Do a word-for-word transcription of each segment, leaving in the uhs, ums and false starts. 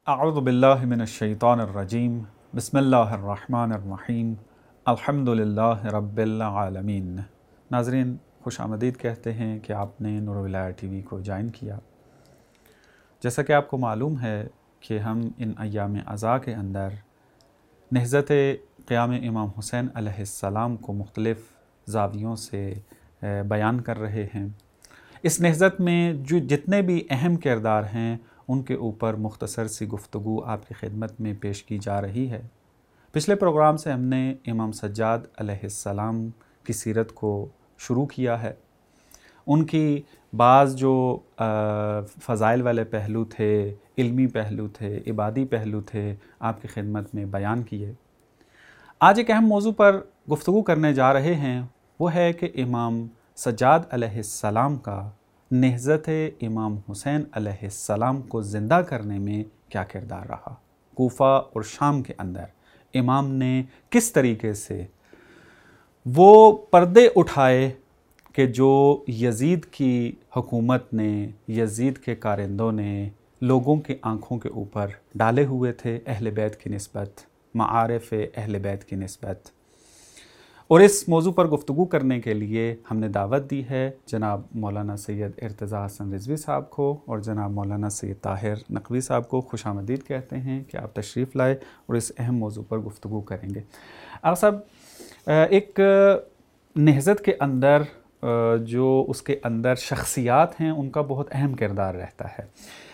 اعوذ باللہ من الشیطان الرجیم بسم اللہ الرحمن الرحیم الحمد للہ رب العالمین۔ ناظرین خوش آمدید کہتے ہیں کہ آپ نے نور الولایہ ٹی وی کو جوائن کیا۔ جیسا کہ آپ کو معلوم ہے کہ ہم ان ایام عزا کے اندر نہضت قیام امام حسین علیہ السلام کو مختلف زاویوں سے بیان کر رہے ہیں۔ اس نہضت میں جو جتنے بھی اہم کردار ہیں ان کے اوپر مختصر سی گفتگو آپ کی خدمت میں پیش کی جا رہی ہے۔ پچھلے پروگرام سے ہم نے امام سجاد علیہ السلام کی سیرت کو شروع کیا ہے۔ ان کی بعض جو فضائل والے پہلو تھے، علمی پہلو تھے، عبادی پہلو تھے، آپ کی خدمت میں بیان کیے۔ آج ایک اہم موضوع پر گفتگو کرنے جا رہے ہیں، وہ ہے کہ امام سجاد علیہ السلام کا نہضت امام حسین علیہ السلام کو زندہ کرنے میں کیا کردار رہا۔ کوفہ اور شام کے اندر امام نے کس طریقے سے وہ پردے اٹھائے کہ جو یزید کی حکومت نے، یزید کے کارندوں نے لوگوں کی آنکھوں کے اوپر ڈالے ہوئے تھے اہل بیت کی نسبت، معارف اہل بیت کی نسبت۔ اور اس موضوع پر گفتگو کرنے کے لیے ہم نے دعوت دی ہے جناب مولانا سید ارتضیٰ حسن رضوی صاحب کو اور جناب مولانا سید طاہر نقوی صاحب کو۔ خوش آمدید کہتے ہیں کہ آپ تشریف لائے اور اس اہم موضوع پر گفتگو کریں گے۔ آقا صاحب، ایک نہضت کے اندر جو اس کے اندر شخصیات ہیں ان کا بہت اہم کردار رہتا ہے،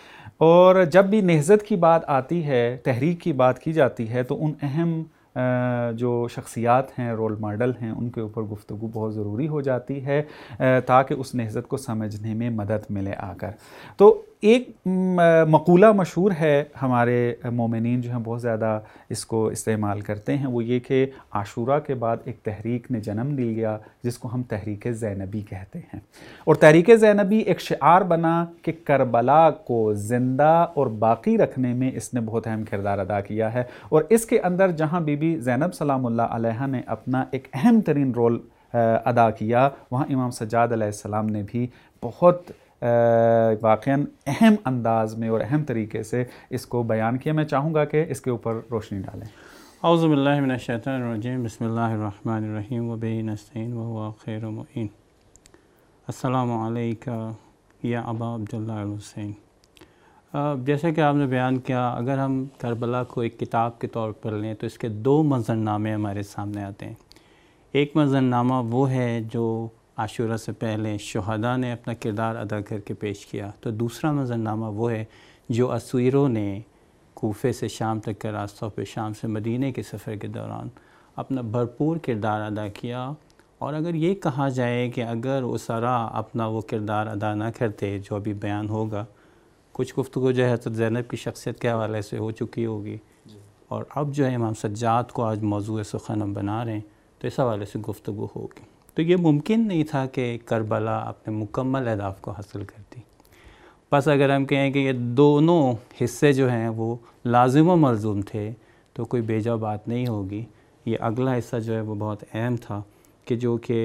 اور جب بھی نہضت کی بات آتی ہے، تحریک کی بات کی جاتی ہے، تو ان اہم جو شخصیات ہیں، رول ماڈل ہیں، ان کے اوپر گفتگو بہت ضروری ہو جاتی ہے تاکہ اس نہضت کو سمجھنے میں مدد ملے آ کر۔ تو ایک مقولہ مشہور ہے، ہمارے مومنین جو ہیں بہت زیادہ اس کو استعمال کرتے ہیں، وہ یہ کہ عاشوراء کے بعد ایک تحریک نے جنم لیا جس کو ہم تحریک زینبی کہتے ہیں، اور تحریک زینبی ایک شعار بنا کہ کربلا کو زندہ اور باقی رکھنے میں اس نے بہت اہم کردار ادا کیا ہے۔ اور اس کے اندر جہاں بی بی زینب سلام اللہ علیہا نے اپنا ایک اہم ترین رول ادا کیا، وہاں امام سجاد علیہ السلام نے بھی بہت واقعاً اہم انداز میں اور اہم طریقے سے اس کو بیان کیا۔ میں چاہوں گا کہ اس کے اوپر روشنی ڈالیں۔ اعوذ باللہ من الشیطان الرجیم، بسم اللہ الرحمن الرحیم، وبہ نستعین وہو خیر معین۔ السلام علیکہ یا ابا عبداللہ الحسین۔ جیسا کہ آپ نے بیان کیا، اگر ہم کربلا کو ایک کتاب کے طور پر لیں تو اس کے دو منظرنامے ہمارے سامنے آتے ہیں۔ ایک منظرنامہ وہ ہے جو عاشوراء سے پہلے شہداء نے اپنا کردار ادا کر کے پیش کیا، تو دوسرا منظرنامہ وہ ہے جو اسیروں نے کوفے سے شام تک کا راستہ، پہ شام سے مدینے کے سفر کے دوران اپنا بھرپور کردار ادا کیا۔ اور اگر یہ کہا جائے کہ اگر اسرا اپنا وہ کردار ادا نہ کرتے جو ابھی بیان ہوگا، کچھ گفتگو جو ہے حضرت زینب کی شخصیت کے حوالے سے ہو چکی ہوگی، اور اب جو ہے امام سجاد کو آج موضوع سخن ہم بنا رہے ہیں تو اس حوالے سے گفتگو ہوگی۔ تو یہ ممکن نہیں تھا کہ کربلا اپنے مکمل اہداف کو حاصل کرتی۔ بس اگر ہم کہیں کہ یہ دونوں حصے جو ہیں وہ لازم و ملزوم تھے تو کوئی بیجا بات نہیں ہوگی۔ یہ اگلا حصہ جو ہے وہ بہت اہم تھا کہ جو کہ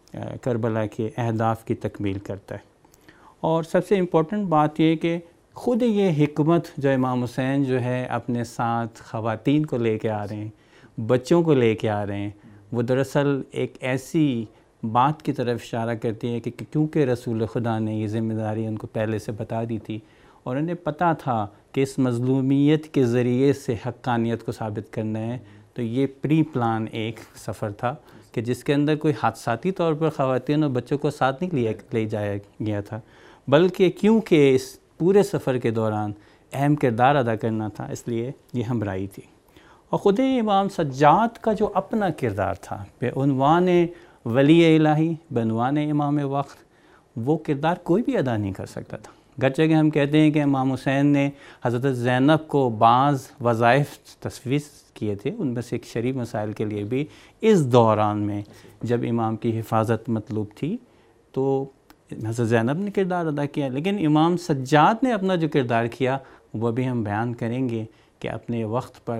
کربلا کے اہداف کی تکمیل کرتا ہے۔ اور سب سے امپورٹنٹ بات یہ کہ خود یہ حکمت جو امام حسین جو ہے اپنے ساتھ خواتین کو لے کے آ رہے ہیں، بچوں کو لے کے آ رہے ہیں، وہ دراصل ایک ایسی بات کی طرف اشارہ کرتی ہے کہ کیونکہ رسول خدا نے یہ ذمہ داری ان کو پہلے سے بتا دی تھی، اور انہیں پتہ تھا کہ اس مظلومیت کے ذریعے سے حقانیت کو ثابت کرنا ہے، تو یہ پری پلان ایک سفر تھا کہ جس کے اندر کوئی حادثاتی طور پر خواتین اور بچوں کو ساتھ نہیں لیا لے جایا گیا تھا، بلکہ کیونکہ اس پورے سفر کے دوران اہم کردار ادا کرنا تھا، اس لیے یہ ہمراہی تھی۔ اور خود امام سجاد کا جو اپنا کردار تھا، بے عنوان ولی الہی، بعنوان امام وقت، وہ کردار کوئی بھی ادا نہیں کر سکتا تھا۔ گرچہ کہ ہم کہتے ہیں کہ امام حسین نے حضرت زینب کو بعض وظائف تفویض کیے تھے، ان میں سے ایک شرعی مسائل کے لیے بھی اس دوران میں جب امام کی حفاظت مطلوب تھی تو حضرت زینب نے کردار ادا کیا، لیکن امام سجاد نے اپنا جو کردار کیا وہ بھی ہم بیان کریں گے کہ اپنے وقت پر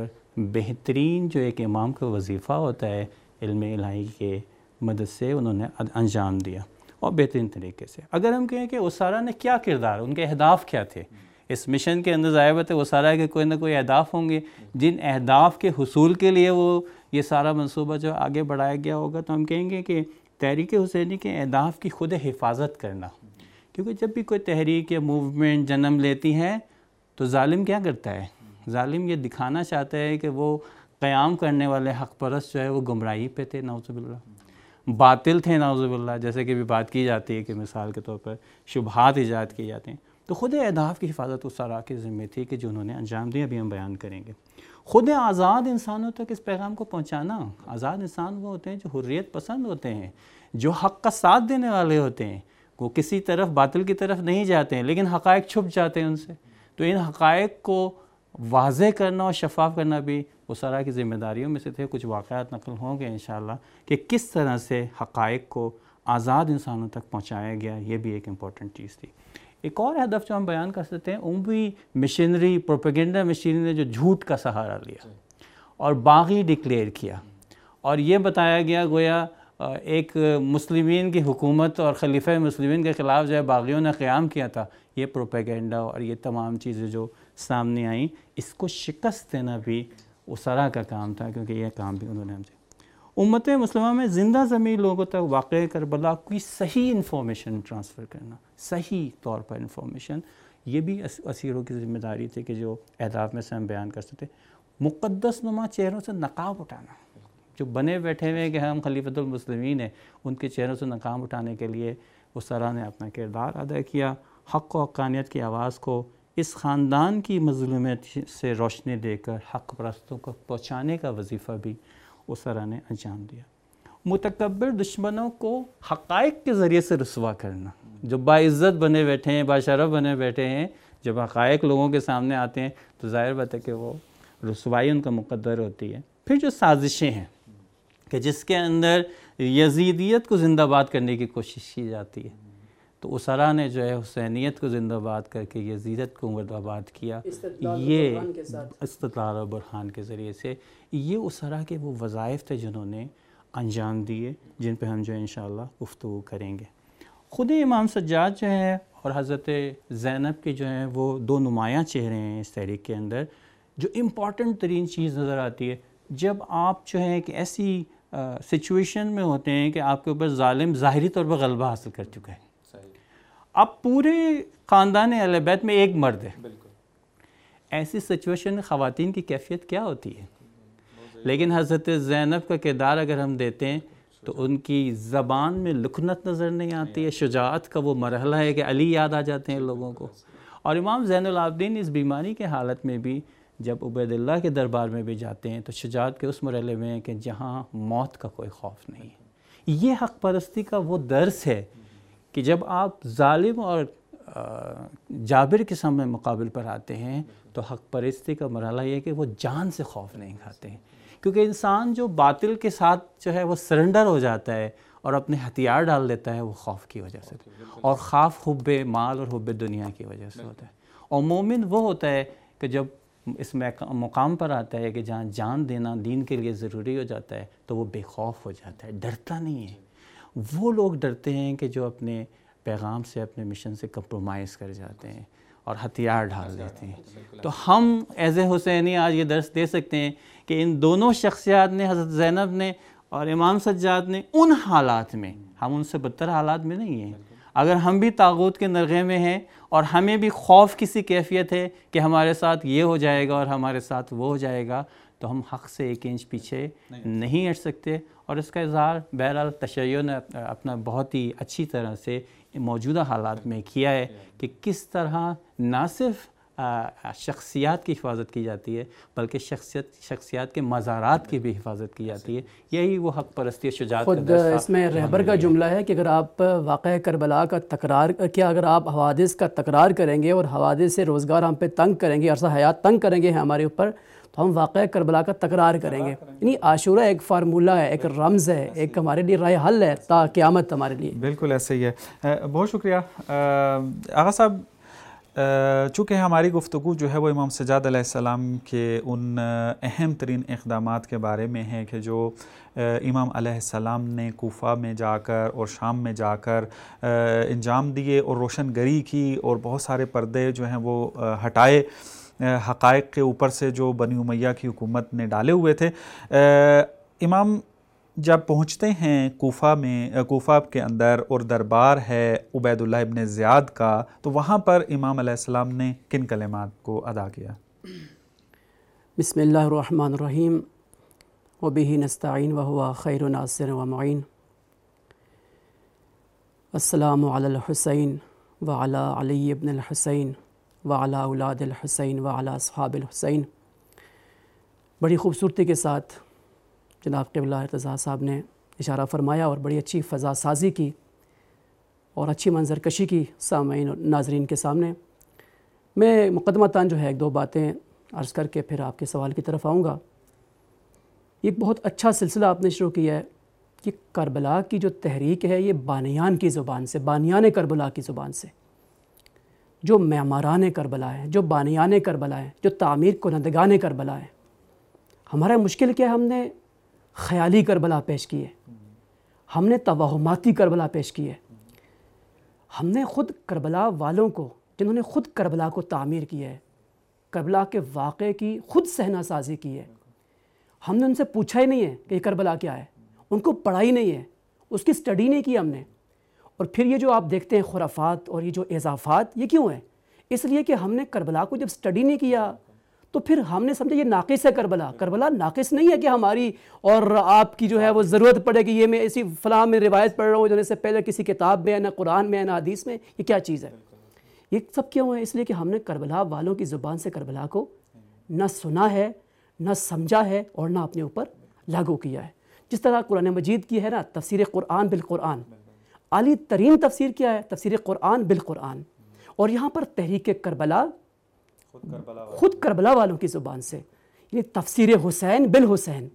بہترین جو ایک امام کا وظیفہ ہوتا ہے علم الہی کے مدد سے انہوں نے انجام دیا، اور بہترین طریقے سے۔ اگر ہم کہیں کہ اسارا نے کیا کردار، ان کے اہداف کیا تھے، اس مشن کے اندر ظاہر بات ہے وہ سارا کہ کوئی نہ کوئی اہداف ہوں گے، جن اہداف کے حصول کے لیے وہ یہ سارا منصوبہ جو آگے بڑھایا گیا ہوگا. تو ہم کہیں گے کہ تحریک حسینی کے اہداف کی خود حفاظت کرنا، کیونکہ جب بھی کوئی تحریک یا موومنٹ جنم لیتی ہے تو ظالم کیا کرتا ہے؟ ظالم یہ دکھانا چاہتا ہے کہ وہ قیام کرنے والے حق پرست جو ہے وہ گمراہی پہ تھے، نعوذ باللہ، باطل تھے، نعوذ باللہ، جیسے کہ بھی بات کی جاتی ہے کہ مثال کے طور پر شبہات ایجاد کیے جاتے ہیں. تو خود اہداف کی حفاظت اس سارا کے ذمہ تھی کہ جو انہوں نے انجام دیا، ابھی ہم بیان کریں گے. خود آزاد انسانوں تک اس پیغام کو پہنچانا. آزاد انسان وہ ہوتے ہیں جو حریت پسند ہوتے ہیں، جو حق کا ساتھ دینے والے ہوتے ہیں، وہ کسی طرف باطل کی طرف نہیں جاتے ہیں، لیکن حقائق چھپ جاتے ہیں ان سے. تو ان حقائق کو واضح کرنا اور شفاف کرنا بھی وہ سارا کی ذمہ داریوں میں سے تھے. کچھ واقعات نقل ہوں گے انشاءاللہ کہ کس طرح سے حقائق کو آزاد انسانوں تک پہنچایا گیا، یہ بھی ایک امپورٹنٹ چیز تھی. ایک اور ہدف جو ہم بیان کر سکتے ہیں، عمومی مشنری پروپیگنڈا مشینری نے جو جھوٹ کا سہارا لیا اور باغی ڈکلیئر کیا اور یہ بتایا گیا گویا ایک مسلمین کی حکومت اور خلیفہ مسلمین کے خلاف جو ہے باغیوں نے قیام کیا تھا. یہ پروپیگنڈا اور یہ تمام چیزیں جو سامنے آئیں، اس کو شکست دینا بھی اسرا کا کام تھا، کیونکہ یہ کام بھی انہوں نے ہم سے. امت مسلمہ میں زندہ زمین لوگوں تک واقعہ کربلا کی صحیح انفارمیشن ٹرانسفر کرنا، صحیح طور پر انفارمیشن، یہ بھی اسیروں کی ذمہ داری تھی کہ جو اہداف میں سے ہم بیان کر سکتے. مقدس نما چہروں سے نقاب اٹھانا، جو بنے بیٹھے ہوئے کہ ہم خلیفۃ المسلمین ہیں، ان کے چہروں سے نقاب اٹھانے کے لیے اسرا نے اپنا کردار ادا کیا. حق و حقانیت کی آواز کو اس خاندان کی مظلومیت سے روشنی دے کر حق پرستوں کو پہنچانے کا وظیفہ بھی اسرا نے انجام دیا. متکبر دشمنوں کو حقائق کے ذریعے سے رسوا کرنا، جو باعزت بنے بیٹھے ہیں، باشرف بنے بیٹھے ہیں، جب حقائق لوگوں کے سامنے آتے ہیں تو ظاہر بات ہے کہ وہ رسوائی ان کا مقدر ہوتی ہے. پھر جو سازشیں ہیں کہ جس کے اندر یزیدیت کو زندہ باد کرنے کی کوشش کی جاتی ہے، تو اسرا نے جو ہے حسینیت کو زندہ باد کر کے یزیدیت کو زندہ باد کیا. یہ استدلال اور برہان کے ذریعے سے یہ اسرا کے وہ وظائف تھے جنہوں نے انجام دیے، جن پہ ہم جو ہے انشاءاللہ گفتگو کریں گے. خود امام سجاد جو ہے اور حضرت زینب کے جو ہیں وہ دو نمایاں چہرے ہیں اس تحریک کے اندر. جو امپورٹنٹ ترین چیز نظر آتی ہے جب آپ جو ہے ایک ایسی سچویشن میں ہوتے ہیں کہ آپ کے اوپر ظالم ظاہری طور پر غلبہ حاصل کر چکا ہے، اب پورے خاندان اہل بیت میں ایک مرد ہے. ایسی سچویشن میں خواتین کی کیفیت کیا ہوتی ہے؟ لیکن حضرت زینب کا کردار اگر ہم دیتے ہیں تو ان کی زبان میں لکنت نظر نہیں آتی ہے. شجاعت کا وہ مرحلہ ہے کہ علی یاد آ جاتے ہیں لوگوں کو. اور امام زین العابدین اس بیماری کے حالت میں بھی جب عبید اللہ کے دربار میں بھی جاتے ہیں تو شجاعت کے اس مرحلے میں ہے کہ جہاں موت کا کوئی خوف نہیں ہے. یہ حق پرستی کا وہ درس ہے کہ جب آپ ظالم اور جابر کے سامنے مقابل پر آتے ہیں تو حق پرستی کا مرحلہ یہ ہے کہ وہ جان سے خوف نہیں کھاتے ہیں. کیونکہ انسان جو باطل کے ساتھ جو ہے وہ سرنڈر ہو جاتا ہے اور اپنے ہتھیار ڈال دیتا ہے، وہ خوف کی وجہ سے، اور خوف حب مال اور حب دنیا کی وجہ سے ہوتا ہے. اور مومن وہ ہوتا ہے کہ جب اس مقام پر آتا ہے کہ جہاں جان دینا دین کے لیے ضروری ہو جاتا ہے تو وہ بے خوف ہو جاتا ہے، ڈرتا نہیں ہے. وہ لوگ ڈرتے ہیں کہ جو اپنے پیغام سے، اپنے مشن سے کمپرومائز کر جاتے ہیں اور ہتھیار ڈال دیتے ہیں. تو ہم ایز اے حسینی آج یہ درس دے سکتے ہیں کہ ان دونوں شخصیات نے، حضرت زینب نے اور امام سجاد نے، ان حالات میں، ہم ان سے بدتر حالات میں نہیں ہیں. اگر ہم بھی طاغوت کے نرغے میں ہیں اور ہمیں بھی خوف کسی کیفیت ہے کہ ہمارے ساتھ یہ ہو جائے گا اور ہمارے ساتھ وہ ہو جائے گا، تو ہم حق سے ایک انچ پیچھے نہیں ہٹ سکتے. اور اس کا اظہار بہرحال تشیع نے اپنا بہت ہی اچھی طرح سے موجودہ حالات میں کیا ہے کہ کس طرح نہ صرف شخصیات کی حفاظت کی جاتی ہے بلکہ شخصیت شخصیات کے مزارات کی بھی حفاظت کی جاتی ہے. یہی وہ حق پرستی شجاعت خود اس میں رہبر کا جملہ ہے کہ اگر آپ واقعہ کربلا کا تکرار کیا اگر آپ حوادث کا تکرار کریں گے اور حوادث سے روزگار ہم پہ تنگ کریں گے، عرصہ حیات تنگ کریں گے ہمارے اوپر، تو ہم واقعہ کربلا کا تکرار کریں گے. یعنی عاشورہ ایک فارمولہ ہے، ایک رمز ہے، ایک ہمارے لیے راہ حل ہے تا قیامت ہمارے لیے. بالکل ایسے ہی ہے. بہت شکریہ آغا صاحب. چونکہ ہماری گفتگو جو ہے وہ امام سجاد علیہ السلام کے ان اہم ترین اقدامات کے بارے میں ہے کہ جو امام علیہ السلام نے کوفہ میں جا کر اور شام میں جا کر انجام دیے اور روشن گری کی اور بہت سارے پردے جو ہیں وہ ہٹائے حقائق کے اوپر سے جو بنی امیہ کی حکومت نے ڈالے ہوئے تھے۔ امام جب پہنچتے ہیں کوفہ میں، کوفہ کے اندر اور دربار ہے عبید اللہ ابن زیاد کا، تو وہاں پر امام علیہ السلام نے کن کلمات کو ادا کیا؟ بسم اللہ الرحمن الرحیم وبہ نستعین وہو خیر ناصر و معین۔ السلام علی الحسین وعلی علی ابن الحسین وعلی اولاد الحسین وعلی اصحاب الحسین۔ بڑی خوبصورتی کے ساتھ جناب قبلہ ارتضیٰ صاحب نے اشارہ فرمایا اور بڑی اچھی فضا سازی کی اور اچھی منظر کشی کی سامعین اور ناظرین کے سامنے۔ میں مقدمتاً جو ہے ایک دو باتیں عرض کر کے پھر آپ کے سوال کی طرف آؤں گا۔ ایک بہت اچھا سلسلہ آپ نے شروع کیا ہے کہ کربلا کی جو تحریک ہے یہ بانیان کی زبان سے، بانیان کربلا کی زبان سے، جو معماران کربلا ہیں، جو بانیان کربلا ہیں، جو تعمیر کنندگان کربلا ہیں۔ ہمارا مشکل کیا ہے، ہم نے خیالی کربلا پیش کی ہے، ہم نے توہماتی کربلا پیش کی ہے، ہم نے خود کربلا والوں کو، جنہوں نے خود کربلا کو تعمیر کیا ہے، کربلا کے واقعے کی خود صحنہ سازی کی ہے، ہم نے ان سے پوچھا ہی نہیں ہے کہ یہ کربلا کیا ہے، ان کو پڑھا ہی نہیں ہے، اس کی سٹڈی نہیں کی ہم نے۔ اور پھر یہ جو آپ دیکھتے ہیں خرافات اور یہ جو اضافات، یہ کیوں ہیں؟ اس لیے کہ ہم نے کربلا کو جب سٹڈی نہیں کیا تو پھر ہم نے سمجھا یہ ناقص ہے کربلا۔ کربلا ناقص نہیں ہے کہ ہماری اور آپ کی جو ہے وہ ضرورت پڑے کہ یہ میں ایسی فلاں میں روایت پڑھ رہا ہوں جو سے پہلے کسی کتاب میں ہے، نہ قرآن میں ہے، نہ حدیث میں، یہ کیا چیز ہے؟ یہ سب کیوں ہے؟ اس لیے کہ ہم نے کربلا والوں کی زبان سے کربلا کو نہ سنا ہے، نہ سمجھا ہے اور نہ اپنے اوپر لاگو کیا ہے۔ جس طرح قرآن مجید کی ہے نا تفسیر قرآن بالقرآن، عالی ترین تفسیر کیا ہے؟ تفسیر قرآن بالقرآن۔ اور یہاں پر تحریک کربلا خود کربلا والوں کی زبان سے، یعنی تفسیر حسین بالحسین،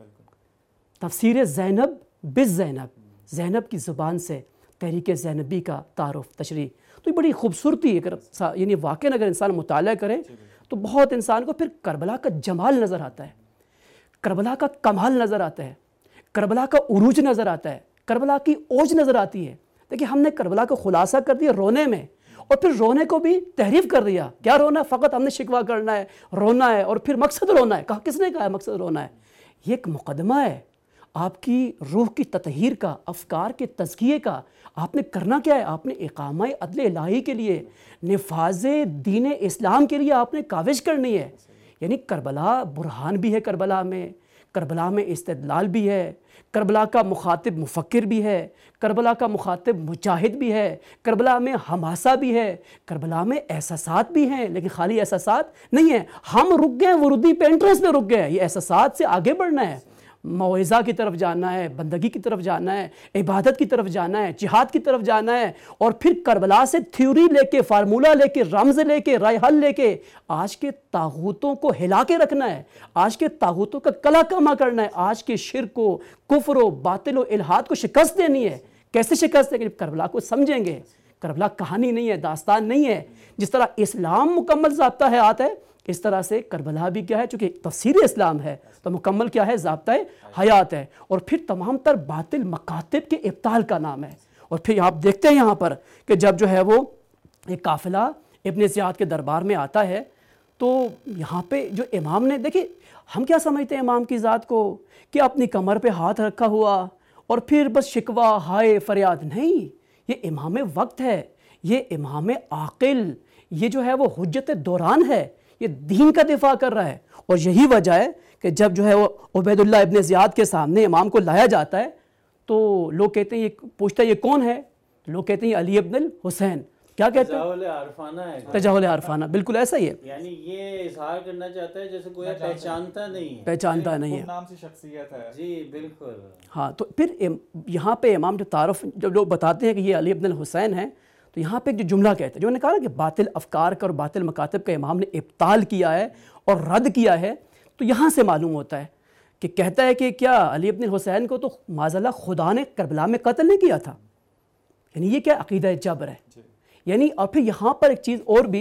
تفسیر زینب بالزینب، زینب کی زبان سے تحریک زینبی کا تعارف تشریح۔ تو یہ بڑی خوبصورتی اگر یعنی واقعاً اگر انسان مطالعہ کرے تو بہت انسان کو پھر کربلا کا جمال نظر آتا ہے، کربلا کا کمال نظر آتا ہے، کربلا کا عروج نظر آتا ہے، کربلا کی اوج نظر آتی ہے۔ دیکھیں ہم نے کربلا کو خلاصہ کر دیا رونے میں، اور پھر رونے کو بھی تحریف کر دیا۔ کیا رونا؟ فقط ہم نے شکوہ کرنا ہے، رونا ہے، اور پھر مقصد رونا ہے۔ کہا کس نے کہا ہے مقصد رونا ہے؟ یہ ایک مقدمہ ہے آپ کی روح کی تطہیر کا، افکار کے تزکیے کا۔ آپ نے کرنا کیا ہے؟ آپ نے اقامہ عدل الہی کے لیے، نفاذ دین اسلام کے لیے آپ نے کاوش کرنی ہے۔ یعنی کربلا برہان بھی ہے، کربلا میں کربلا میں استدلال بھی ہے، کربلا کا مخاطب مفکر بھی ہے، کربلا کا مخاطب مجاہد بھی ہے، کربلا میں حماسہ بھی ہے، کربلا میں احساسات بھی ہیں، لیکن خالی احساسات نہیں ہیں۔ ہم رک گئے ورودی پینٹرس میں رک گئے، یہ احساسات سے آگے بڑھنا ہے، موعظہ کی طرف جانا ہے، بندگی کی طرف جانا ہے، عبادت کی طرف جانا ہے، جہاد کی طرف جانا ہے، اور پھر کربلا سے تھیوری لے کے، فارمولہ لے کے، رمز لے کے، رائے حل لے کے آج کے طاغوتوں کو ہلا کے رکھنا ہے، آج کے طاغوتوں کا کلا کما کرنا ہے، آج کے شرک و کفر و باطل و الحاد کو شکست دینی ہے۔ کیسے شکست دیں گے؟ کربلا کو سمجھیں گے۔ کربلا کہانی نہیں ہے، داستان نہیں ہے۔ جس طرح اسلام مکمل ضابطہ حیات ہے، اس طرح سے کربلا بھی کیا ہے؟ چونکہ تفسیر اسلام ہے تو مکمل کیا ہے؟ ضابطہ حیات ہے۔ اور پھر تمام تر باطل مکاتب کے ابطال کا نام ہے۔ اور پھر آپ دیکھتے ہیں یہاں پر کہ جب جو ہے وہ ایک قافلہ ابن زیاد کے دربار میں آتا ہے تو یہاں پہ جو امام نے، دیکھیں ہم کیا سمجھتے ہیں امام کی ذات کو کہ اپنی کمر پہ ہاتھ رکھا ہوا اور پھر بس شکوہ ہائے فریاد، نہیں، یہ امام وقت ہے، یہ امام عاقل، یہ جو ہے وہ حجت دوران ہے، یہ دین کا دفاع کر رہا ہے۔ اور یہی وجہ ہے کہ جب جو ہے وہ عبید اللہ ابن زیاد کے سامنے امام کو لایا جاتا ہے تو لوگ کہتے ہیں، یہ پوچھتا ہے یہ کون ہے؟ لوگ کہتے ہیں علی ابن الحسین۔ کیا کہتے ہیں؟ تجاہل عارفانہ ہے، تجاہل عارفانہ، بالکل ایسا ہی ہے، یعنی یہ اظہار کرنا چاہتا ہے جیسے کوئی پہچانتا نہیں ہے، پہچانتا نہیں ہے، نام سے شخصیت ہے۔ جی بالکل۔ ہاں تو پھر یہاں پہ امام جو تعارف جب لوگ بتاتے ہیں کہ یہ علی ابن الحسین ہیں تو یہاں پہ ایک جو جملہ کہتے ہیں، جو نے کہا کہ باطل افکار کا اور باطل مکاتب کا امام نے ابطال کیا ہے اور رد کیا ہے، تو یہاں سے معلوم ہوتا ہے کہ کہتا ہے کہ کیا علی ابن الحسین کو تو معاذ اللہ خدا نے کربلا میں قتل نہیں کیا تھا؟ یعنی یہ کیا عقیدہ جبر ہے؟ یعنی اور پھر یہاں پر ایک چیز اور بھی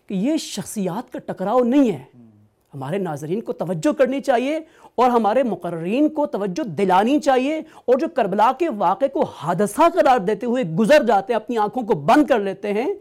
کہ یہ شخصیات کا ٹکراؤ نہیں ہے. ہمارے ناظرین کو توجہ کرنی چاہیے اور ہمارے مقررین کو توجہ دلانی چاہیے, اور جو کربلا کے واقعے کو حادثہ قرار دیتے ہوئے گزر جاتے ہیں, اپنی آنکھوں کو بند کر لیتے ہیں,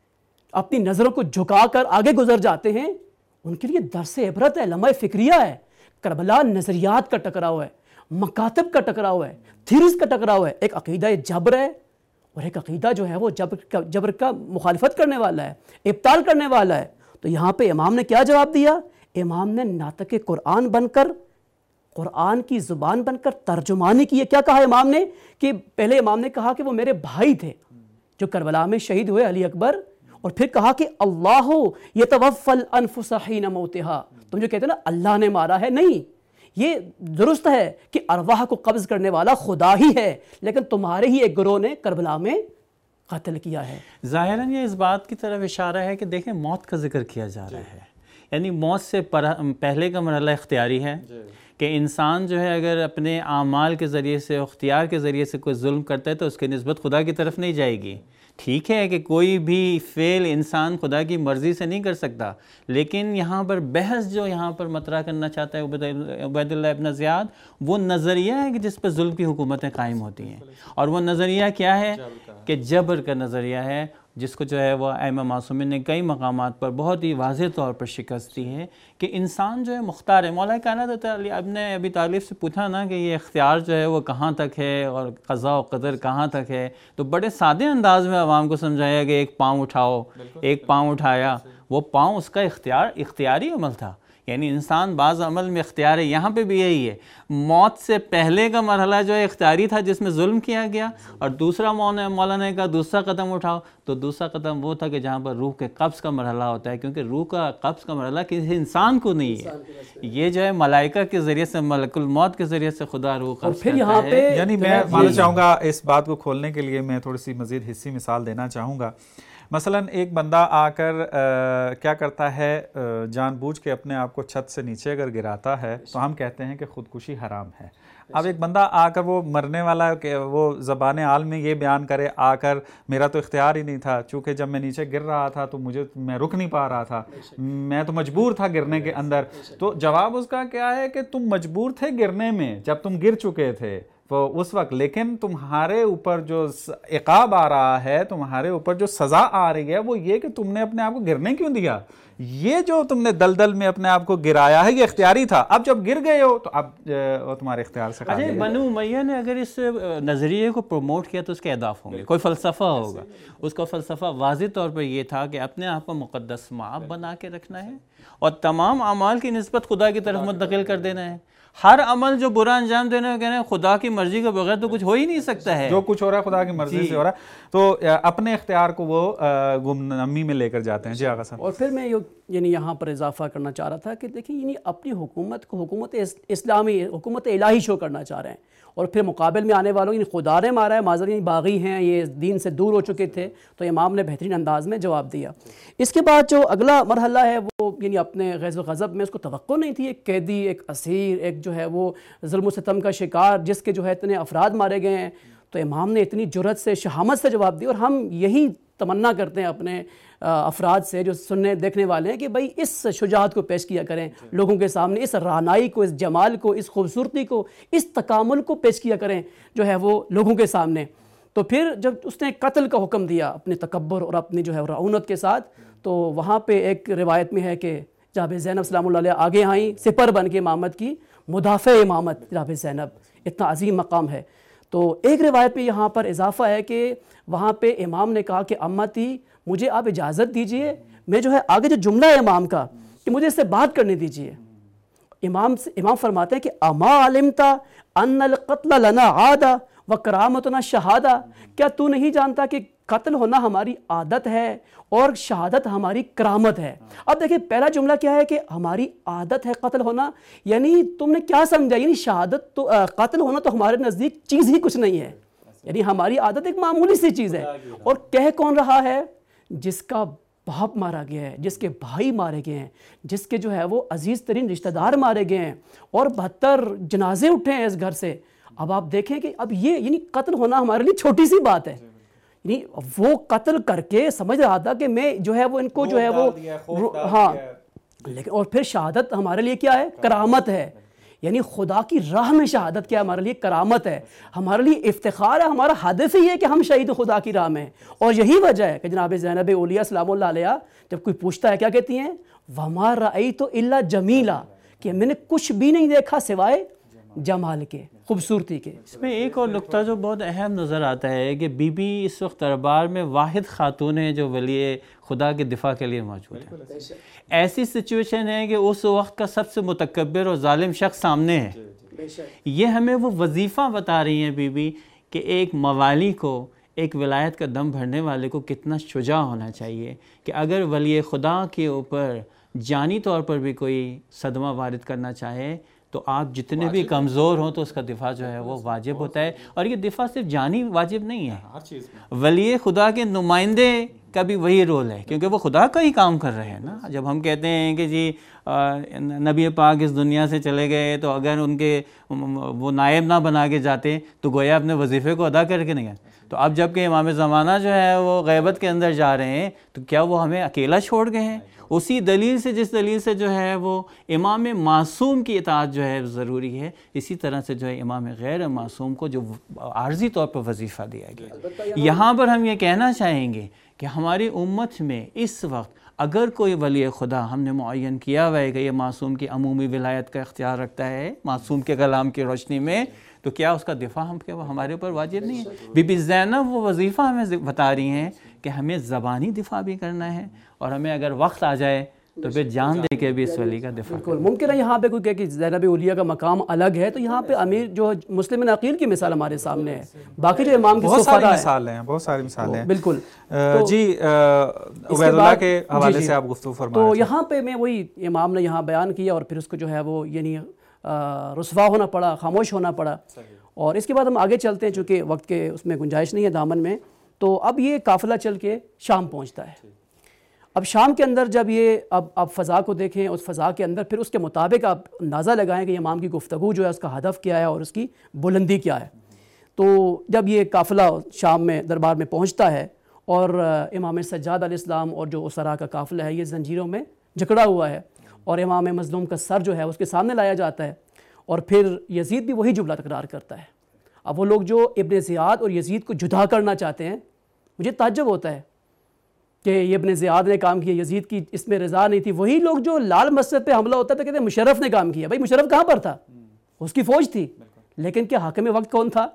اپنی نظروں کو جھکا کر آگے گزر جاتے ہیں, ان کے لیے درس عبرت ہے, لمحہ فکریہ ہے. کربلا نظریات کا ٹکراؤ ہے, مکاتب کا ٹکراؤ ہے, تھیریز کا ٹکراؤ ہے. ایک عقیدہ جبر ہے اور ایک عقیدہ جو ہے وہ جبر کا جبر کا مخالفت کرنے والا ہے, ابطال کرنے والا ہے. تو یہاں پہ امام نے کیا جواب دیا؟ امام نے ناطق قرآن بن کر, قرآن کی زبان بن کر ترجمانی کی ہے. کیا کہا امام نے؟ کہ پہلے امام نے کہا کہ وہ میرے بھائی تھے جو کربلا میں شہید ہوئے, علی اکبر, اور پھر کہا کہ اللہ یتوفی الانفس حین موتہا. تم جو کہتے ہیں نا اللہ نے مارا ہے, نہیں, یہ درست ہے کہ ارواح کو قبض کرنے والا خدا ہی ہے, لیکن تمہارے ہی ایک گروہ نے کربلا میں قتل کیا ہے. ظاہراً یہ اس بات کی طرف اشارہ ہے کہ دیکھیں موت کا ذکر کیا جا رہا ہے, یعنی موت سے پہلے کا مرحلہ اختیاری ہے کہ انسان جو ہے اگر اپنے اعمال کے ذریعے سے, اختیار کے ذریعے سے کوئی ظلم کرتا ہے تو اس کی نسبت خدا کی طرف نہیں جائے گی. ٹھیک ہے کہ کوئی بھی فعل انسان خدا کی مرضی سے نہیں کر سکتا, لیکن یہاں پر بحث جو یہاں پر مطرح کرنا چاہتا ہے عبید اللہ ابن زیاد, وہ نظریہ ہے کہ جس پر ظلم کی حکومتیں قائم ہوتی ہیں. اور وہ نظریہ کیا ہے کہ جبر کا نظریہ ہے, جس کو جو ہے وہ ائمہ معصومین نے کئی مقامات پر بہت ہی واضح طور پر شکست دی ہے کہ انسان جو ہے مختار ہے. مولا کائنات اب نے ابی طالب سے پوچھا نا کہ یہ اختیار جو ہے وہ کہاں تک ہے اور قضاء و قدر کہاں تک ہے, تو بڑے سادے انداز میں عوام کو سمجھایا کہ ایک پاؤں اٹھاؤ, ایک پاؤں اٹھایا, وہ پاؤں اس کا اختیار اختیاری عمل تھا. یعنی انسان بعض عمل میں اختیار ہے. یہاں پہ بھی یہی ہے, موت سے پہلے کا مرحلہ جو ہے اختیاری تھا جس میں ظلم کیا گیا, اور دوسرا مولانا نے کہا دوسرا قدم اٹھاؤ, تو دوسرا قدم وہ تھا کہ جہاں پر روح کے قبض کا مرحلہ ہوتا ہے, کیونکہ روح کا قبض کا مرحلہ کسی انسان کو نہیں ہے, یہ جو ہے ملائکہ کے ذریعے سے, ملک الموت کے ذریعے سے خدا روح قبض کرتا ہے. یعنی میں ماننا چاہوں گا اس بات کو کھولنے کے لیے میں تھوڑی سی مزید حصی مثال دینا چاہوں گا. مثلا ایک بندہ آ کر کیا کرتا ہے, جان بوجھ کے اپنے آپ کو چھت سے نیچے اگر گراتا ہے تو ہم کہتے ہیں کہ خودکشی حرام ہے. اب ایک بندہ آ کر وہ مرنے والا کہ وہ زبان عال میں یہ بیان کرے آ کر میرا تو اختیار ہی نہیں تھا, چونکہ جب میں نیچے گر رہا تھا تو مجھے میں رک نہیں پا رہا تھا, میں تو مجبور تھا گرنے کے اندر. تو جواب اس کا کیا ہے کہ تم مجبور تھے گرنے میں جب تم گر چکے تھے وہ اس وقت, لیکن تمہارے اوپر جو عقاب آ رہا ہے, تمہارے اوپر جو سزا آ رہی ہے وہ یہ کہ تم نے اپنے آپ کو گرنے کیوں دیا. یہ جو تم نے دلدل میں اپنے آپ کو گرایا ہے یہ اختیاری تھا, اب جب گر گئے ہو تو اب تمہارے اختیار سے. اچھا, بنو امیہ نے اگر اس نظریے کو پروموٹ کیا تو اس کے اہداف ہوں گے, کوئی فلسفہ ہوگا. اس کا فلسفہ واضح طور پر یہ تھا کہ اپنے آپ کو مقدس معاب بنا کے رکھنا ہے اور تمام اعمال کی نسبت خدا کی طرف منتقل کر دینا ہے. ہر عمل جو برا انجام دینے میں کہنا ہے خدا کی مرضی کے بغیر تو کچھ ہو ہی نہیں سکتا ہے, جو کچھ ہو رہا ہے خدا کی مرضی سے ہو رہا ہے. تو اپنے اختیار کو وہ گمنامی میں لے کر جاتے ہیں. جی آقا صاحب. اور پھر میں یعنی یہاں پر اضافہ کرنا چاہ رہا تھا کہ دیکھیں یعنی اپنی حکومت کو حکومت اسلامی, حکومت الہی شو کرنا چاہ رہے ہیں, اور پھر مقابل میں آنے والوں یعنی خدا نے مارا ہے, معذرت یعنی باغی ہیں, یہ دین سے دور ہو چکے تھے. تو امام نے بہترین انداز میں جواب دیا. اس کے بعد جو اگلا مرحلہ ہے وہ یعنی اپنے غیظ و غضب میں, اس کو توقع نہیں تھی, ایک قیدی, ایک اسیر, ایک جو ہے وہ ظلم و ستم کا شکار جس کے جو ہے اتنے افراد مارے گئے ہیں, تو امام نے اتنی جرأت سے, شہامت سے جواب دیا. اور ہم یہی تمنا کرتے ہیں اپنے افراد سے جو سننے دیکھنے والے ہیں کہ بھائی اس شجاعت کو پیش کیا کریں لوگوں کے سامنے, اس رعنائی کو, اس جمال کو, اس خوبصورتی کو, اس تکامل کو پیش کیا کریں جو ہے وہ لوگوں کے سامنے. تو پھر جب اس نے قتل کا حکم دیا اپنے تکبر اور اپنی جو ہے رعونت کے ساتھ, تو وہاں پہ ایک روایت میں ہے کہ جناب زینب سلام اللہ علیہ آگے آئیں سپر بن کے امامت کی, مدافع امامت جناب زینب, اتنا عظیم مقام ہے. تو ایک روایت میں یہاں پر اضافہ ہے کہ وہاں پہ امام نے کہا کہ امتی مجھے آپ اجازت دیجئے, میں جو ہے آگے جو جملہ ہے امام کا کہ مجھے اس سے بات کرنے دیجئے. امام سے امام فرماتے ہیں کہ اما علمتا ان القتل لنا عادہ و کرامتنا شہادہ, کیا تو نہیں جانتا کہ قتل ہونا ہماری عادت ہے اور شہادت ہماری کرامت ہے. اب دیکھیں پہلا جملہ کیا ہے کہ ہماری عادت ہے قتل ہونا, یعنی تم نے کیا سمجھا, یعنی شہادت تو قتل ہونا تو ہمارے نزدیک چیز ہی کچھ نہیں ہے, یعنی ہماری عادت ایک معمولی سی چیز ہے. اور کہہ کون رہا ہے, جس کا باپ مارا گیا ہے, جس کے بھائی مارے گئے ہیں, جس کے جو ہے وہ عزیز ترین رشتہ دار مارے گئے ہیں, اور بہتر جنازے اٹھے ہیں اس گھر سے. اب آپ دیکھیں کہ اب یہ یعنی قتل ہونا ہمارے لیے چھوٹی سی بات ہے, یعنی وہ قتل کر کے سمجھ رہا تھا کہ میں جو ہے وہ ان کو جو ہے وہ ہاں لیکن اور پھر شہادت ہمارے لیے کیا ہے؟ کرامت ہے. یعنی خدا کی راہ میں شہادت کیا ہمارے لیے؟ کرامت ہے, ہمارے لیے افتخار ہے, ہمارا ہدف ہی ہے کہ ہم شہید خدا کی راہ میں ہیں. اور یہی وجہ ہے کہ جناب زینب اولیاء سلام اللہ علیہ جب کوئی پوچھتا ہے کیا کہتی ہیں؟ وَمَا رَأَيْتُ إِلَّا جَمِيلًا, کہ میں نے کچھ بھی نہیں دیکھا سوائے جمال کے, خوبصورتی کے. اس میں ایک اور نقطہ جو بہت اہم نظر آتا ہے کہ بی بی اس وقت دربار میں واحد خاتون ہے جو ولی خدا کے دفاع کے لیے موجود ہے. ایسی سچویشن ہے کہ اس وقت کا سب سے متکبر اور ظالم شخص سامنے ہے. یہ ہمیں وہ وظیفہ بتا رہی ہیں بی بی کہ ایک موالی کو, ایک ولایت کا دم بھرنے والے کو کتنا شجاع ہونا چاہیے کہ اگر ولی خدا کے اوپر جانی طور پر بھی کوئی صدمہ وارد کرنا چاہے تو آپ جتنے بھی کمزور ہوں تو اس کا دفاع جو ہے وہ واجب ہوتا ہے. اور یہ دفاع صرف جانی واجب نہیں ہے, ولی خدا کے نمائندے کا بھی وہی رول ہے کیونکہ وہ خدا کا ہی کام کر رہے ہیں نا. جب ہم کہتے ہیں کہ جی نبی پاک اس دنیا سے چلے گئے تو اگر ان کے وہ نائب نہ بنا کے جاتے تو گویا اپنے وظیفے کو ادا کر کے نہیں گئے. تو اب جب کہ امام زمانہ جو ہے وہ غیبت کے اندر جا رہے ہیں تو کیا وہ ہمیں اکیلا چھوڑ گئے ہیں؟ اسی دلیل سے جس دلیل سے جو ہے وہ امام معصوم کی اطاعت جو ہے ضروری ہے, اسی طرح سے جو ہے امام غیر معصوم کو جو عارضی طور پر وظیفہ دیا گیا. یہاں پر ہم یہ کہنا چاہیں گے کہ ہماری امت میں اس وقت اگر کوئی ولی خدا ہم نے معین کیا ہوا ہے کہ یہ معصوم کی عمومی ولایت کا اختیار رکھتا ہے معصوم کے کلام کی روشنی میں, تو کیا اس کا دفاع ہم کیا ہمارے اوپر واجب نہیں ہے؟ بی بی زینب وہ وظیفہ ہمیں بتا رہی ہیں کہ ہمیں زبانی دفاع بھی کرنا ہے اور ہمیں اگر وقت آ جائے تو پھر جان دے کے بھی اس ولی کا دفاع. بالکل ممکن ہے یہاں پہ کوئی کہے کہ زینب اولیاء کا مقام الگ ہے, تو یہاں پہ امیر جو مسلم بن عقیل کی مثال ہمارے سامنے ہے, باقی جو امام کی بہت ساری مثالیں ہیں, بہت ساری مثالیں ہیں. بالکل جی عبید اللہ کے حوالے سے آپ گفتگو فرمائیں. تو یہاں پہ میں وہی امام نے یہاں بیان کیا اور پھر اس کو جو ہے وہ یعنی رسوا ہونا پڑا, خاموش ہونا پڑا. اور اس کے بعد ہم آگے چلتے ہیں چونکہ وقت کے اس میں گنجائش نہیں ہے دامن میں. تو اب یہ قافلہ چل کے شام پہنچتا ہے. اب شام کے اندر جب یہ اب اب فضا کو دیکھیں, اس فضا کے اندر پھر اس کے مطابق آپ اندازہ لگائیں کہ امام کی گفتگو جو ہے اس کا ہدف کیا ہے اور اس کی بلندی کیا ہے. تو جب یہ قافلہ شام میں دربار میں پہنچتا ہے اور امام سجاد علیہ السلام اور جو اسرا کا قافلہ ہے یہ زنجیروں میں جکڑا ہوا ہے اور امام مظلوم کا سر جو ہے اس کے سامنے لایا جاتا ہے, اور پھر یزید بھی وہی جملہ تکرار کرتا ہے. اب وہ لوگ جو ابن زیاد اور یزید کو جدا کرنا چاہتے ہیں, مجھے تعجب ہوتا ہے کہ یہ ابن زیاد نے کام کیا, یزید کی اس میں رضا نہیں تھی. وہی لوگ جو لال مسجد پہ حملہ ہوتا تھا کہتے ہیں مشرف نے کام کیا. بھائی مشرف کہاں پر تھا؟ اس کی فوج تھی. لیکن کیا حاکم وقت کون تھا؟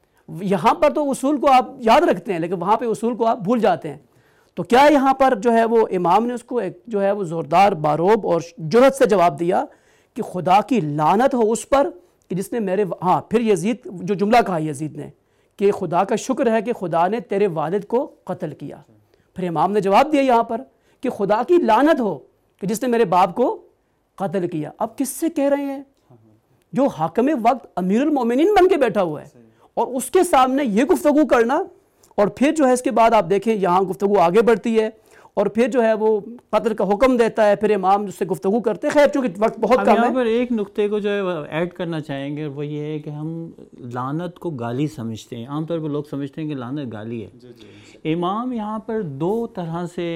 یہاں پر تو اصول کو آپ یاد رکھتے ہیں لیکن وہاں پہ اصول کو آپ بھول جاتے ہیں. تو کیا یہاں پر جو ہے وہ امام نے اس کو ایک جو ہے وہ زوردار باروب اور جرأت سے جواب دیا کہ خدا کی لعنت ہو اس پر کہ جس نے میرے ہاں پھر یزید جو جملہ کہا یزید نے کہ خدا کا شکر ہے کہ خدا نے تیرے والد کو قتل کیا. پھر امام نے جواب دیا یہاں پر کہ خدا کی لعنت ہو کہ جس نے میرے باپ کو قتل کیا. اب کس سے کہہ رہے ہیں؟ جو حاکم وقت امیر المومنین بن کے بیٹھا ہوا ہے اور اس کے سامنے یہ گفتگو کرنا. اور پھر جو ہے اس کے بعد آپ دیکھیں یہاں گفتگو آگے بڑھتی ہے اور پھر جو ہے وہ قتل کا حکم دیتا ہے. پھر امام جس سے گفتگو کرتے ہیں, خیر چونکہ وقت بہت کم ہے. یہاں پر ایک نقطے کو جو ہے ایڈ کرنا چاہیں گے, وہ یہ ہے کہ ہم لعنت کو گالی سمجھتے ہیں. عام طور پر لوگ سمجھتے ہیں کہ لعنت گالی ہے. امام یہاں پر دو طرح سے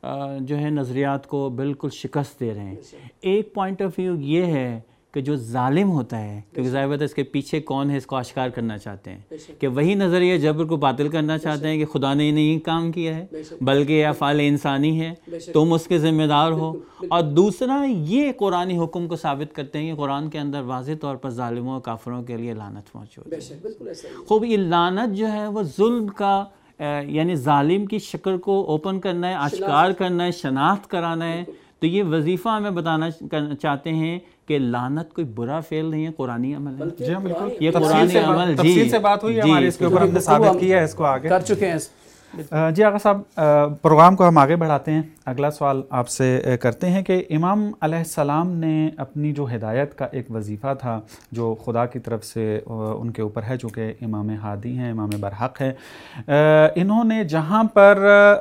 جو ہے نظریات کو بالکل شکست دے رہے ہیں. ایک پوائنٹ آف ویو یہ ہے کہ جو ظالم ہوتا ہے, کیونکہ ظاہر بات ہے اس کے پیچھے کون ہے اس کو آشکار کرنا چاہتے ہیں کہ وہی نظریہ جبر کو باطل کرنا چاہتے ہیں کہ خدا نے نہیں کام کیا ہے بلکہ یہ افعال انسانی ہے, تم اس کے ذمہ دار ہو. اور دوسرا یہ قرآنی حکم کو ثابت کرتے ہیں کہ قرآن کے اندر واضح طور پر ظالموں اور کافروں کے لیے لعنت موجود ہے. خوب یہ لعنت جو ہے وہ ظلم کا یعنی ظالم کی شکل کو اوپن کرنا ہے, آشکار کرنا ہے, شناخت کرانا ہے. تو یہ وظیفہ ہمیں بتانا چاہتے ہیں کہ لعنت کوئی برا فعل نہیں ہے, قرآنی عمل ہے. جی بالکل, یہ قرآنی عمل تفصیل سے بات ہوئی ہے ہماری, اس کے اوپر ہم نے ثابت کیا ہے, اس کو آگے کر چکے ہیں. جی آقا صاحب پروگرام کو ہم آگے بڑھاتے ہیں. اگلا سوال آپ سے کرتے ہیں کہ امام علیہ السلام نے اپنی جو ہدایت کا ایک وظیفہ تھا جو خدا کی طرف سے ان کے اوپر ہے، چونکہ امام ہادی ہیں، امام برحق ہے، انہوں نے جہاں پر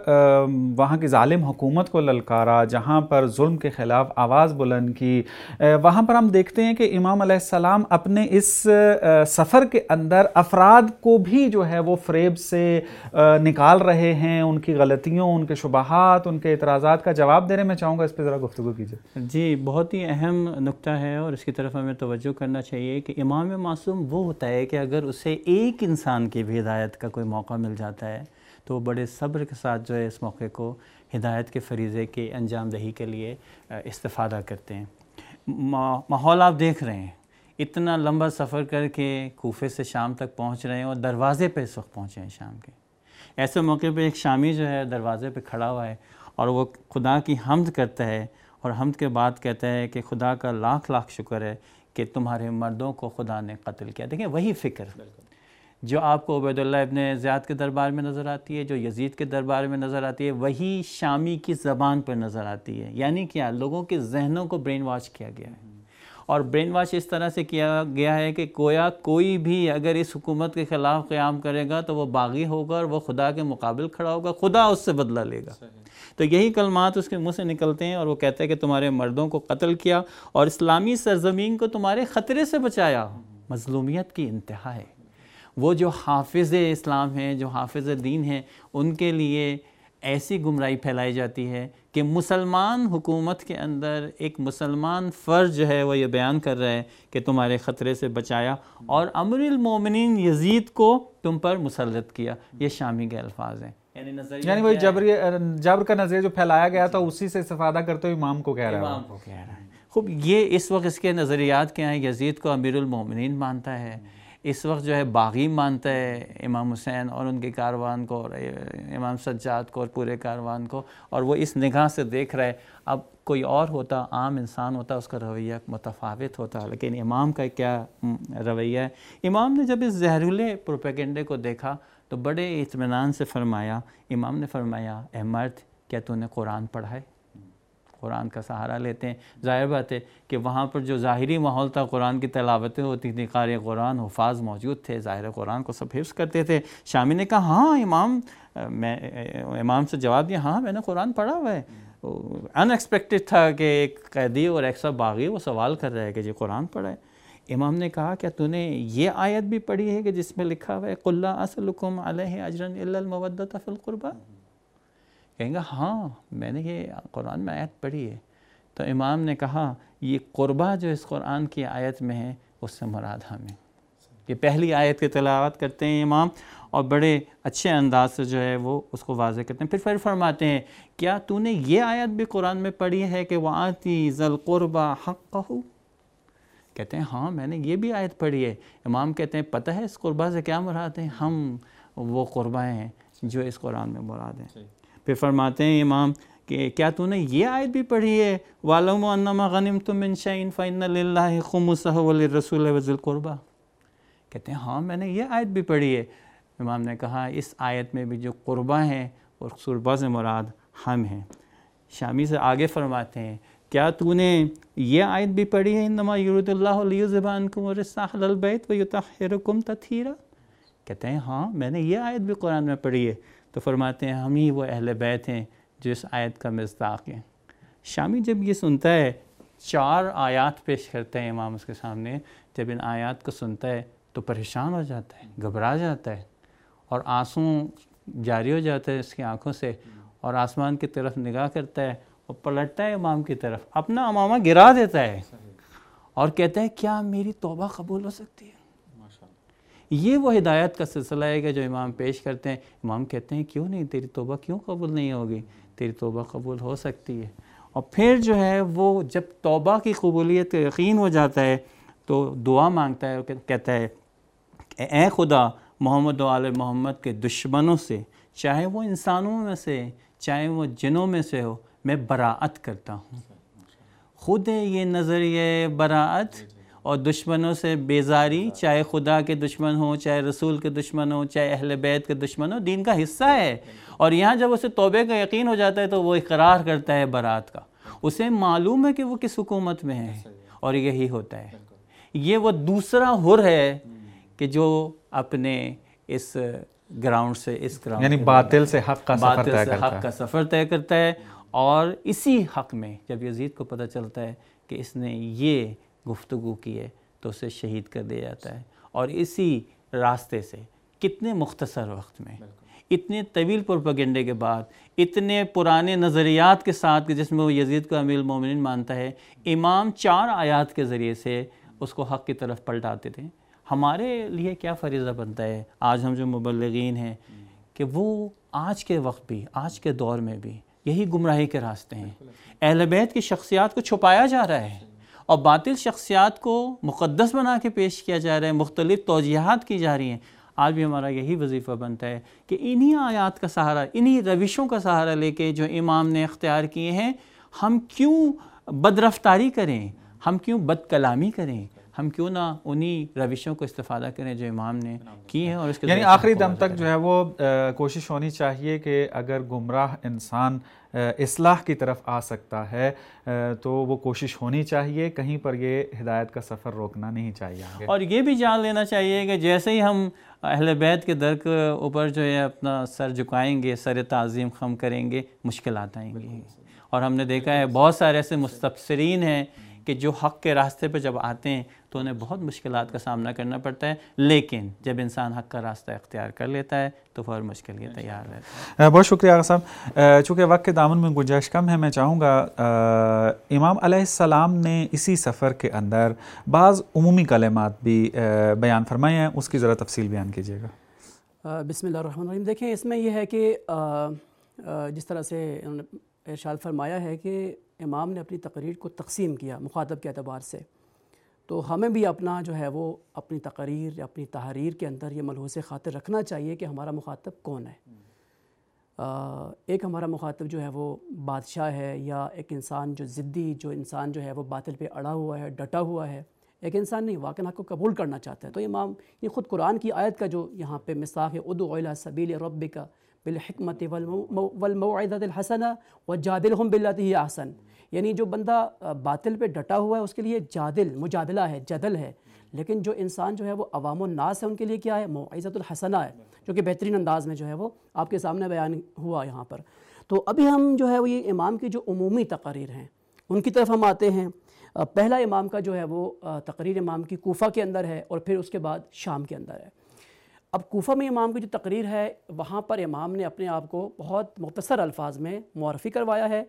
وہاں کی ظالم حکومت کو للکارا، جہاں پر ظلم کے خلاف آواز بلند کی، وہاں پر ہم دیکھتے ہیں کہ امام علیہ السلام اپنے اس سفر کے اندر افراد کو بھی جو ہے وہ فریب سے نکال رہے ہیں، ان کی غلطیوں، ان کے شبہات، ان کے اعتراضات کا جواب دے رہے ہیں۔ میں چاہوں گا اس پہ ذرا گفتگو کیجیے۔ جی، بہت ہی اہم نکتہ ہے اور اس کی طرف ہمیں توجہ کرنا چاہیے کہ امام معصوم وہ ہوتا ہے کہ اگر اسے ایک انسان کی بھی ہدایت کا کوئی موقع مل جاتا ہے تو وہ بڑے صبر کے ساتھ جو ہے اس موقع کو ہدایت کے فریضے کی انجام دہی کے لیے استفادہ کرتے ہیں۔ ماحول آپ دیکھ رہے ہیں، اتنا لمبا سفر کر کے کوفے سے شام تک پہنچ رہے ہیں اور دروازے پہ اس وقت پہنچے ہیں شام کے۔ ایسے موقع پہ ایک شامی جو ہے دروازے پہ کھڑا ہوا ہے اور وہ خدا کی حمد کرتا ہے اور حمد کے بعد کہتا ہے کہ خدا کا لاکھ لاکھ شکر ہے کہ تمہارے مردوں کو خدا نے قتل کیا۔ دیکھیں وہی فکر جو آپ کو عبید اللہ ابن زیاد کے دربار میں نظر آتی ہے، جو یزید کے دربار میں نظر آتی ہے، وہی شامی کی زبان پر نظر آتی ہے۔ یعنی کیا؟ لوگوں کے ذہنوں کو برین واش کیا گیا ہے، اور برین واش اس طرح سے کیا گیا ہے کہ گویا کوئی بھی اگر اس حکومت کے خلاف قیام کرے گا تو وہ باغی ہوگا اور وہ خدا کے مقابل کھڑا ہوگا، خدا اس سے بدلہ لے گا۔ تو یہی کلمات اس کے منہ سے نکلتے ہیں اور وہ کہتا ہے کہ تمہارے مردوں کو قتل کیا اور اسلامی سرزمین کو تمہارے خطرے سے بچایا۔ مظلومیت کی انتہا ہے۔ وہ جو حافظ اسلام ہیں، جو حافظ دین ہیں، ان کے لیے ایسی گمراہی پھیلائی جاتی ہے کہ مسلمان حکومت کے اندر ایک مسلمان فرد جو ہے وہ یہ بیان کر رہا ہے کہ تمہارے خطرے سے بچایا اور امیر المومنین یزید کو تم پر مسلط کیا۔ یہ شامی کے الفاظ ہیں، یعنی وہی جبری جبر کا نظریہ جو پھیلایا گیا تھا اسی سے استفادہ کرتے ہوئے امام کو کہہ رہا ہے۔ امام کو کہہ رہا ہے۔ خوب، یہ اس وقت اس کے نظریات کیا ہیں؟ یزید کو امیر المومنین مانتا ہے، اس وقت جو ہے باغی مانتا ہے امام حسین اور ان کے کاروان کو، اور امام سجاد کو اور پورے کاروان کو، اور وہ اس نگاہ سے دیکھ رہا ہے۔ اب کوئی اور ہوتا، عام انسان ہوتا، اس کا رویہ متفاوت ہوتا، لیکن امام کا کیا رویہ ہے؟ امام نے جب اس زہریلے پروپیگنڈے کو دیکھا تو بڑے اطمینان سے فرمایا، امام نے فرمایا، اے مرد، کیا تو نے قرآن پڑھا ہے؟ قرآن کا سہارا لیتے ہیں۔ ظاہر بات ہے کہ وہاں پر جو ظاہری ماحول تھا، قرآن کی تلاوتیں ہوتی تھیں، قاری قرآن حفاظ موجود تھے، ظاہر قرآن کو سب حفظ کرتے تھے۔ شامی نے کہا ہاں امام، میں امام سے جواب دیا ہاں میں نے قرآن پڑھا ہوا ہے۔ ان ایکسپیکٹڈ تھا کہ ایک قیدی اور ایک سا باغی وہ سوال کر رہا ہے کہ جی قرآن پڑھا ہے۔ امام نے کہا کیا تو نے یہ آیت بھی پڑھی ہے کہ جس میں لکھا ہوا ہے قُلْ لَا أَسْأَلُكُمْ عَلَيْهِ أَجْرًا إِلَّا الْمَوَدَّةَ فِي الْقُرْبَى؟ کہیں گا ہاں میں نے یہ قرآن میں آیت پڑھی ہے۔ تو امام نے کہا یہ قربہ جو اس قرآن کی آیت میں ہے اس سے مراد ہمیں۔ یہ پہلی آیت کی تلاوت کرتے ہیں امام اور بڑے اچھے انداز سے جو ہے وہ اس کو واضح کرتے ہیں۔ پھر پھر فرماتے ہیں کیا تو نے یہ آیت بھی قرآن میں پڑھی ہے کہ وَآتِ ذَا الْقُرْبَى حَقَّهُ؟ کہتے ہیں ہاں میں نے یہ بھی آیت پڑھی ہے۔ امام کہتے ہیں پتہ ہے اس قربہ سے کیا مراد ہے؟ ہم وہ قربہ ہیں جو اس قرآن میں مراد ہیں۔ پھر فرماتے ہیں امام کہ کیا تو نے یہ آیت بھی پڑھی ہے وَعْلَمُوا أَنَّمَا غَنِمْتُم مِّن شَيْءٍ فَإِنَّ لِلَّهِ خُمُسَهُ وَلِلرَّسُولِ وَذِي الْقُرْبَى؟ کہتے ہیں ہاں میں نے یہ آیت بھی پڑھی ہے۔ امام نے کہا اس آیت میں بھی جو قربہ ہیں اور قربہ سے مراد ہم ہیں۔ شامی سے آگے فرماتے ہیں کیا تو نے یہ آیت بھی پڑھی ہے انما یرید اللہ لیذھب عنکم الرجس اہل البیت ویطہرکم تطہیرا؟ کہتے ہیں ہاں میں نے یہ آیت بھی قرآن میں پڑھی ہے۔ تو فرماتے ہیں ہم ہی وہ اہل بیت ہیں جو اس آیت کا مصداق ہیں۔ شامی جب یہ سنتا ہے، چار آیات پیش کرتے ہیں امام اس کے سامنے، جب ان آیات کو سنتا ہے تو پریشان ہو جاتا ہے، گھبرا جاتا ہے اور آنسو جاری ہو جاتا ہے اس کی آنکھوں سے، اور آسمان کی طرف نگاہ کرتا ہے اور پلٹتا ہے امام کی طرف، اپنا امامہ گرا دیتا ہے اور کہتا ہے کیا میری توبہ قبول ہو سکتی ہے؟ یہ وہ ہدایت کا سلسلہ ہے کہ جو امام پیش کرتے ہیں۔ امام کہتے ہیں کیوں نہیں، تیری توبہ کیوں قبول نہیں ہوگی؟ تیری توبہ قبول ہو سکتی ہے۔ اور پھر جو ہے وہ جب توبہ کی قبولیت کا یقین ہو جاتا ہے تو دعا مانگتا ہے اور کہتا ہے اے خدا، محمد و آل محمد کے دشمنوں سے، چاہے وہ انسانوں میں سے چاہے وہ جنوں میں سے ہو، میں براعت کرتا ہوں۔ خود یہ نظریہ براعت اور دشمنوں سے بیزاری، چاہے خدا کے دشمن ہوں، چاہے رسول کے دشمن ہوں، چاہے اہل بیت کے دشمن ہوں، دین کا حصہ ہے۔ اور یہاں جب اسے توبے کا یقین ہو جاتا ہے تو وہ اقرار کرتا ہے برات کا، اسے معلوم ہے کہ وہ کس حکومت میں ہے، اور یہی ہوتا ہے۔ یہ وہ دوسرا حر ہے کہ جو اپنے اس گراؤنڈ سے اس گراؤنڈ یعنی باطل سے حق کا سفر طے کرتا ہے، حق کا سفر طے کرتا ہے۔ اور اسی حق میں جب یزید کو پتہ چلتا ہے کہ اس نے یہ گفتگو کی ہے تو اسے شہید کر دیا جاتا ہے۔ اور اسی راستے سے کتنے مختصر وقت میں، اتنے طویل پروپیگنڈے کے بعد، اتنے پرانے نظریات کے ساتھ کہ جس میں وہ یزید کو امیر المومنین مانتا ہے، امام چار آیات کے ذریعے سے اس کو حق کی طرف پلٹاتے تھے۔ ہمارے لیے کیا فریضہ بنتا ہے آج ہم جو مبلغین ہیں کہ وہ آج کے وقت بھی، آج کے دور میں بھی یہی گمراہی کے راستے ہیں۔ اہل بیت کی شخصیات کو چھپایا جا رہا ہے اور باطل شخصیات کو مقدس بنا کے پیش کیا جا رہا ہے، مختلف توجیہات کی جا رہی ہیں۔ آج بھی ہمارا یہی وظیفہ بنتا ہے کہ انہی آیات کا سہارا، انہی روشوں کا سہارا لے کے جو امام نے اختیار کیے ہیں، ہم کیوں بدرفتاری کریں، ہم کیوں بد کلامی کریں، ہم کیوں نہ انہی روشوں کو استفادہ کریں جو امام نے کی ہیں۔ اور اس کے یعنی آخری دم تک جو ہے وہ کوشش ہونی چاہیے کہ اگر گمراہ انسان اصلاح کی طرف آ سکتا ہے تو وہ کوشش ہونی چاہیے، کہیں پر یہ ہدایت کا سفر روکنا نہیں چاہیے۔ اور یہ بھی جان لینا چاہیے کہ جیسے ہی ہم اہل بیت کے در کے اوپر جو ہے اپنا سر جھکائیں گے، سر تعظیم خم کریں گے، مشکلات آئیں گی۔ اور ہم نے دیکھا ہے بہت سارے ایسے مستبصرین ہیں کہ جو حق کے راستے پہ جب آتے ہیں تو انہیں بہت مشکلات کا سامنا کرنا پڑتا ہے، لیکن جب انسان حق کا راستہ اختیار کر لیتا ہے تو فوراً مشکل کے تیار رہتا ہے۔ بہت شکریہ آغا صاحب۔ چونکہ وقت کے دامن میں گنجائش کم ہے، میں چاہوں گا امام علیہ السلام نے اسی سفر کے اندر بعض عمومی کلمات بھی بیان فرمائے ہیں، اس کی ذرا تفصیل بیان کیجیے گا۔ بسم اللہ الرحمن الرحیم۔ دیکھیں اس میں یہ ہے کہ جس طرح سے انہوں نے ارشاد فرمایا ہے کہ امام نے اپنی تقریر کو تقسیم کیا مخاطب کے اعتبار سے، تو ہمیں بھی اپنا جو ہے وہ اپنی تقریر یا اپنی تحریر کے اندر یہ ملحوظ خاطر رکھنا چاہیے کہ ہمارا مخاطب کون ہے۔ ایک ہمارا مخاطب جو ہے وہ بادشاہ ہے، یا ایک انسان جو ضدی، جو انسان جو ہے وہ باطل پہ اڑا ہوا ہے، ڈٹا ہوا ہے، ایک انسان نہیں واقعی حق کو قبول کرنا چاہتا ہے۔ تو امام یہ خود قرآن کی آیت کا جو یہاں پہ مصداق ہے، ادعو الی سبیل ربک بالحکمت والموعظۃ الحسنہ وجادلہم باللتی ہی احسن، یعنی جو بندہ باطل پہ ڈٹا ہوا ہے اس کے لیے جادل، مجادلہ ہے، جدل ہے، لیکن جو انسان جو ہے وہ عوام الناس ہے ان کے لیے کیا ہے، موعظۃ الحسنہ ہے، جو کہ بہترین انداز میں جو ہے وہ آپ کے سامنے بیان ہوا یہاں پر۔ تو ابھی ہم جو ہے وہ یہ امام کی جو عمومی تقاریر ہیں ان کی طرف ہم آتے ہیں۔ پہلا امام کا جو ہے وہ تقریر امام کی کوفہ کے اندر ہے، اور پھر اس کے بعد شام کے اندر ہے۔ اب کوفہ میں امام کی جو تقریر ہے وہاں پر امام نے اپنے آپ کو بہت مختصر الفاظ میں معرفی کروایا ہے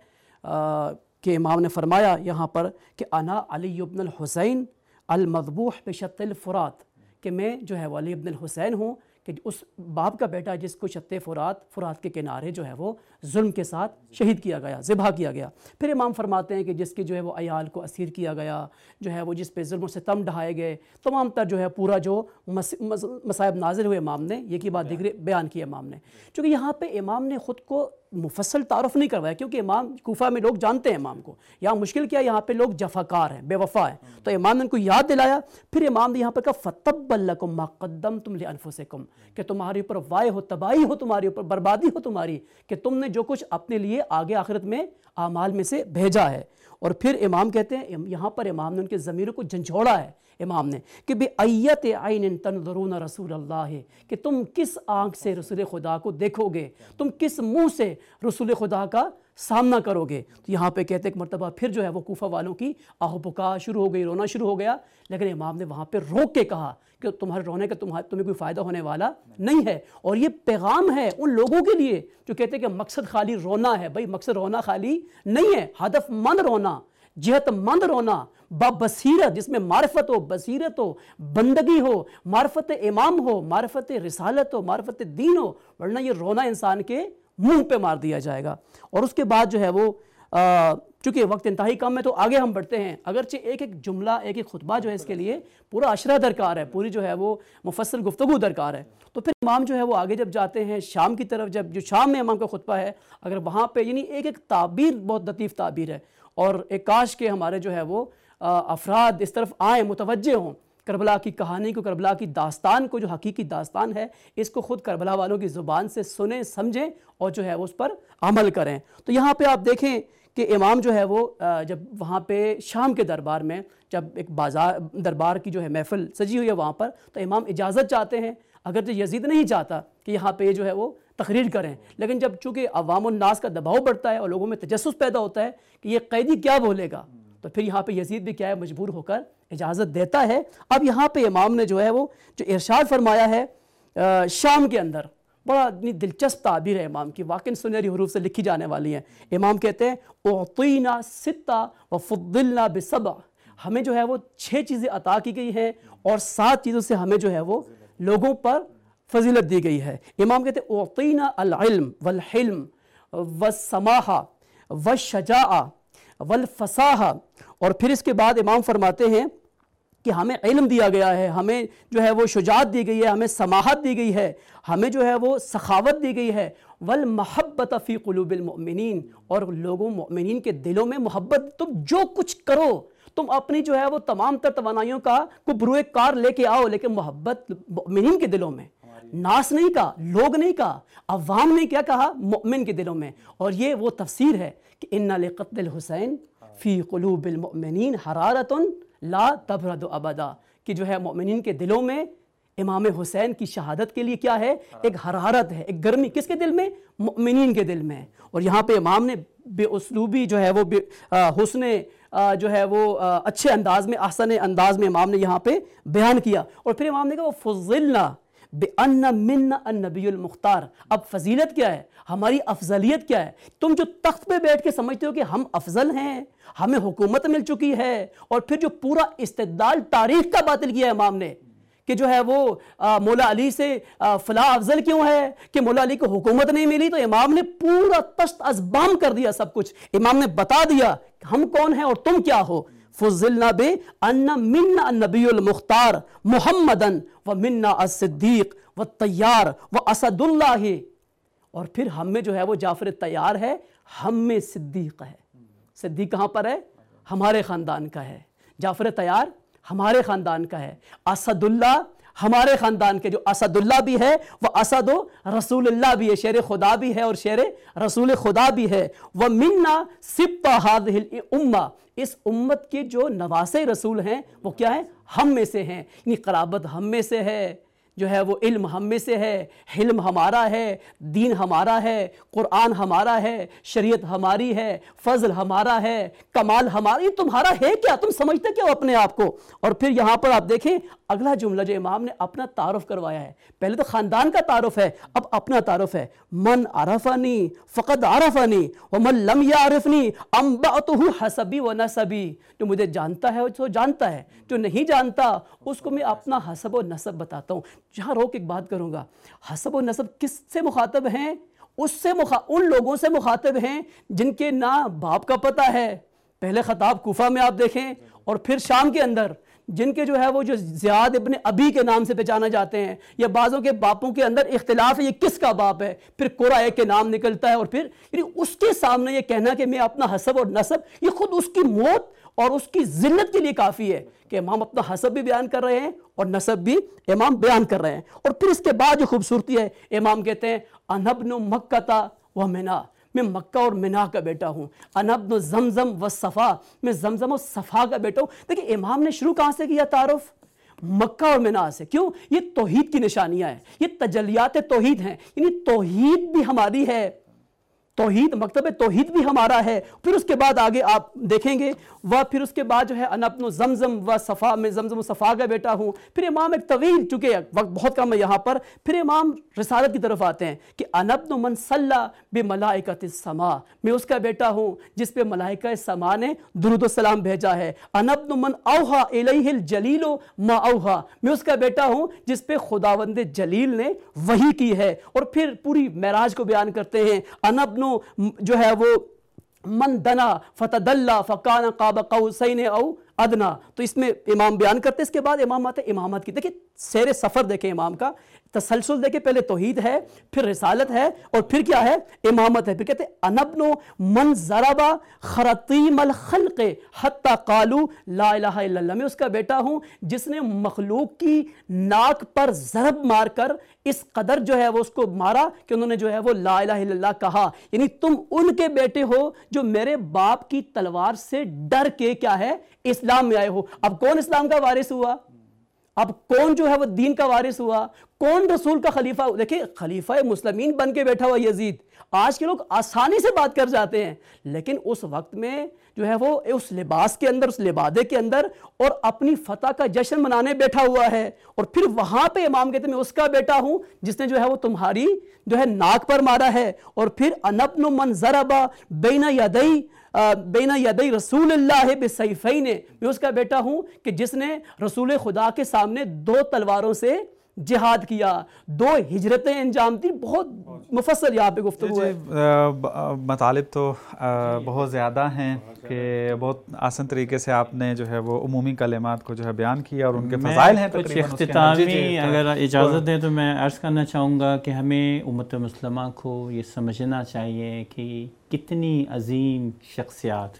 کہ امام نے فرمایا یہاں پر کہ انا علی ابن الحسین المذبوح بشط الفرات، کہ میں جو ہے وہ علی ابن الحسین ہوں، کہ اس باپ کا بیٹا جس کو شط فرات، فرات کے کنارے جو ہے وہ ظلم کے ساتھ شہید کیا گیا، ذبح کیا گیا۔ پھر امام فرماتے ہیں کہ جس کی جو ہے وہ عیال کو اسیر کیا گیا، جو ہے وہ جس پہ ظلم و ستم ڈھائے گئے، تمام تر جو ہے پورا جو مصائب نازل ہوئے امام نے یہ کی بات دیگر بیان کی امام نے۔ چونکہ یہاں پہ امام نے خود کو مفصل تعارف نہیں کروایا، کیونکہ امام کوفہ میں لوگ جانتے ہیں امام کو، یہاں مشکل کیا، یہاں پہ لوگ جفاکار ہیں، بے وفا ہیں، تو امام نے ان کو یاد دلایا۔ پھر امام نے یہاں پر کہا فَتَبًّا لَكُمْ مَا قَدَّمْتُمْ لِأَنفُسِكُمْ، کہ تمہارے اوپر وائے ہو، تباہی ہو، تمہارے اوپر بربادی ہو تمہاری، کہ تم نے جو کچھ اپنے لیے آگے آخرت میں اعمال میں سے بھیجا ہے۔ اور پھر امام کہتے ہیں یہاں پر امام نے ان کے ضمیروں کو جھنجھوڑا ہے امام نے کہ بِأَيَّتِ عَيْنٍ تَنظُرُونَ رَسُولَ اللَّهِ، کہ تم کس آنکھ سے رسول خدا کو دیکھو گے، تم کس منہ سے رسول خدا کا سامنا کرو گے۔ تو یہاں پہ کہتے ایک مرتبہ پھر جو ہے وہ کوفہ والوں کی آہ و بکا شروع ہو گئی، رونا شروع ہو گیا، لیکن امام نے وہاں پہ روک کے کہا کہ تمہارے رونے کا تمہیں کوئی فائدہ ہونے والا نہیں ہے۔ اور یہ پیغام ہے ان لوگوں کے لیے جو کہتے ہیں کہ مقصد خالی رونا ہے۔ بھائی مقصد رونا خالی نہیں ہے، ہدف مند رونا، جہت مند رونا، با بصیرت، جس میں معرفت ہو، بصیرت ہو، بندگی ہو، معرفت امام ہو، معرفت رسالت ہو، معرفت دین ہو، ورنہ یہ رونا انسان کے منہ پہ مار دیا جائے گا۔ اور اس کے بعد جو ہے وہ چونکہ وقت انتہائی کم ہے تو آگے ہم بڑھتے ہیں، اگرچہ ایک ایک جملہ، ایک ایک خطبہ جو ہے اس کے لیے پورا اشرہ درکار ہے، پوری جو ہے وہ مفصل گفتگو درکار ہے۔ تو پھر امام جو ہے وہ آگے جب جاتے ہیں شام کی طرف، جب جو شام میں امام کا خطبہ ہے، اگر وہاں پہ یعنی ایک ایک تعبیر بہت لطیف تعبیر ہے، اور ایک کاش کہ ہمارے جو ہے وہ افراد اس طرف آئیں، متوجہ ہوں کربلا کی کہانی کو، کربلا کی داستان کو، جو حقیقی داستان ہے اس کو خود کربلا والوں کی زبان سے سنیں، سمجھیں اور جو ہے اس پر عمل کریں۔ تو یہاں پہ آپ دیکھیں کہ امام جو ہے وہ جب وہاں پہ شام کے دربار میں جب ایک بازار دربار کی جو ہے محفل سجی ہوئی ہے وہاں پر، تو امام اجازت چاہتے ہیں، اگرچہ یزید نہیں چاہتا کہ یہاں پہ جو ہے وہ تقریر کریں، لیکن جب چونکہ عوام الناس کا دباؤ بڑھتا ہے اور لوگوں میں تجسس پیدا ہوتا ہے کہ یہ قیدی کیا بولے گا، تو پھر یہاں پہ یزید بھی کیا ہے، مجبور ہو کر اجازت دیتا ہے۔ اب یہاں پہ امام نے جو ہے وہ جو ارشاد فرمایا ہے شام کے اندر، بڑا دلچسپ تعبیر ہے امام کی، واقعی سنہری حروف سے لکھی جانے والی ہیں۔ امام کہتے ہیں اعطینا ستہ وفضلنا بسبع، ہمیں جو ہے وہ چھ چیزیں عطا کی گئی ہیں اور سات چیزوں سے ہمیں جو ہے وہ لوگوں پر فضیلت دی گئی ہے۔ امام کہتے ہیں اعطینا العلم والحلم والسماحہ والشجاعہ والفصاحہ، اور پھر اس کے بعد امام فرماتے ہیں کہ ہمیں علم دیا گیا ہے، ہمیں جو ہے وہ شجاعت دی گئی ہے، ہمیں سماحت دی گئی ہے، ہمیں جو ہے وہ سخاوت دی گئی ہے، والمحبت فی قلوب المؤمنین، اور لوگوں مؤمنین کے دلوں میں محبت، تم جو کچھ کرو تم اپنی جو ہے وہ تمام تر توانائیوں کا کو بروئے کار لے کے آؤ، لیکن محبت مؤمنین کے دلوں میں، ناس نہیں کہا، لوگ نہیں کہا، عوام نے کیا کہا، مؤمن کے دلوں میں۔ اور یہ وہ تفسیر ہے کہ ان لقتل الحسین فی قلوب المؤمنین حرارۃ لا تبرد ابدا، کہ جو ہے مومنین کے دلوں میں امام حسین کی شہادت کے لیے کیا ہے، ایک حرارت ہے، ایک گرمی، کس کے دل میں، مومنین کے دل میں۔ اور یہاں پہ امام نے بے اسلوبی جو ہے وہ حسن جو ہے وہ اچھے انداز میں، احسن انداز میں امام نے یہاں پہ بیان کیا، اور پھر امام نے کہا وہ فضلنا بِأَنَّ مِنَّا النَّبِيُّ الْمُخْتَارِ، اب فضیلت کیا ہے، ہماری افضلیت کیا ہے، تم جو تخت پہ بیٹھ کے سمجھتے ہو کہ ہم افضل ہیں، ہمیں حکومت مل چکی ہے، اور پھر جو پورا استدلال تاریخ کا باطل کیا ہے امام نے کہ جو ہے وہ مولا علی سے فلاں افضل کیوں ہے کہ مولا علی کو حکومت نہیں ملی، تو امام نے پورا تشت ازبام کر دیا سب کچھ، امام نے بتا دیا ہم کون ہیں اور تم کیا ہو۔ فضلنا بِأَنَّ مِنَّا النَّبِيُّ الْمُخْتَارِ مُحَمَّدًا وَمِنَّا الصِّدِّيقُ وَالطَّيَّارُ وَأَسَدُ اللَّهِ، اور پھر ہم میں جو ہے وہ جعفر طیار ہے، ہم میں صدیق ہے۔ صدیق کہاں پر ہے، ہمارے خاندان کا ہے، جعفر طیار ہمارے خاندان کا ہے، اسد اللہ ہمارے خاندان کے، جو اسد اللہ بھی ہے وہ اسد رسول اللہ بھی ہے، شیر خدا بھی ہے اور شیر رسول خدا بھی ہے۔ وَمِنَّا سِبْطَ هَذِهِ الْأُمَّةِ، اس امت کے جو نواسے رسول ہیں وہ کیا ہیں، ہم میں سے ہیں، یعنی قرابت ہم میں سے ہے، جو ہے وہ علم ہم میں سے ہے، حلم ہمارا ہے، دین ہمارا ہے، قرآن ہمارا ہے، شریعت ہماری ہے، فضل ہمارا ہے، کمال ہمارا، یہ تمہارا ہے کیا، تم سمجھتے کیا ہو اپنے آپ کو۔ اور پھر یہاں پر آپ دیکھیں اگلا جملہ جو امام نے اپنا تعارف کروایا ہے، پہلے تو خاندان کا تعارف ہے، اب اپنا تعارف ہے، من عرفنی فقد عرفنی ومن لم یعرفنی انبأتہ حسبی و نسبی، جو مجھے جانتا ہے وہ جانتا ہے، جو نہیں جانتا اس کو میں اپنا حسب و نسب بتاتا ہوں۔ جہاں روک ایک بات کروں گا، حسب و نسب کس سے مخاطب ہیں، اس سے مخا... ان لوگوں سے مخاطب ہیں جن کے نہ باپ کا پتہ ہے، پہلے خطاب کوفہ میں آپ دیکھیں، اور پھر شام کے اندر جن کے جو ہے وہ جو زیاد ابن ابی کے نام سے پہچانا جاتے ہیں، یا بعضوں کے باپوں کے اندر اختلاف ہے یہ کس کا باپ ہے، پھر قرہ ایک کے نام نکلتا ہے، اور پھر یعنی اس کے سامنے یہ کہنا کہ میں اپنا حسب اور نسب، یہ خود اس کی موت اور اس کی ذلت کے لیے کافی ہے کہ امام اپنا حسب بھی بیان کر رہے ہیں اور نسب بھی امام بیان کر رہے ہیں۔ اور پھر اس کے بعد جو خوبصورتی ہے، امام کہتے ہیں انا ابن مکہ و منا، میں مکہ اور منا کا بیٹا ہوں، انا ابن زمزم و صفا، میں زمزم و صفا کا بیٹا ہوں۔ دیکھیں امام نے شروع کہاں سے کیا تعارف، مکہ اور منا سے، کیوں، یہ توحید کی نشانیاں ہیں، یہ تجلیات توحید ہیں، یعنی توحید بھی ہماری ہے، توحید مکتب توحید بھی ہمارا ہے۔ پھر اس کے بعد آگے آپ دیکھیں گے وہ پھر اس کے بعد جو ہے انا ابن زمزم و صفا، میں زمزم و صفا کا بیٹا ہوں۔ پھر امام ایک طویل، چونکہ وقت بہت کم ہے یہاں پر، پھر امام رسالت کی طرف آتے ہیں کہ انا ابن من صلی بملائکۃ السماء، میں اس کا بیٹا ہوں جس پہ ملائکہ سما نے درود و سلام بھیجا ہے۔ انا ابن من اوحا الیہ الجلیل ما اوحا، میں اس کا بیٹا ہوں جس پہ خداوند جلیل نے وحی کی ہے۔ اور پھر پوری معراج کو بیان کرتے ہیں، انا ابن جو ہے وہ من دنا فتدلا فکان قاب قوسین او ادنا، تو اس میں امام بیان کرتے ہیں۔ اس کے بعد امام آتے ہیں امامت کی، دیکھیں سیر سفر دیکھیں امام کا، تسلسل دیکھیں، پہلے توحید ہے، پھر رسالت ہے، اور پھر کیا ہے؟ امامت ہے. پھر کہتے ہیں انبن من ضرب خرطیم الخلق حتی قالوا لا الہ الا اللہ، میں اس کا بیٹا ہوں جس نے مخلوق کی ناک پر ضرب مار کر اس قدر جو ہے وہ اس کو مارا کہ انہوں نے جو ہے وہ لا الہ الا اللہ کہا. یعنی تم ان کے بیٹے ہو جو میرے باپ کی تلوار سے ڈر کے کیا ہے اسلام میں آئے ہو. اب کون اسلام کا وارث ہوا؟ اب کون جو ہے وہ دین کا وارث ہوا؟ کون رسول کا خلیفہ؟ دیکھیں خلیفہ مسلمین بن کے بیٹھا ہوا یزید. آج کے لوگ آسانی سے بات کر جاتے ہیں، لیکن اس وقت میں جو ہے وہ اس لباس کے اندر، اس لبادے کے اندر، اور اپنی فتح کا جشن منانے بیٹھا ہوا ہے. اور پھر وہاں پہ امام کہتے ہیں میں اس کا بیٹا ہوں جس نے جو ہے وہ تمہاری جو ہے ناک پر مارا ہے. اور پھر انبن من ضرب بین یدی بین یدی رسول اللہ بسیفین، میں اس کا بیٹا ہوں کہ جس نے رسول خدا کے سامنے دو تلواروں سے جہاد کیا، دو ہجرتیں انجام دی. بہت مفصل یہاں پہ گفتگو ہے. مطالب تو بہت زیادہ ہیں کہ بہت آسان طریقے سے آپ نے جو ہے وہ عمومی کلمات کو جو ہے بیان کیا اور ان کے فضائل ہیں. کچھ اختتامی اگر اجازت دیں تو میں عرض کرنا چاہوں گا کہ ہمیں امت مسلمہ کو یہ سمجھنا چاہیے کہ کتنی عظیم شخصیات،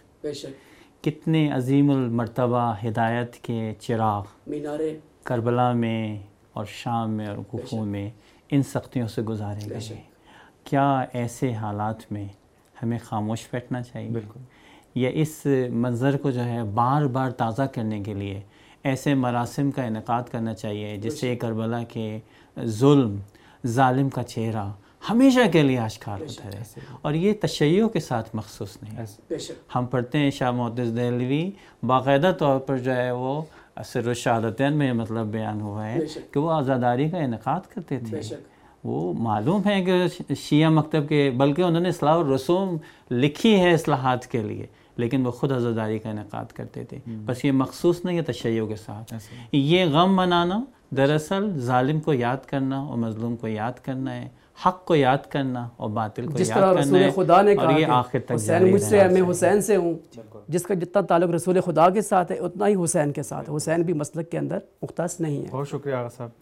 کتنے عظیم المرتبہ ہدایت کے چراغ مینارے کربلا میں اور شام میں اور کوفہ میں ان سختیوں سے گزارے گئے. کیا ایسے حالات میں ہمیں خاموش بیٹھنا چاہیے؟ بالکل. یا اس منظر کو جو ہے بار بار تازہ کرنے کے لیے ایسے مراسم کا انعقاد کرنا چاہیے جس سے کربلا کے ظلم، ظالم کا چہرہ ہمیشہ کے لیے آشکار ہوتا ہے. اور یہ تشیع کے ساتھ مخصوص نہیں. ہم پڑھتے ہیں شاہ محدث دہلوی باقاعدہ طور پر جو ہے وہ سر الشہادتین میں مطلب بیان ہوا ہے کہ وہ عزاداری کا انعقاد کرتے تھے. وہ معلوم ہے کہ شیعہ مکتب کے، بلکہ انہوں نے اصلاح الرسوم لکھی ہے اصلاحات کے لیے، لیکن وہ خود عزاداری کا انعقاد کرتے تھے. بس یہ مخصوص نہیں ہے تشیع کے ساتھ. یہ غم منانا دراصل ظالم کو یاد کرنا اور مظلوم کو یاد کرنا ہے، حق کو یاد کرنا اور باطل کو یاد کرنا ہے. خدا نے اور یہ آخر تک حسین مجھ سے ہے، میں حسین سے ہوں. جس کا جتنا تعلق رسول خدا کے ساتھ ہے اتنا ہی حسین کے ساتھ ہے. حسین بھی مسلک کے اندر مختص نہیں ہے. بہت شکریہ آغا صاحب.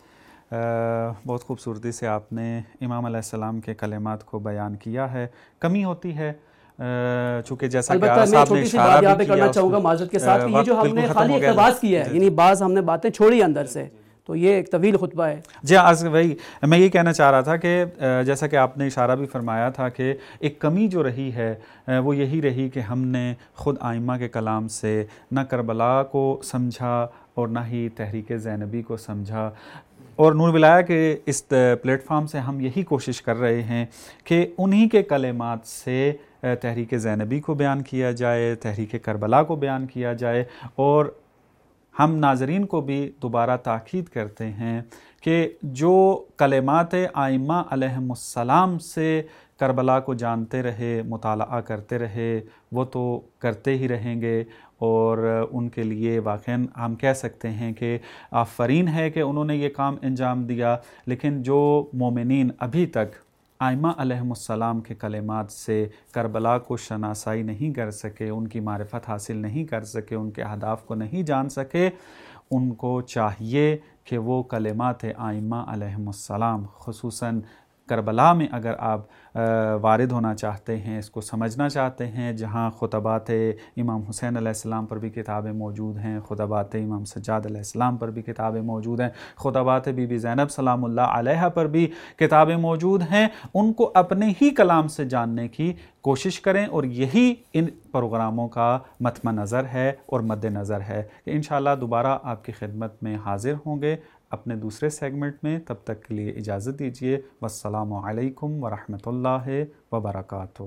بہت خوبصورتی سے آپ نے امام علیہ السلام کے کلمات کو بیان کیا ہے. کمی ہوتی ہے چونکہ جیسا کہ آغا صاحب نے اشارہ بھی کیا، میں کرنا چاہوں گا معذرت کے ساتھ کہ یہ جو ہم نے خالی اقتباس کیا ہے، یعنی بعض ہم نے باتیں چھوڑی اندر سے، تو یہ ایک طویل خطبہ ہے. جی آج وہی میں یہ کہنا چاہ رہا تھا کہ جیسا کہ آپ نے اشارہ بھی فرمایا تھا کہ ایک کمی جو رہی ہے وہ یہی رہی کہ ہم نے خود آئمہ کے کلام سے نہ کربلا کو سمجھا اور نہ ہی تحریک زینبی کو سمجھا. اور نور ولایہ کے اس پلیٹ فارم سے ہم یہی کوشش کر رہے ہیں کہ انہی کے کلمات سے تحریک زینبی کو بیان کیا جائے، تحریک کربلا کو بیان کیا جائے. اور ہم ناظرین کو بھی دوبارہ تاکید کرتے ہیں کہ جو کلمات آئمہ علیہم السلام سے کربلا کو جانتے رہے، مطالعہ کرتے رہے، وہ تو کرتے ہی رہیں گے. اور ان کے لیے واقعاً ہم کہہ سکتے ہیں کہ آفرین ہے کہ انہوں نے یہ کام انجام دیا. لیکن جو مومنین ابھی تک آئمہ علیہم السلام کے کلمات سے کربلا کو شناسائی نہیں کر سکے، ان کی معرفت حاصل نہیں کر سکے، ان کے اہداف کو نہیں جان سکے، ان کو چاہیے کہ وہ کلمات آئمہ علیہم السلام خصوصاً کربلا میں اگر آپ وارد ہونا چاہتے ہیں، اس کو سمجھنا چاہتے ہیں، جہاں خطبات امام حسین علیہ السلام پر بھی کتابیں موجود ہیں، خطبات امام سجاد علیہ السلام پر بھی کتابیں موجود ہیں، خطبات بی بی زینب سلام اللہ علیہا پر بھی کتابیں موجود ہیں، ان کو اپنے ہی کلام سے جاننے کی کوشش کریں. اور یہی ان پروگراموں کا متم نظر ہے اور مد نظر ہے کہ انشاءاللہ دوبارہ آپ کی خدمت میں حاضر ہوں گے اپنے دوسرے سیگمنٹ میں. تب تک کے لیے اجازت دیجیے. والسلام علیکم ورحمۃ اللہ وبرکاتہ.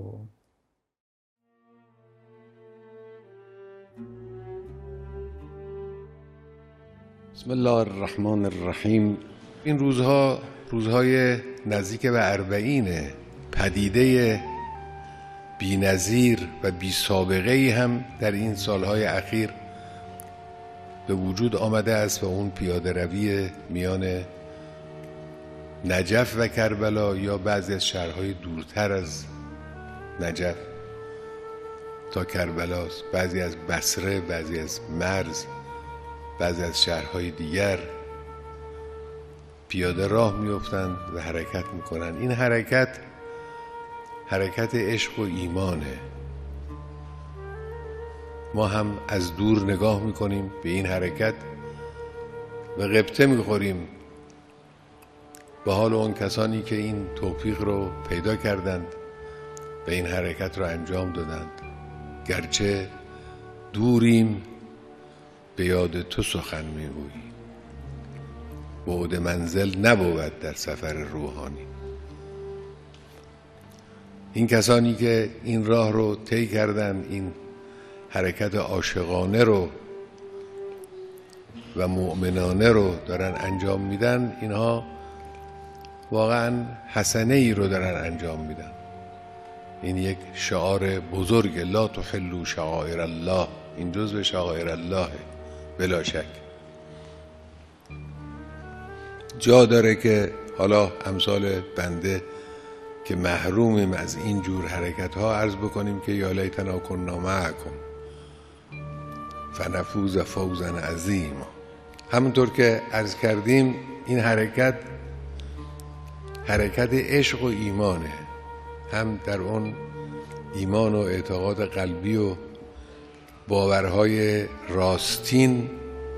بسم اللہ الرحمن الرحیم. این روزها روزهای نزدیک به اربعین پدیده بی‌نظیر و بی سابقه‌ای هم در این سالهای اخیر به وجود آمده است و اون پیاده روی میان نجف و کربلا یا بعضی از شهرهای دورتر از نجف تا کربلا، بعضی از بصره، بعضی از مرز، بعضی از شهرهای دیگر پیاده راه میافتند و حرکت میکنند. این حرکت حرکت عشق و ایمانه. ما هم از دور نگاه میکنیم به این حرکت و غبطه میخوریم به حال اون کسانی که این توفیق رو پیدا کردند و این حرکت رو انجام دادند. گرچه دوریم به یاد تو سخن میگویی، بعد منزل نبود در سفر روحانی. این کسانی که این راه رو طی کردند، این حرکت عاشقانه رو و مؤمنانه رو دارن انجام میدن، اینها واقعا حسنه ای رو دارن انجام میدن. این یک شعار بزرگ، لا تحلوا شعائر الله، این جزو شعائر الله بلا شک. جا داره که حالا امثال بنده که محرومیم از این جور حرکت ها عرض بکنیم که یا لیتنا کنا معکم فنفوز فوزا عظیما. همونطور که عرض کردیم این حرکت حرکت عشق و ایمانه، هم در اون ایمان و اعتقاد قلبی و باورهای راستین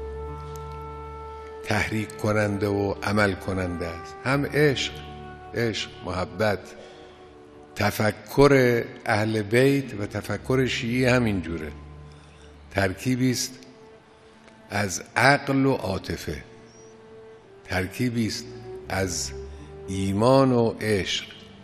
تحریک کننده و عمل کننده است، هم عشق عشق محبت. تفکر اهل بیت و تفکر شیعی همین جوره، ترکیبی است از عقل و عاطفه، ترکیبی است از ایمان و عشق.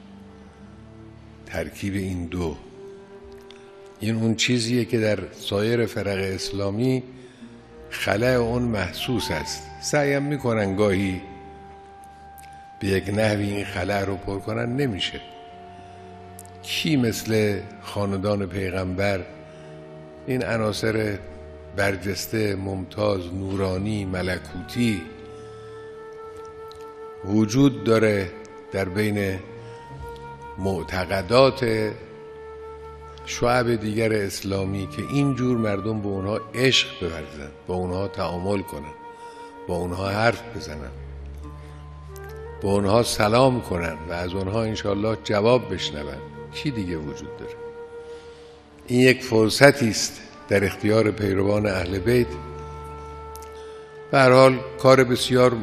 ترکیب این دو، این اون چیزیه که در سایر فرق اسلامی خلأ اون محسوس است. سعیم میکنن گاهی به یک نحوی این خلأ رو پر کنن، نمیشه. کی مثل خاندان پیغمبر این عناصر برجسته، ممتاز، نورانی، ملکوتی وجود داره در بین معتقدات شعب دیگر اسلامی که اینجور مردم به اونها عشق بورزن، با اونها تعامل کنن، با اونها حرف بزنن، با اونها سلام کنن و از اونها انشاءالله جواب بشنون. کی دیگه وجود داره؟ این یک فرصتی است در اختیار پیروان اهل بیت. به هر حال کار بسیار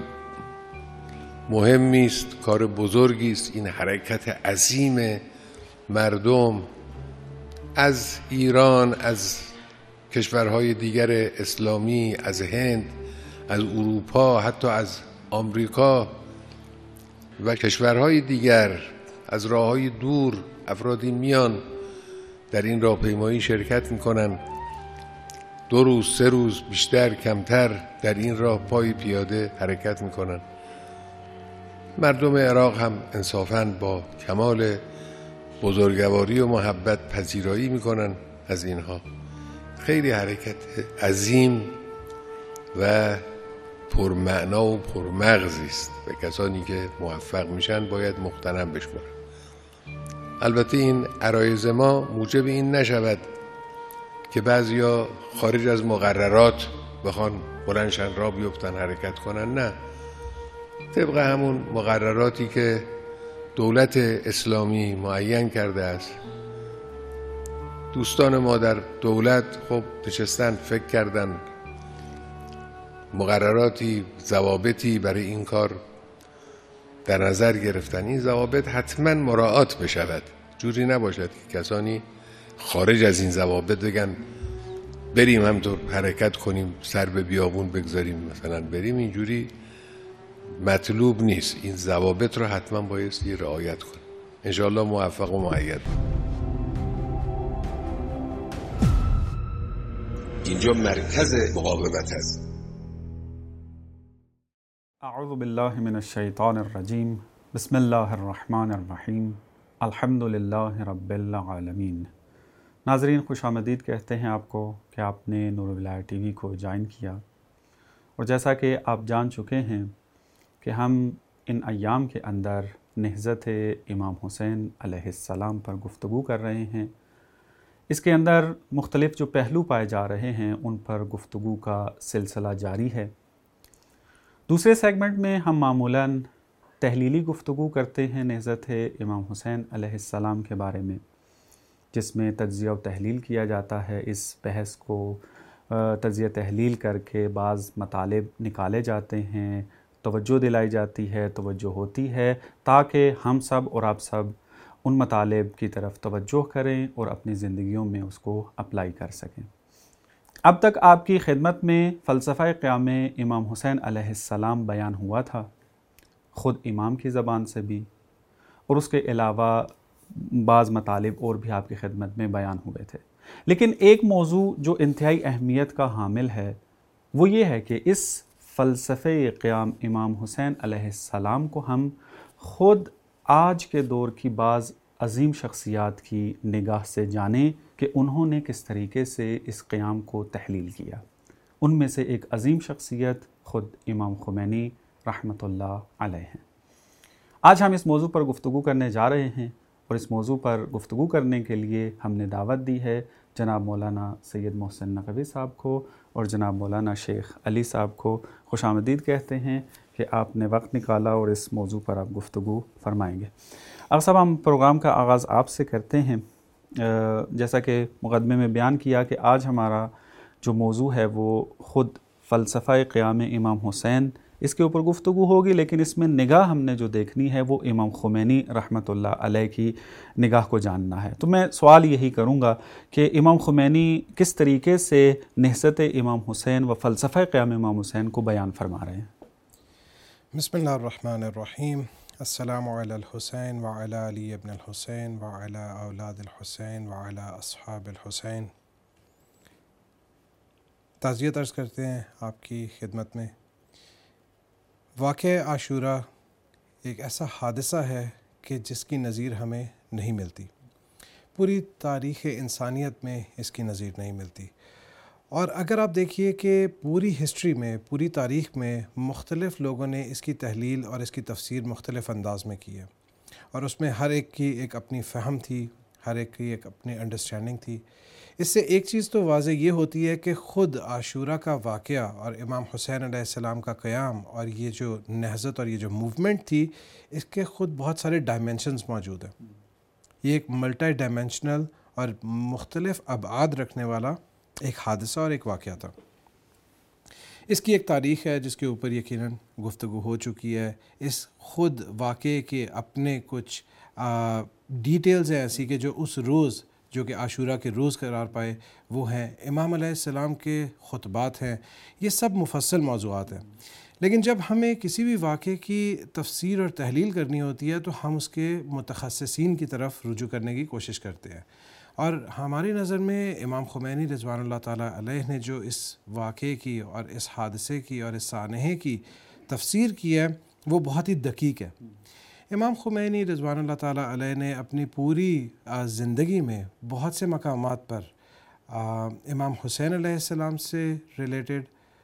مهمی است، کار بزرگی است. این حرکت عظیم مردم از ایران، از کشورهای دیگر اسلامی، از هند، از اروپا، حتی از آمریکا و کشورهای دیگر، از راههای دور افرادی میان در این راهپیمایی شرکت میکنن. دو روز، سه روز، بیشتر کمتر در این راه پای پیاده حرکت میکنن. مردم عراق هم انصافاً با کمال بزرگواری و محبت پذیرایی میکنن از اینها. خیلی حرکت عظیم و پرمعنا و پرمغزی است و کسانی که موفق میشن باید مغتنم بشمارن. البته این عرایض ما موجب این نشود که بعضیا خارج از مقررات بخوان بلندشن را بیفتن حرکت کنن، نه. طبق همون مقرراتی که دولت اسلامی معین کرده است، دوستان ما در دولت خب نشستن فکر کردن، مقرراتی، ضوابطی برای این کار در نظر گرفتن. این ضوابط حتما مراعات بشود، جوری نباشد که کسانی خارج از این ضوابط بگن بریم همطور حرکت کنیم، سر به بیابون بگذاریم مثلا بریم. اینجوری مطلوب نیست. این ضوابط رو حتما بایستی رعایت کنیم. انشاءالله موفق و مؤید. اینجا مرکز مقاومت است. اعوذ بالله من الشیطان الرجیم. بسم الله الرحمن الرحیم. الحمد لله رب العالمین. ناظرین خوش آمدید कहते हैं आपको कि आपने नूर विलायत टीवी को ज्वाइन किया। और जैसा कि आप जान चुके हैं कि हम इन अय्याम के अंदर नहज़त इमाम हुसैन अलैहिस्सलाम पर गुफ्तगू कर रहे हैं। इसके अंदर मुख्तलिफ़ जो पहलू पाए जा रहे हैं उन पर गुफ्तगू का सिलसिला जारी है। دوسرے سیگمنٹ میں ہم معمولاً تحلیلی گفتگو کرتے ہیں نہضت امام حسین علیہ السلام کے بارے میں، جس میں تجزیہ و تحلیل کیا جاتا ہے۔ اس بحث کو تجزیہ تحلیل کر کے بعض مطالب نکالے جاتے ہیں، توجہ دلائی جاتی ہے، توجہ ہوتی ہے، تاکہ ہم سب اور آپ سب ان مطالب کی طرف توجہ کریں اور اپنی زندگیوں میں اس کو اپلائی کر سکیں۔ اب تک آپ کی خدمت میں فلسفہ قیام امام حسین علیہ السلام بیان ہوا تھا، خود امام کی زبان سے بھی، اور اس کے علاوہ بعض مطالب اور بھی آپ کی خدمت میں بیان ہوئے تھے۔ لیکن ایک موضوع جو انتہائی اہمیت کا حامل ہے وہ یہ ہے کہ اس فلسفہ قیام امام حسین علیہ السلام کو ہم خود آج کے دور کی بعض عظیم شخصیات کی نگاہ سے جانیں کہ انہوں نے کس طریقے سے اس قیام کو تحلیل کیا۔ ان میں سے ایک عظیم شخصیت خود امام خمینی رحمۃ اللہ علیہ ہیں۔ آج ہم اس موضوع پر گفتگو کرنے جا رہے ہیں، اور اس موضوع پر گفتگو کرنے کے لیے ہم نے دعوت دی ہے جناب مولانا سید محسن نقوی صاحب کو اور جناب مولانا شیخ علی صاحب کو۔ خوش آمدید کہتے ہیں کہ آپ نے وقت نکالا اور اس موضوع پر آپ گفتگو فرمائیں گے۔ اب صاحب ہم پروگرام کا آغاز آپ سے کرتے ہیں۔ جیسا کہ مقدمے میں بیان کیا کہ آج ہمارا جو موضوع ہے وہ خود فلسفہ قیام امام حسین، اس کے اوپر گفتگو ہوگی، لیکن اس میں نگاہ ہم نے جو دیکھنی ہے وہ امام خمینی رحمۃ اللہ علیہ کی نگاہ کو جاننا ہے۔ تو میں سوال یہی کروں گا کہ امام خمینی کس طریقے سے نہضت امام حسین و فلسفہ قیام امام حسین کو بیان فرما رہے ہیں۔ بسم اللہ الرحمن الرحیم۔ السلام علی الحسین وعلی علی ابن الحسین وعلی اولاد الحسین وعلی اصحاب الحسین۔ تعزیت عرض کرتے ہیں آپ کی خدمت میں۔ واقعہ عاشورہ ایک ایسا حادثہ ہے کہ جس کی نظیر ہمیں نہیں ملتی، پوری تاریخ انسانیت میں اس کی نظیر نہیں ملتی۔ اور اگر آپ دیکھیے کہ پوری ہسٹری میں، پوری تاریخ میں مختلف لوگوں نے اس کی تحلیل اور اس کی تفسیر مختلف انداز میں کی ہے، اور اس میں ہر ایک کی ایک اپنی فہم تھی، ہر ایک کی ایک اپنی انڈرسٹینڈنگ تھی۔ اس سے ایک چیز تو واضح یہ ہوتی ہے کہ خود عاشورہ کا واقعہ اور امام حسین علیہ السلام کا قیام اور یہ جو نہضت اور یہ جو موومنٹ تھی، اس کے خود بہت سارے ڈائمنشنز موجود ہیں۔ یہ ایک ملٹی ڈائمنشنل اور مختلف ابعاد رکھنے والا ایک حادثہ اور ایک واقعہ تھا۔ اس کی ایک تاریخ ہے جس کے اوپر یقیناً گفتگو ہو چکی ہے۔ اس خود واقعے کے اپنے کچھ ڈیٹیلز ہیں ایسی کہ جو اس روز، جو کہ عاشورہ کے روز قرار پائے، وہ ہیں امام علیہ السلام کے خطبات ہیں۔ یہ سب مفصل موضوعات ہیں، لیکن جب ہمیں کسی بھی واقعے کی تفسیر اور تحلیل کرنی ہوتی ہے تو ہم اس کے متخصصین کی طرف رجوع کرنے کی کوشش کرتے ہیں۔ اور ہماری نظر میں امام خمینی رضوان اللہ تعالیٰ علیہ نے جو اس واقعے کی اور اس حادثے کی اور اس سانحے کی تفسیر کی ہے وہ بہت ہی دقیق ہے۔ امام خمینی رضوان اللہ تعالیٰ علیہ نے اپنی پوری زندگی میں بہت سے مقامات پر امام حسین علیہ السلام سے ریلیٹڈ،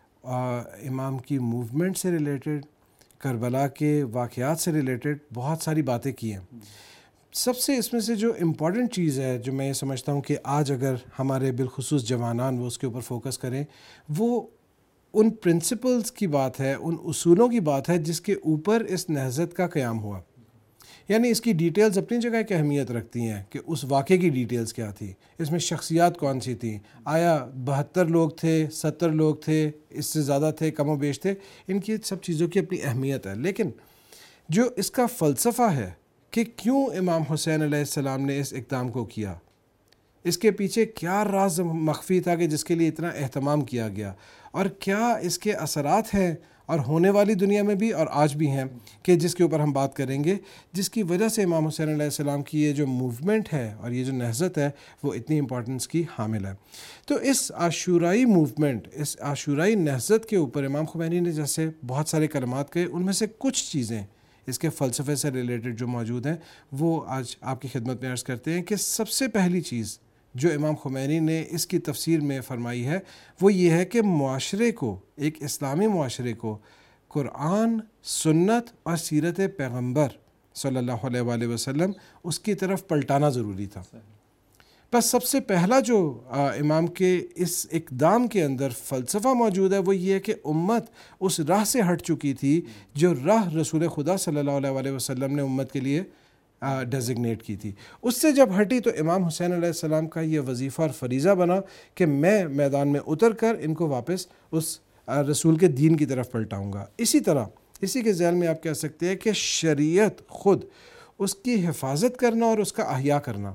امام کی موومنٹ سے ریلیٹڈ، کربلا کے واقعات سے ریلیٹڈ بہت ساری باتیں کی ہیں۔ سب سے اس میں سے جو امپورٹنٹ چیز ہے، جو میں یہ سمجھتا ہوں کہ آج اگر ہمارے بالخصوص جوانان وہ اس کے اوپر فوکس کریں، وہ ان پرنسپلز کی بات ہے، ان اصولوں کی بات ہے جس کے اوپر اس نہضت کا قیام ہوا۔ یعنی اس کی ڈیٹیلز اپنی جگہ ایک اہمیت رکھتی ہیں کہ اس واقعے کی ڈیٹیلز کیا تھی، اس میں شخصیات کون سی تھیں، آیا بہتر لوگ تھے، ستر لوگ تھے، اس سے زیادہ تھے، کم و بیش تھے، ان کی سب چیزوں کی اپنی اہمیت ہے۔ لیکن جو اس کا فلسفہ ہے کہ کیوں امام حسین علیہ السلام نے اس اقدام کو کیا، اس کے پیچھے کیا راز مخفی تھا کہ جس کے لیے اتنا اہتمام کیا گیا، اور کیا اس کے اثرات ہیں اور ہونے والی دنیا میں بھی اور آج بھی ہیں کہ جس کے اوپر ہم بات کریں گے، جس کی وجہ سے امام حسین علیہ السلام کی یہ جو موومنٹ ہے اور یہ جو نہضت ہے وہ اتنی امپورٹنس کی حامل ہے۔ تو اس عاشورائی موومنٹ، اس عاشورائی نہضت کے اوپر امام خمینی نے جیسے بہت سارے کلمات کہے، ان میں سے کچھ چیزیں اس کے فلسفے سے ریلیٹڈ جو موجود ہیں وہ آج آپ کی خدمت میں عرض کرتے ہیں کہ سب سے پہلی چیز جو امام خمینی نے اس کی تفسیر میں فرمائی ہے وہ یہ ہے کہ معاشرے کو، ایک اسلامی معاشرے کو قرآن، سنت اور سیرت پیغمبر صلی اللہ علیہ وآلہ وسلم اس کی طرف پلٹانا ضروری تھا۔ بس سب سے پہلا جو امام کے اس اقدام کے اندر فلسفہ موجود ہے وہ یہ ہے کہ امت اس راہ سے ہٹ چکی تھی جو راہ رسول خدا صلی اللہ علیہ وسلم نے امت کے لیے ڈیزگنیٹ کی تھی. اس سے جب ہٹی تو امام حسین علیہ السلام کا یہ وظیفہ اور فریضہ بنا کہ میں میدان میں اتر کر ان کو واپس اس رسول کے دین کی طرف پلٹاؤں گا. اسی طرح اسی کے ذیل میں آپ کہہ سکتے ہیں کہ شریعت خود اس کی حفاظت کرنا اور اس کا احیاء کرنا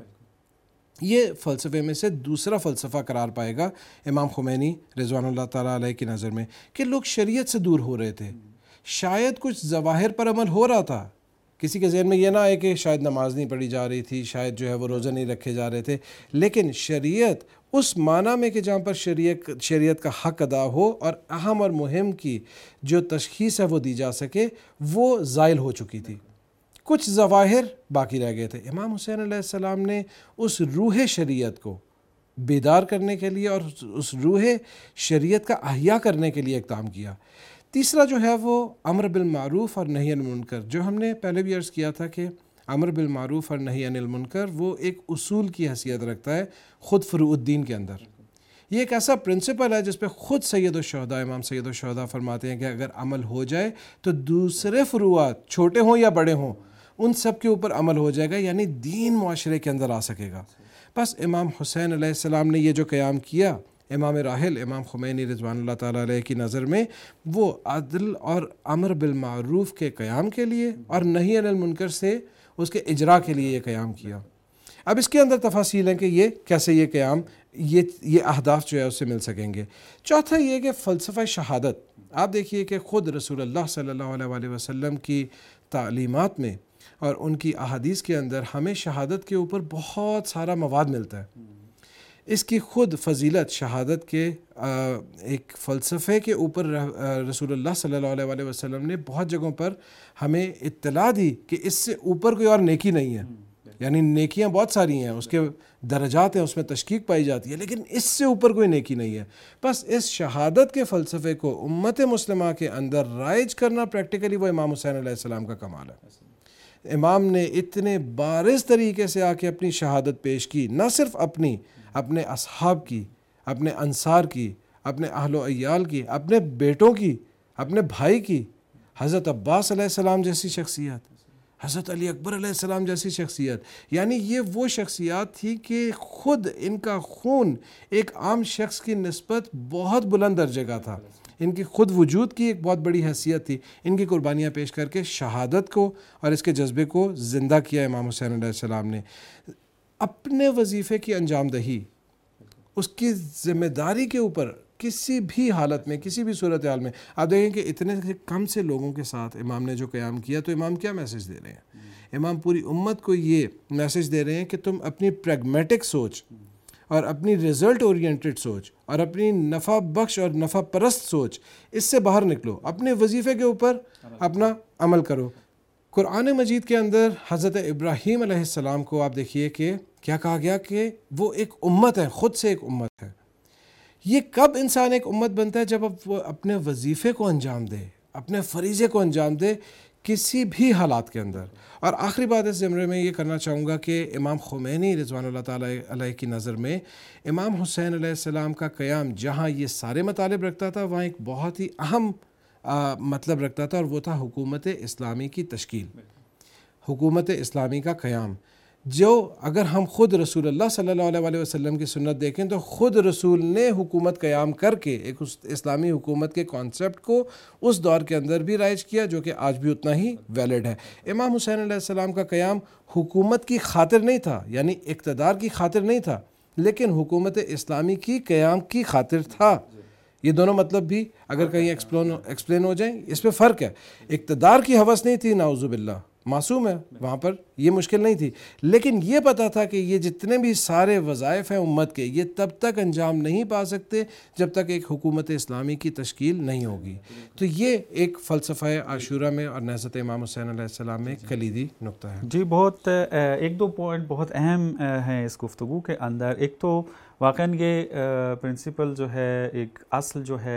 یہ فلسفے میں سے دوسرا فلسفہ قرار پائے گا امام خمینی رضوان اللہ تعالیٰ علیہ کی نظر میں، کہ لوگ شریعت سے دور ہو رہے تھے. شاید کچھ ظواہر پر عمل ہو رہا تھا، کسی کے ذہن میں یہ نہ آئے کہ شاید نماز نہیں پڑھی جا رہی تھی، شاید جو ہے وہ روزہ نہیں رکھے جا رہے تھے، لیکن شریعت اس معنی میں کہ جہاں پر شریعت شریعت کا حق ادا ہو اور اہم اور مہم کی جو تشخیص ہے وہ دی جا سکے، وہ زائل ہو چکی تھی. کچھ ظواہر باقی رہ گئے تھے. امام حسین علیہ السلام نے اس روح شریعت کو بیدار کرنے کے لیے اور اس روح شریعت کا احیاء کرنے کے لیے اقدام کیا. تیسرا جو ہے وہ امر بالمعروف اور نہی عن المنکر، جو ہم نے پہلے بھی عرض کیا تھا کہ امر بالمعروف اور نہی عن المنکر وہ ایک اصول کی حیثیت رکھتا ہے خود فروع الدین کے اندر. یہ ایک ایسا پرنسپل ہے جس پہ خود سید الشہداء امام سید الشہداء فرماتے ہیں کہ اگر عمل ہو جائے تو دوسرے فروعات چھوٹے ہوں یا بڑے ہوں ان سب کے اوپر عمل ہو جائے گا، یعنی دین معاشرے کے اندر آ سکے گا. بس امام حسین علیہ السلام نے یہ جو قیام کیا، امام راحل امام خمینی رضوان اللہ تعالیٰ علیہ کی نظر میں وہ عدل اور امر بالمعروف کے قیام کے لیے اور نہی عن المنکر سے اس کے اجرا کے لیے یہ قیام کیا. اب اس کے اندر تفاصیل ہیں کہ یہ کیسے یہ قیام یہ یہ اہداف جو ہے اس سے مل سکیں گے. چوتھا یہ کہ فلسفہ شہادت، آپ دیکھیے کہ خود رسول اللہ صلی اللہ علیہ وسلم کی تعلیمات میں اور ان کی احادیث کے اندر ہمیں شہادت کے اوپر بہت سارا مواد ملتا ہے. اس کی خود فضیلت شہادت کے ایک فلسفے کے اوپر رسول اللہ صلی اللہ علیہ وسلم نے بہت جگہوں پر ہمیں اطلاع دی کہ اس سے اوپر کوئی اور نیکی نہیں ہے. یعنی نیکیاں بہت ساری ہیں، اس کے درجات ہیں، اس میں تشکیق پائی جاتی ہے، لیکن اس سے اوپر کوئی نیکی نہیں ہے. بس اس شہادت کے فلسفے کو امت مسلمہ کے اندر رائج کرنا پریکٹیکلی وہ امام حسین علیہ السلام کا کمال ہے. امام نے اتنے بارز طریقے سے آ کے اپنی شہادت پیش کی، نہ صرف اپنی، اپنے اصحاب کی، اپنے انصار کی، اپنے اہل و عیال کی، اپنے بیٹوں کی، اپنے بھائی کی، حضرت عباس علیہ السلام جیسی شخصیت، حضرت علی اکبر علیہ السلام جیسی شخصیت. یعنی یہ وہ شخصیات تھی کہ خود ان کا خون ایک عام شخص کی نسبت بہت بلند درجے کا تھا. ان کی خود وجود کی ایک بہت بڑی حیثیت تھی. ان کی قربانیاں پیش کر کے شہادت کو اور اس کے جذبے کو زندہ کیا امام حسین علیہ السلام نے. اپنے وظیفے کی انجام دہی، اس کی ذمہ داری کے اوپر کسی بھی حالت میں، کسی بھی صورتحال میں آپ دیکھیں کہ اتنے کم سے لوگوں کے ساتھ امام نے جو قیام کیا، تو امام کیا میسج دے رہے ہیں؟ امام پوری امت کو یہ میسج دے رہے ہیں کہ تم اپنی پریگمیٹک سوچ اور اپنی رزلٹ اورینٹڈ سوچ اور اپنی نفع بخش اور نفع پرست سوچ، اس سے باہر نکلو، اپنے وظیفے کے اوپر اپنا عمل کرو. قرآن مجید کے اندر حضرت ابراہیم علیہ السلام کو آپ دیکھیے کہ کیا کہا گیا کہ وہ ایک امت ہے، خود سے ایک امت ہے. یہ کب انسان ایک امت بنتا ہے؟ جب وہ اپنے وظیفے کو انجام دے، اپنے فریضے کو انجام دے کسی بھی حالات کے اندر. اور آخری بات اس زمرے میں یہ کرنا چاہوں گا کہ امام خمینی رضوان اللہ تعالیٰ علیہ کی نظر میں امام حسین علیہ السلام کا قیام جہاں یہ سارے مطالب رکھتا تھا، وہاں ایک بہت ہی اہم مطلب رکھتا تھا، اور وہ تھا حکومت اسلامی کی تشکیل، حکومت اسلامی کا قیام. جو اگر ہم خود رسول اللہ صلی اللہ علیہ وسلم کی سنت دیکھیں تو خود رسول نے حکومت قیام کر کے ایک اسلامی حکومت کے کانسیپٹ کو اس دور کے اندر بھی رائج کیا، جو کہ آج بھی اتنا ہی ویلڈ ہے. امام حسین علیہ السلام کا قیام حکومت کی خاطر نہیں تھا، یعنی اقتدار کی خاطر نہیں تھا، لیکن حکومت اسلامی کی قیام کی خاطر تھا. یہ دونوں مطلب بھی اگر کہیں ایکسپلین ہو جائیں، اس پہ فرق ہے. اقتدار کی ہوس نہیں تھی، نعوذ باللہ، معصوم ہے، وہاں پر یہ مشکل نہیں تھی، لیکن یہ پتہ تھا کہ یہ جتنے بھی سارے وظائف ہیں امت کے، یہ تب تک انجام نہیں پا سکتے جب تک ایک حکومت اسلامی کی تشکیل نہیں ہوگی. تو یہ ایک فلسفہ عاشورہ میں اور نہضت امام حسین علیہ السلام میں کلیدی نقطہ ہے. جی بہت ایک دو پوائنٹ بہت اہم ہیں اس گفتگو کے اندر. ایک تو واقعاً یہ پرنسپل جو ہے، ایک اصل جو ہے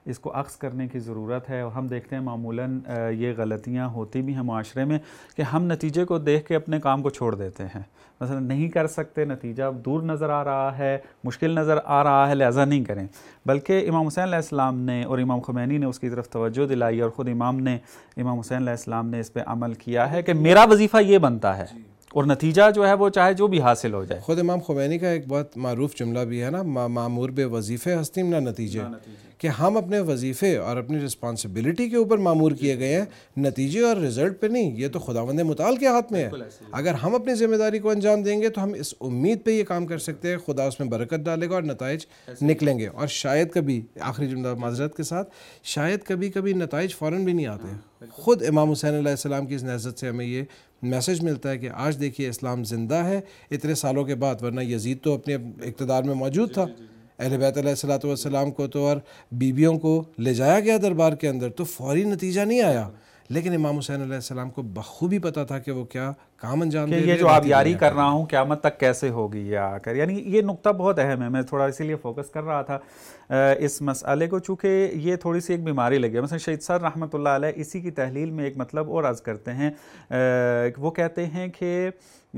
اس کو عکس کرنے کی ضرورت ہے. اور ہم دیکھتے ہیں معمولاً یہ غلطیاں ہوتی بھی ہیں معاشرے میں کہ ہم نتیجے کو دیکھ کے اپنے کام کو چھوڑ دیتے ہیں. مثلا نہیں کر سکتے، نتیجہ دور نظر آ رہا ہے، مشکل نظر آ رہا ہے، لہٰذا نہیں کریں. بلکہ امام حسین علیہ السلام نے اور امام خمینی نے اس کی طرف توجہ دلائی، اور خود امام نے امام حسین علیہ السلام نے اس پہ عمل کیا ہے کہ میرا وظیفہ یہ بنتا ہے اور نتیجہ جو ہے وہ چاہے جو بھی حاصل ہو جائے. خود امام خمینی کا ایک بہت معروف جملہ بھی ہے نا، معمور بے وظیفے ہستیم نہ نتیجے، کہ ہم اپنے وظیفے اور اپنی رسپانسبلٹی کے اوپر معمور کیے گئے ہیں، نتیجے اور رزلٹ پہ نہیں. یہ تو خداوند متعال کے ہاتھ میں ہے. اگر ہم اپنی ذمہ داری کو انجام دیں گے تو ہم اس امید پہ یہ کام کر سکتے ہیں خدا اس میں برکت ڈالے گا اور نتائج نکلیں گے. اور شاید کبھی، آخری جملہ معذرت کے ساتھ، شاید کبھی کبھی نتائج فوراً بھی نہیں آتے. خود امام حسین علیہ السلام کی اس نہضت سے ہمیں یہ میسج ملتا ہے کہ آج دیکھیے اسلام زندہ ہے اتنے سالوں کے بعد، ورنہ یزید تو اپنے اقتدار میں موجود تھا. اہل بیت علیہ الصلوۃ والسلام کو تو اور بیویوں کو لے جایا گیا دربار کے اندر تو فوری نتیجہ نہیں آیا، لیکن امام حسین علیہ السلام کو بخوبی پتہ تھا کہ وہ کیا کام انجام دے کہ یہ جو آبیاری کر رہا ہوں قیامت تک کیسے ہوگی یا آ کر. یعنی یہ نقطہ بہت اہم ہے، میں تھوڑا اسی لیے فوکس کر رہا تھا اس مسئلے کو، چونکہ یہ تھوڑی سی ایک بیماری لگی ہے. مثلا شہید سر رحمۃ اللہ علیہ اسی کی تحلیل میں ایک مطلب اور عرض کرتے ہیں، وہ کہتے ہیں کہ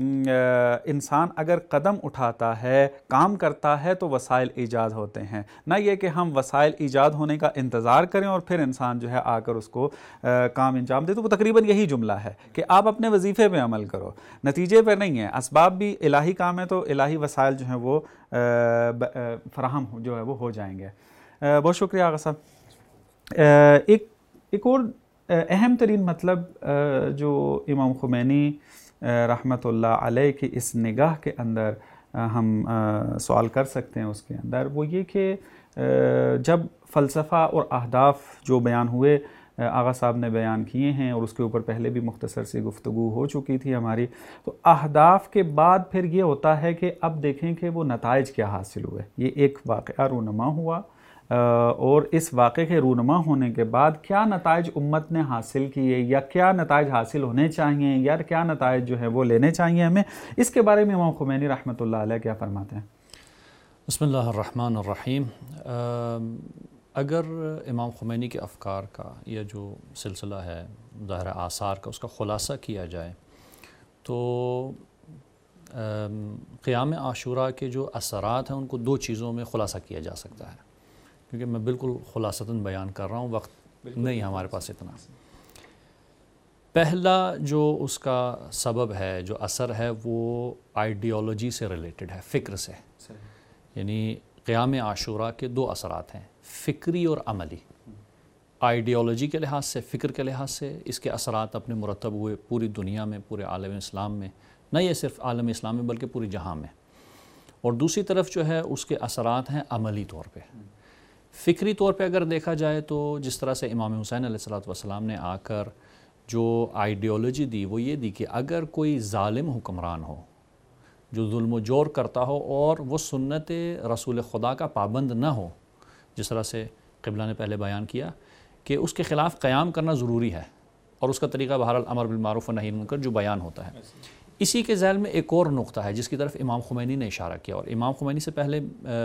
انسان اگر قدم اٹھاتا ہے، کام کرتا ہے تو وسائل ایجاد ہوتے ہیں، نہ یہ کہ ہم وسائل ایجاد ہونے کا انتظار کریں اور پھر انسان جو ہے آ کر اس کو کام انجام دے. تو وہ تقریباً یہی جملہ ہے کہ آپ اپنے وظیفے پہ عمل کرو، نتیجے پہ نہیں ہے. اسباب بھی الہی کام ہے تو الہی وسائل جو ہیں وہ فراہم جو ہے وہ ہو جائیں گے. بہت شکریہ آغا صاحب. ایک ایک اور اہم ترین مطلب جو امام خمینی رحمۃ اللہ علیہ کی اس نگاہ کے اندر ہم سوال کر سکتے ہیں اس کے اندر، وہ یہ کہ جب فلسفہ اور اہداف جو بیان ہوئے آغا صاحب نے بیان کیے ہیں اور اس کے اوپر پہلے بھی مختصر سی گفتگو ہو چکی تھی ہماری، تو اہداف کے بعد پھر یہ ہوتا ہے کہ اب دیکھیں کہ وہ نتائج کیا حاصل ہوئے. یہ ایک واقعہ رونما ہوا اور اس واقعے کے رونما ہونے کے بعد کیا نتائج امت نے حاصل کیے یا کیا نتائج حاصل ہونے چاہیے یا کیا نتائج جو ہے وہ لینے چاہیے ہمیں، اس کے بارے میں امام خمینی رحمۃ اللہ علیہ کیا فرماتے ہیں؟ بسم اللہ الرحمن الرحیم. اگر امام خمینی کے افکار کا یہ جو سلسلہ ہے ظاہر آثار کا، اس کا خلاصہ کیا جائے تو قیام عاشوراء کے جو اثرات ہیں ان کو دو چیزوں میں خلاصہ کیا جا سکتا ہے، کیونکہ میں بالکل خلاصتاً بیان کر رہا ہوں، وقت نہیں ہمارے پاس اتنا. پہلا جو اس کا سبب ہے، جو اثر ہے، وہ آئیڈیالوجی سے ریلیٹڈ ہے، فکر سے. یعنی قیام عاشوراء کے دو اثرات ہیں، فکری اور عملی. آئیڈیالوجی کے لحاظ سے، فکر کے لحاظ سے اس کے اثرات اپنے مرتب ہوئے پوری دنیا میں، پورے عالم اسلام میں، نہ یہ صرف عالم اسلام میں بلکہ پوری جہاں میں. اور دوسری طرف جو ہے اس کے اثرات ہیں عملی طور پہ. فکری طور پہ اگر دیکھا جائے تو جس طرح سے امام حسین علیہ الصلوۃ والسلام نے آ کر جو آئیڈیالوجی دی وہ یہ دی کہ اگر کوئی ظالم حکمران ہو جو ظلم و جور کرتا ہو اور وہ سنت رسول خدا کا پابند نہ ہو، جس طرح سے قبلہ نے پہلے بیان کیا کہ اس کے خلاف قیام کرنا ضروری ہے، اور اس کا طریقہ بہرحال امر بالمعروف و نہی عن المنکر جو بیان ہوتا ہے. اسی کے ذیل میں ایک اور نقطہ ہے جس کی طرف امام خمینی نے اشارہ کیا، اور امام خمینی سے پہلے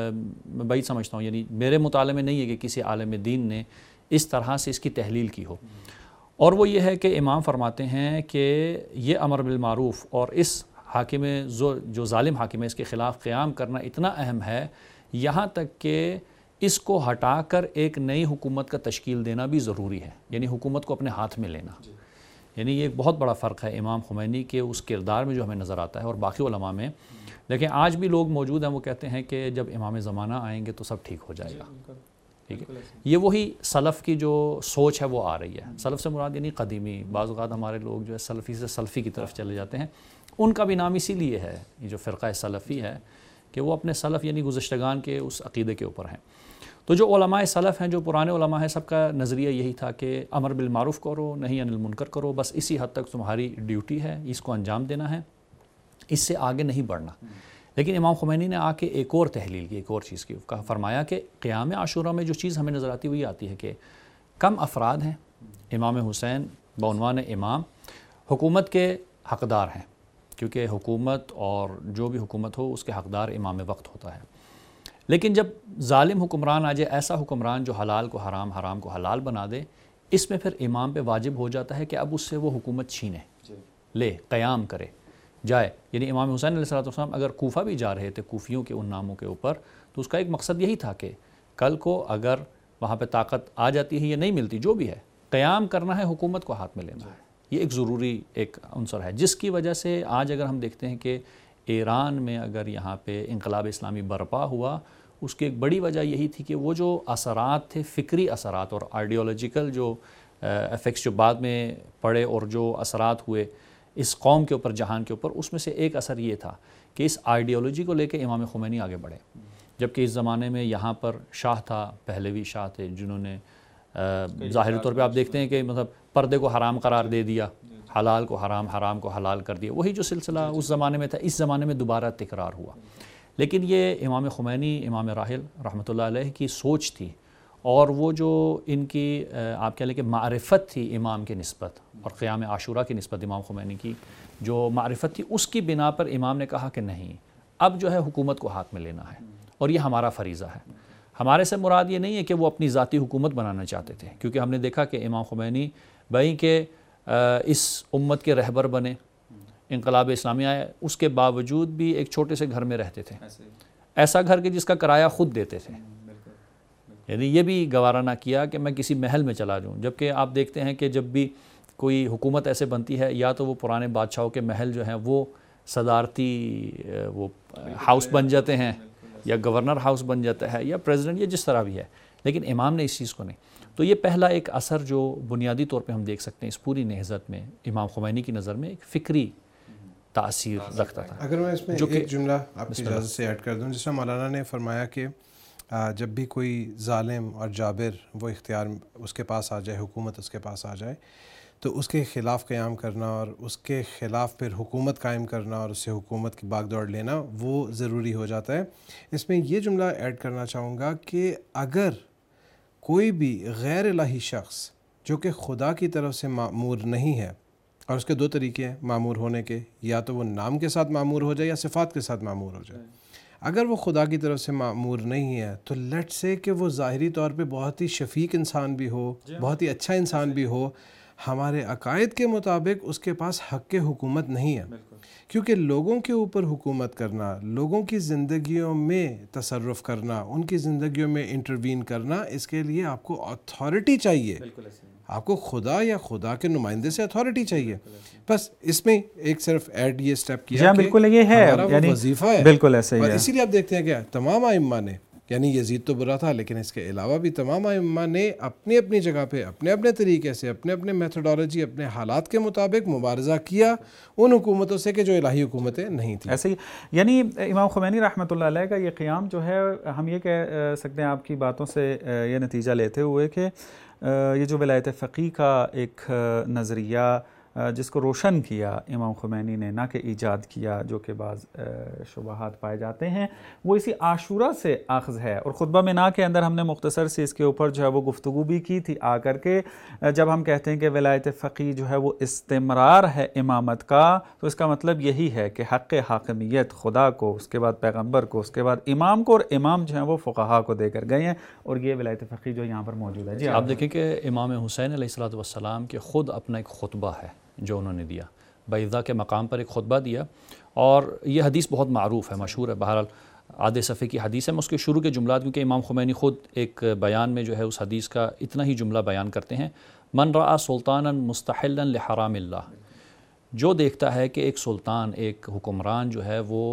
میں بعید سمجھتا ہوں، یعنی میرے مطالعے میں نہیں ہے کہ کسی عالم دین نے اس طرح سے اس کی تحلیل کی ہو، اور وہ یہ ہے کہ امام فرماتے ہیں کہ یہ امر بالمعروف اور اس حاکم جو ظالم حاکم ہے اس کے خلاف قیام کرنا اتنا اہم ہے، یہاں تک کہ اس کو ہٹا کر ایک نئی حکومت کا تشکیل دینا بھی ضروری ہے، یعنی حکومت کو اپنے ہاتھ میں لینا. یعنی یہ ایک بہت بڑا فرق ہے امام خمینی کے اس کردار میں جو ہمیں نظر آتا ہے اور باقی علماء میں. لیکن آج بھی لوگ موجود ہیں وہ کہتے ہیں کہ جب امام زمانہ آئیں گے تو سب ٹھیک ہو جائے گا. ٹھیک ہے، یہ وہی سلف کی جو سوچ ہے وہ آ رہی ہے. سلف سے مراد یعنی قدیمی، بعض اوقات ہمارے لوگ جو ہے سلفی سے سلفی کی طرف چلے جاتے ہیں. ان کا بھی نام اسی لیے ہے، یہ جو فرقہ سلفی ہے، کہ وہ اپنے سلف یعنی گزشتگان کے اس عقیدے کے اوپر ہیں. تو جو علماء سلف ہیں، جو پرانے علماء ہیں، سب کا نظریہ یہی تھا کہ امر بالمعروف کرو، نہی عن المنکر کرو، بس اسی حد تک تمہاری ڈیوٹی ہے، اس کو انجام دینا ہے، اس سے آگے نہیں بڑھنا. لیکن امام خمینی نے آ کے ایک اور تحلیل کی، ایک اور چیز کی، فرمایا کہ قیام عاشوراء میں جو چیز ہمیں نظر آتی ہوئی آتی ہے کہ کم افراد ہیں، امام حسین بعنوان امام حکومت کے حقدار ہیں، کیونکہ حکومت اور جو بھی حکومت ہو اس کے حقدار امام وقت ہوتا ہے. لیکن جب ظالم حکمران آ جائے، ایسا حکمران جو حلال کو حرام، حرام کو حلال بنا دے، اس میں پھر امام پہ واجب ہو جاتا ہے کہ اب اس سے وہ حکومت چھینے، لے قیام کرے، جائے. یعنی امام حسین علیہ السلام اگر کوفہ بھی جا رہے تھے کوفیوں کے ان ناموں کے اوپر، تو اس کا ایک مقصد یہی تھا کہ کل کو اگر وہاں پہ طاقت آ جاتی ہے یا نہیں ملتی، جو بھی ہے، قیام کرنا ہے، حکومت کو ہاتھ میں لینا ہے. یہ ایک ضروری ایک عنصر ہے، جس کی وجہ سے آج اگر ہم دیکھتے ہیں کہ ایران میں اگر یہاں پہ انقلاب اسلامی برپا ہوا، اس کی ایک بڑی وجہ یہی تھی کہ وہ جو اثرات تھے، فکری اثرات اور آئیڈیولوجیکل جو افیکٹس جو بعد میں پڑے اور جو اثرات ہوئے اس قوم کے اوپر، جہان کے اوپر، اس میں سے ایک اثر یہ تھا کہ اس آئیڈیالوجی کو لے کے امام خمینی آگے بڑھے. جبکہ اس زمانے میں یہاں پر شاہ تھا، پہلوی شاہ تھے، جنہوں نے ظاہری طور پہ آپ دیکھتے ہیں کہ مطلب پردے کو حرام قرار دے دیا، حلال کو حرام، حرام کو حلال کر دیا. وہی جو سلسلہ اس زمانے میں تھا، اس زمانے میں دوبارہ تکرار ہوا. لیکن یہ امام خمینی، امام راحل رحمۃ اللہ علیہ کی سوچ تھی، اور وہ جو ان کی آپ کہہ لیں کہ معرفت تھی امام کی نسبت، اور قیام عاشورہ کی نسبت امام خمینی کی جو معرفت تھی، اس کی بنا پر امام نے کہا کہ نہیں، اب جو ہے حکومت کو ہاتھ میں لینا ہے، اور یہ ہمارا فریضہ ہے. ہمارے سے مراد یہ نہیں ہے کہ وہ اپنی ذاتی حکومت بنانا چاہتے تھے، کیونکہ ہم نے دیکھا کہ امام خمینی بھائی کہ اس امت کے رہبر بنے، انقلاب اسلامی آئے، اس کے باوجود بھی ایک چھوٹے سے گھر میں رہتے تھے، ایسا گھر کہ جس کا کرایہ خود دیتے تھے. یعنی یہ بھی گوارہ نہ کیا کہ میں کسی محل میں چلا جاؤں. جبکہ آپ دیکھتے ہیں کہ جب بھی کوئی حکومت ایسے بنتی ہے، یا تو وہ پرانے بادشاہوں کے محل جو ہیں وہ صدارتی وہ ہاؤس بن جاتے ہیں، یا گورنر ہاؤس بن جاتا ہے، یا پریزیڈنٹ، یا جس طرح بھی ہے. لیکن امام نے اس چیز کو نہیں. تو یہ پہلا ایک اثر جو بنیادی طور پہ ہم دیکھ سکتے ہیں اس پوری نہضت میں، امام خمینی کی نظر میں ایک فکری تاثیر رکھتا تھا. اگر میں اس میں ایک جملہ آپ کی اجازت سے ایڈ کر دوں، جس میں مولانا نے فرمایا کہ جب بھی کوئی ظالم اور جابر وہ اختیار اس کے پاس آ جائے، حکومت اس کے پاس آ جائے، تو اس کے خلاف قیام کرنا اور اس کے خلاف پھر حکومت قائم کرنا اور اس سے حکومت کی باغ دوڑ لینا وہ ضروری ہو جاتا ہے. اس میں یہ جملہ ایڈ کرنا چاہوں گا کہ اگر کوئی بھی غیر الہی شخص جو کہ خدا کی طرف سے مأمور نہیں ہے، اور اس کے دو طریقے ہیں مأمور ہونے کے، یا تو وہ نام کے ساتھ مأمور ہو جائے یا صفات کے ساتھ مأمور ہو جائے. اگر وہ خدا کی طرف سے مأمور نہیں ہے تو لیٹ سے کہ وہ ظاہری طور پہ بہت ہی شفیق انسان بھی ہو، بہت ہی اچھا انسان بھی ہو، ہمارے عقائد کے مطابق اس کے پاس حق حکومت نہیں ہے. کیونکہ لوگوں کے اوپر حکومت کرنا، لوگوں کی زندگیوں میں تصرف کرنا، ان کی زندگیوں میں انٹروین کرنا، اس کے لیے آپ کو اتھارٹی چاہیے. آپ کو خدا یا خدا کے نمائندے سے اتھارٹی چاہیے. بس اس میں ایک صرف ایڈ یہ سٹیپ کیا کہ بالکل یہ ہے، یعنی وظیفہ ہے. بالکل ایسے ہی ہے. اور اسی لیے آپ دیکھتے ہیں کہ تمام ائمہ نے، یعنی یزید تو برا تھا لیکن اس کے علاوہ بھی تمام ائمہ نے اپنی اپنی جگہ پہ اپنے اپنے طریقے سے، اپنے اپنے میتھڈالوجی، اپنے حالات کے مطابق مبارزہ کیا ان حکومتوں سے کہ جو الہی حکومتیں نہیں تھیں. ایسے ہی یعنی امام خمینی رحمۃ اللہ علیہ کا یہ قیام جو ہے، ہم یہ کہہ سکتے ہیں آپ کی باتوں سے یہ نتیجہ لیتے ہوئے کہ یہ جو ولایت فقیہ کا ایک نظریہ جس کو روشن کیا امام خمینی نے، نہ کہ ایجاد کیا جو کہ بعض شبہات پائے جاتے ہیں، وہ اسی عاشورہ سے اخذ ہے. اور خطبہ منا کے اندر ہم نے مختصر سے اس کے اوپر جو ہے وہ گفتگو بھی کی تھی آ کر کے. جب ہم کہتے ہیں کہ ولایت فقیہ جو ہے وہ استمرار ہے امامت کا، تو اس کا مطلب یہی ہے کہ حق حاکمیت خدا کو، اس کے بعد پیغمبر کو، اس کے بعد امام کو، اور امام جو ہیں وہ فقہا کو دے کر گئے ہیں. اور یہ ولایت فقیہ جو یہاں پر موجود ہے. جی آپ دیکھیں کہ امام حسین علیہ الصلوۃ والسلام کے خود اپنا ایک خطبہ ہے جو انہوں نے دیا، بیضا کے مقام پر ایک خطبہ دیا، اور یہ حدیث بہت معروف ہے، مشہور ہے. بہرحال آدھے صفحے کی حدیث ہے. میں اس کے شروع کے جملات، کیونکہ امام خمینی خود ایک بیان میں جو ہے اس حدیث کا اتنا ہی جملہ بیان کرتے ہیں: من رأى سلطانا مستحلا لحرام اللہ، جو دیکھتا ہے کہ ایک سلطان، ایک حکمران جو ہے وہ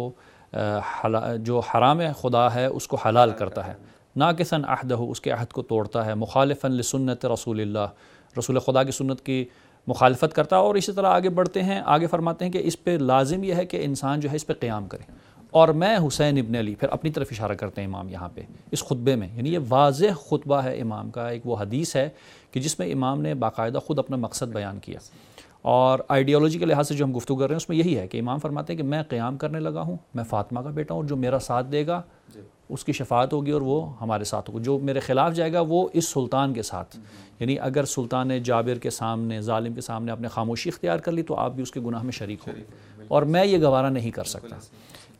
جو حرام خدا ہے اس کو حلال کرتا ہے، ناقصا عہدہ، اس کے عہد کو توڑتا ہے، مخالفا لسنت رسول اللہ، رسول خدا کی سنت کی مخالفت کرتا ہے. اور اسی طرح آگے بڑھتے ہیں، آگے فرماتے ہیں کہ اس پہ لازم یہ ہے کہ انسان جو ہے اس پہ قیام کرے. اور میں حسین ابن علی، پھر اپنی طرف اشارہ کرتے ہیں امام یہاں پہ اس خطبے میں. یعنی یہ واضح خطبہ ہے امام کا، ایک وہ حدیث ہے کہ جس میں امام نے باقاعدہ خود اپنا مقصد بیان کیا. اور آئیڈیالوجی کے لحاظ سے جو ہم گفتگو کر رہے ہیں اس میں یہی ہے کہ امام فرماتے ہیں کہ میں قیام کرنے لگا ہوں، میں فاطمہ کا بیٹا ہوں، جو میرا ساتھ دے گا اس کی شفاعت ہوگی اور وہ ہمارے ساتھ ہوگا، جو میرے خلاف جائے گا وہ اس سلطان کے ساتھ. یعنی اگر سلطان جابر کے سامنے، ظالم کے سامنے آپ نے خاموشی اختیار کر لی تو آپ بھی اس کے گناہ میں شریک ہو، اور میں یہ گوارہ نہیں کر سکتا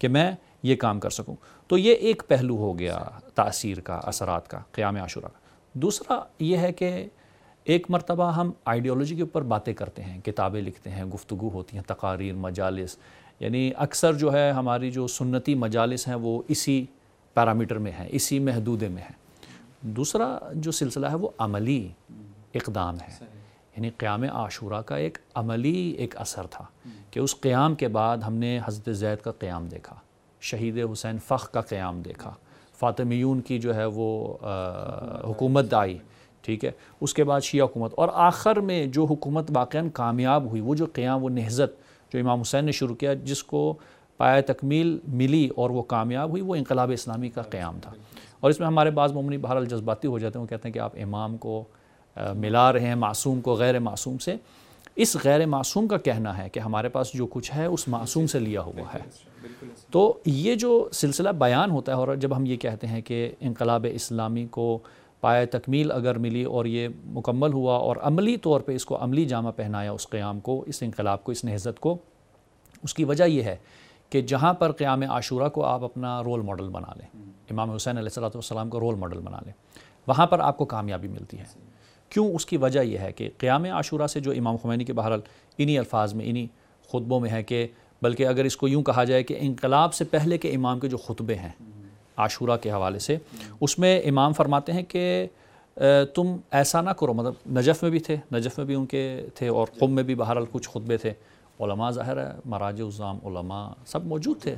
کہ میں یہ کام کر سکوں. تو یہ ایک پہلو ہو گیا تاثیر کا، اثرات کا، قیام عاشورہ کا. دوسرا یہ ہے کہ ایک مرتبہ ہم آئیڈیالوجی کے اوپر باتیں کرتے ہیں، کتابیں لکھتے ہیں، گفتگو ہوتی ہیں، تقاریر، مجالس، یعنی اکثر جو ہے ہماری جو سنتی مجالس ہیں وہ اسی پیرامیٹر میں ہیں، اسی محدودے میں ہیں. دوسرا جو سلسلہ ہے وہ عملی اقدام ہے، یعنی قیام عاشورہ کا ایک عملی ایک اثر تھا کہ اس قیام کے بعد ہم نے حضرت زید کا قیام دیکھا، شہید حسین فخ کا قیام دیکھا، فاطمیون کی جو ہے وہ حکومت آئی، ٹھیک ہے، اس کے بعد شیعہ حکومت، اور آخر میں جو حکومت واقعاً کامیاب ہوئی، وہ جو قیام، وہ نہضت جو امام حسین نے شروع کیا، جس کو پایہ تکمیل ملی اور وہ کامیاب ہوئی، وہ انقلاب اسلامی کا قیام تھا. اور اس میں ہمارے بعض مومنی بہرحال جذباتی ہو جاتے ہیں، وہ کہتے ہیں کہ آپ امام کو ملا رہے ہیں معصوم کو غیر معصوم سے. اس غیر معصوم کا کہنا ہے کہ ہمارے پاس جو کچھ ہے اس معصوم سے لیا ہوا ہے. تو یہ جو سلسلہ بیان ہوتا ہے، اور جب ہم یہ کہتے ہیں کہ انقلاب اسلامی کو پایہ تکمیل اگر ملی اور یہ مکمل ہوا اور عملی طور پہ اس کو عملی جامہ پہنایا، اس قیام کو، اس انقلاب کو، اس نہضت کو، اس کی وجہ یہ ہے کہ جہاں پر قیام عاشورہ کو آپ اپنا رول ماڈل بنا لیں، امام حسین علیہ الصلوۃ والسلام کو رول ماڈل بنا لیں، وہاں پر آپ کو کامیابی ملتی ہے. کیوں؟ اس کی وجہ یہ ہے کہ قیام عاشورہ سے جو امام خمینی کے بہرحال انہی الفاظ میں، انہی خطبوں میں ہے کہ، بلکہ اگر اس کو یوں کہا جائے کہ انقلاب سے پہلے کے امام کے جو خطبے ہیں عاشورہ کے حوالے سے، اس میں امام فرماتے ہیں کہ تم ایسا نہ کرو، مطلب نجف میں بھی تھے، نجف میں بھی ان کے تھے، اور قم میں بھی بہرحال کچھ خطبے تھے. علماء ظاہر ہے، مراجع عظام علماء سب موجود تھے،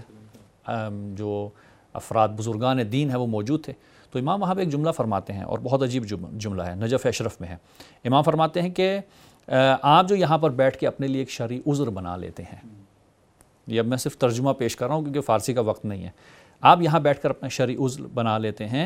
جو افراد بزرگان دین ہے وہ موجود تھے. تو امام وہاں پہ ایک جملہ فرماتے ہیں، اور بہت عجیب جملہ ہے، نجف اشرف میں ہے. امام فرماتے ہیں کہ آپ جو یہاں پر بیٹھ کے اپنے لیے ایک شرعی عذر بنا لیتے ہیں، یہ اب میں صرف ترجمہ پیش کر رہا ہوں کیونکہ فارسی کا وقت نہیں ہے، آپ یہاں بیٹھ کر اپنا شرعی عذر بنا لیتے ہیں،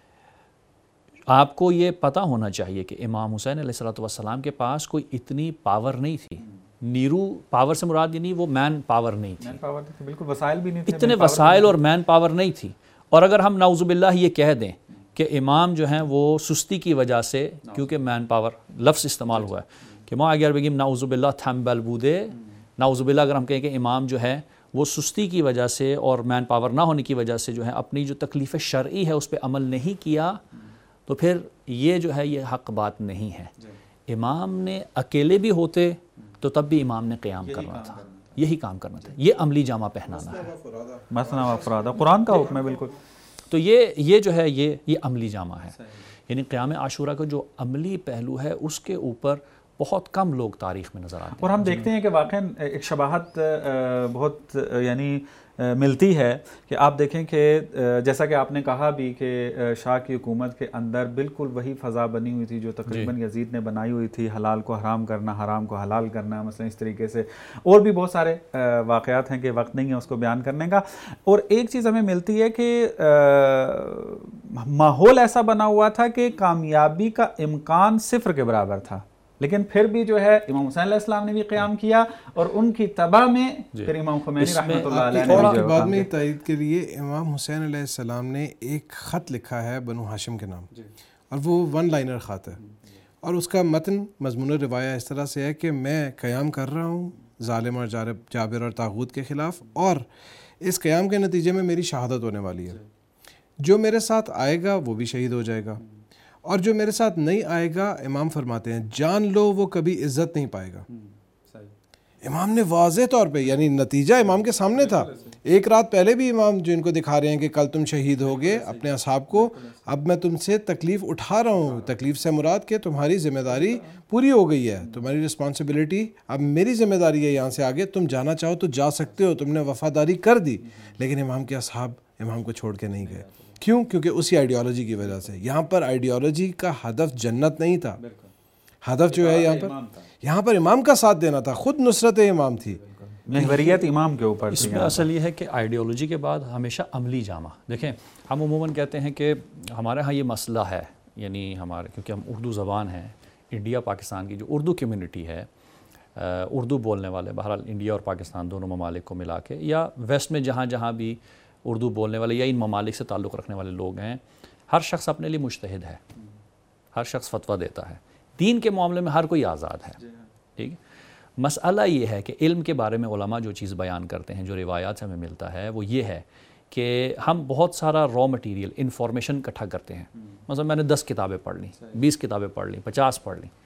آپ کو یہ پتہ ہونا چاہیے کہ امام حسین علیہ الصلوۃ والسلام کے پاس کوئی اتنی پاور نہیں تھی. نیرو پاور سے مراد یہ نہیں، وہ مین پاور نہیں تھی، بالکل وسائل بھی نہیں تھے، اتنے وسائل اور مین پاور نہیں تھی. اور اگر ہم نعوذ باللہ یہ کہہ دیں کہ امام جو ہیں وہ سستی کی وجہ سے، کیونکہ مین پاور لفظ استعمال ہوا ہے کہ ما اگر بگیم نعوذ باللہ تھمبل بودے، نعوذ باللہ اگر ہم کہیں کہ امام جو ہے وہ سستی کی وجہ سے اور مین پاور نہ ہونے کی وجہ سے جو ہے اپنی جو تکلیف شرعی ہے اس پہ عمل نہیں کیا، تو پھر یہ جو ہے یہ حق بات نہیں ہے. امام نے اکیلے بھی ہوتے تو تب بھی امام نے قیام کرنا تھا، یہی کام کرنا تھا، یہ عملی جامہ پہنانا ہے. مثنیٰ و افرادہ قرآن کا حکم ہے بالکل. تو یہ یہ جو ہے یہ یہ عملی جامہ ہے. یعنی قیام عاشورہ کا جو عملی پہلو ہے اس کے اوپر بہت کم لوگ تاریخ میں نظر آتے ہیں. اور ہم دیکھتے ہیں کہ واقعاً ایک شباہت بہت یعنی ملتی ہے کہ آپ دیکھیں کہ جیسا کہ آپ نے کہا بھی کہ شاہ کی حکومت کے اندر بالکل وہی فضا بنی ہوئی تھی جو تقریباً یزید نے بنائی ہوئی تھی، حلال کو حرام کرنا، حرام کو حلال کرنا، مثلا اس طریقے سے. اور بھی بہت سارے واقعات ہیں کہ وقت نہیں ہے اس کو بیان کرنے کا. اور ایک چیز ہمیں ملتی ہے کہ ماحول ایسا بنا ہوا تھا کہ کامیابی کا امکان صفر کے برابر تھا، لیکن پھر بھی جو ہے امام حسین علیہ السلام نے بھی قیام کیا، اور ان کی تباہ میں پھر امام خمینی رحمۃ اللہ علیہ نے تھوڑا بعد میں تائید کے لیے امام حسین علیہ السلام نے ایک خط لکھا ہے بنو ہاشم کے نام، اور وہ ون لائنر خط ہے، اور اس کا متن مضمون روایہ اس طرح سے ہے کہ میں قیام کر رہا ہوں ظالم اور جابر اور طاغوت کے خلاف، اور اس قیام کے نتیجے میں میری شہادت ہونے والی ہے. جو میرے ساتھ آئے گا وہ بھی شہید ہو جائے گا، اور جو میرے ساتھ نہیں آئے گا، امام فرماتے ہیں جان لو وہ کبھی عزت نہیں پائے گا. امام نے واضح طور پہ، یعنی نتیجہ امام کے سامنے تھا. ایک رات پہلے بھی امام جو ان کو دکھا رہے ہیں کہ کل تم شہید ہوگے اپنے اصحاب کو، اب میں تم سے تکلیف اٹھا رہا ہوں. تکلیف سے مراد کہ تمہاری ذمہ داری پوری ہو گئی ہے، تمہاری رسپانسبلٹی اب میری ذمہ داری ہے، یہاں سے آگے تم جانا چاہو تو جا سکتے ہو، تم نے وفاداری کر دی. لیکن امام کے اصحاب امام کو چھوڑ کے نہیں گئے. کیوں؟ کیونکہ اسی آئیڈیالوجی کی وجہ سے. یہاں پر آئیڈیالوجی کا ہدف جنت نہیں تھا، ہدف جو ہے یہاں پر یہاں پر امام کا ساتھ دینا تھا، خود نصرت امام تھی، محوریت امام کے اوپر. اس میں اصل یہ ہے کہ آئیڈیالوجی کے بعد ہمیشہ عملی جامہ. دیکھیں ہم عموماً کہتے ہیں کہ ہمارے ہاں یہ مسئلہ ہے، یعنی ہمارے کیونکہ ہم اردو زبان ہیں، انڈیا پاکستان کی جو اردو کمیونٹی ہے، اردو بولنے والے بہرحال انڈیا اور پاکستان دونوں ممالک کو ملا کے، یا ویسٹ میں جہاں جہاں بھی اردو بولنے والے یا ان ممالک سے تعلق رکھنے والے لوگ ہیں، ہر شخص اپنے لیے مجتہد ہے، ہر شخص فتویٰ دیتا ہے. دین کے معاملے میں ہر کوئی آزاد ہے، ٹھیک ہے. مسئلہ یہ ہے کہ علم کے بارے میں علماء جو چیز بیان کرتے ہیں، جو روایات سے ہمیں ملتا ہے، وہ یہ ہے کہ ہم بہت سارا را مٹیریل انفارمیشن اکٹھا کرتے ہیں. مثلا میں نے دس کتابیں پڑھ لیں، بیس کتابیں پڑھ لیں، پچاس پڑھ لیں،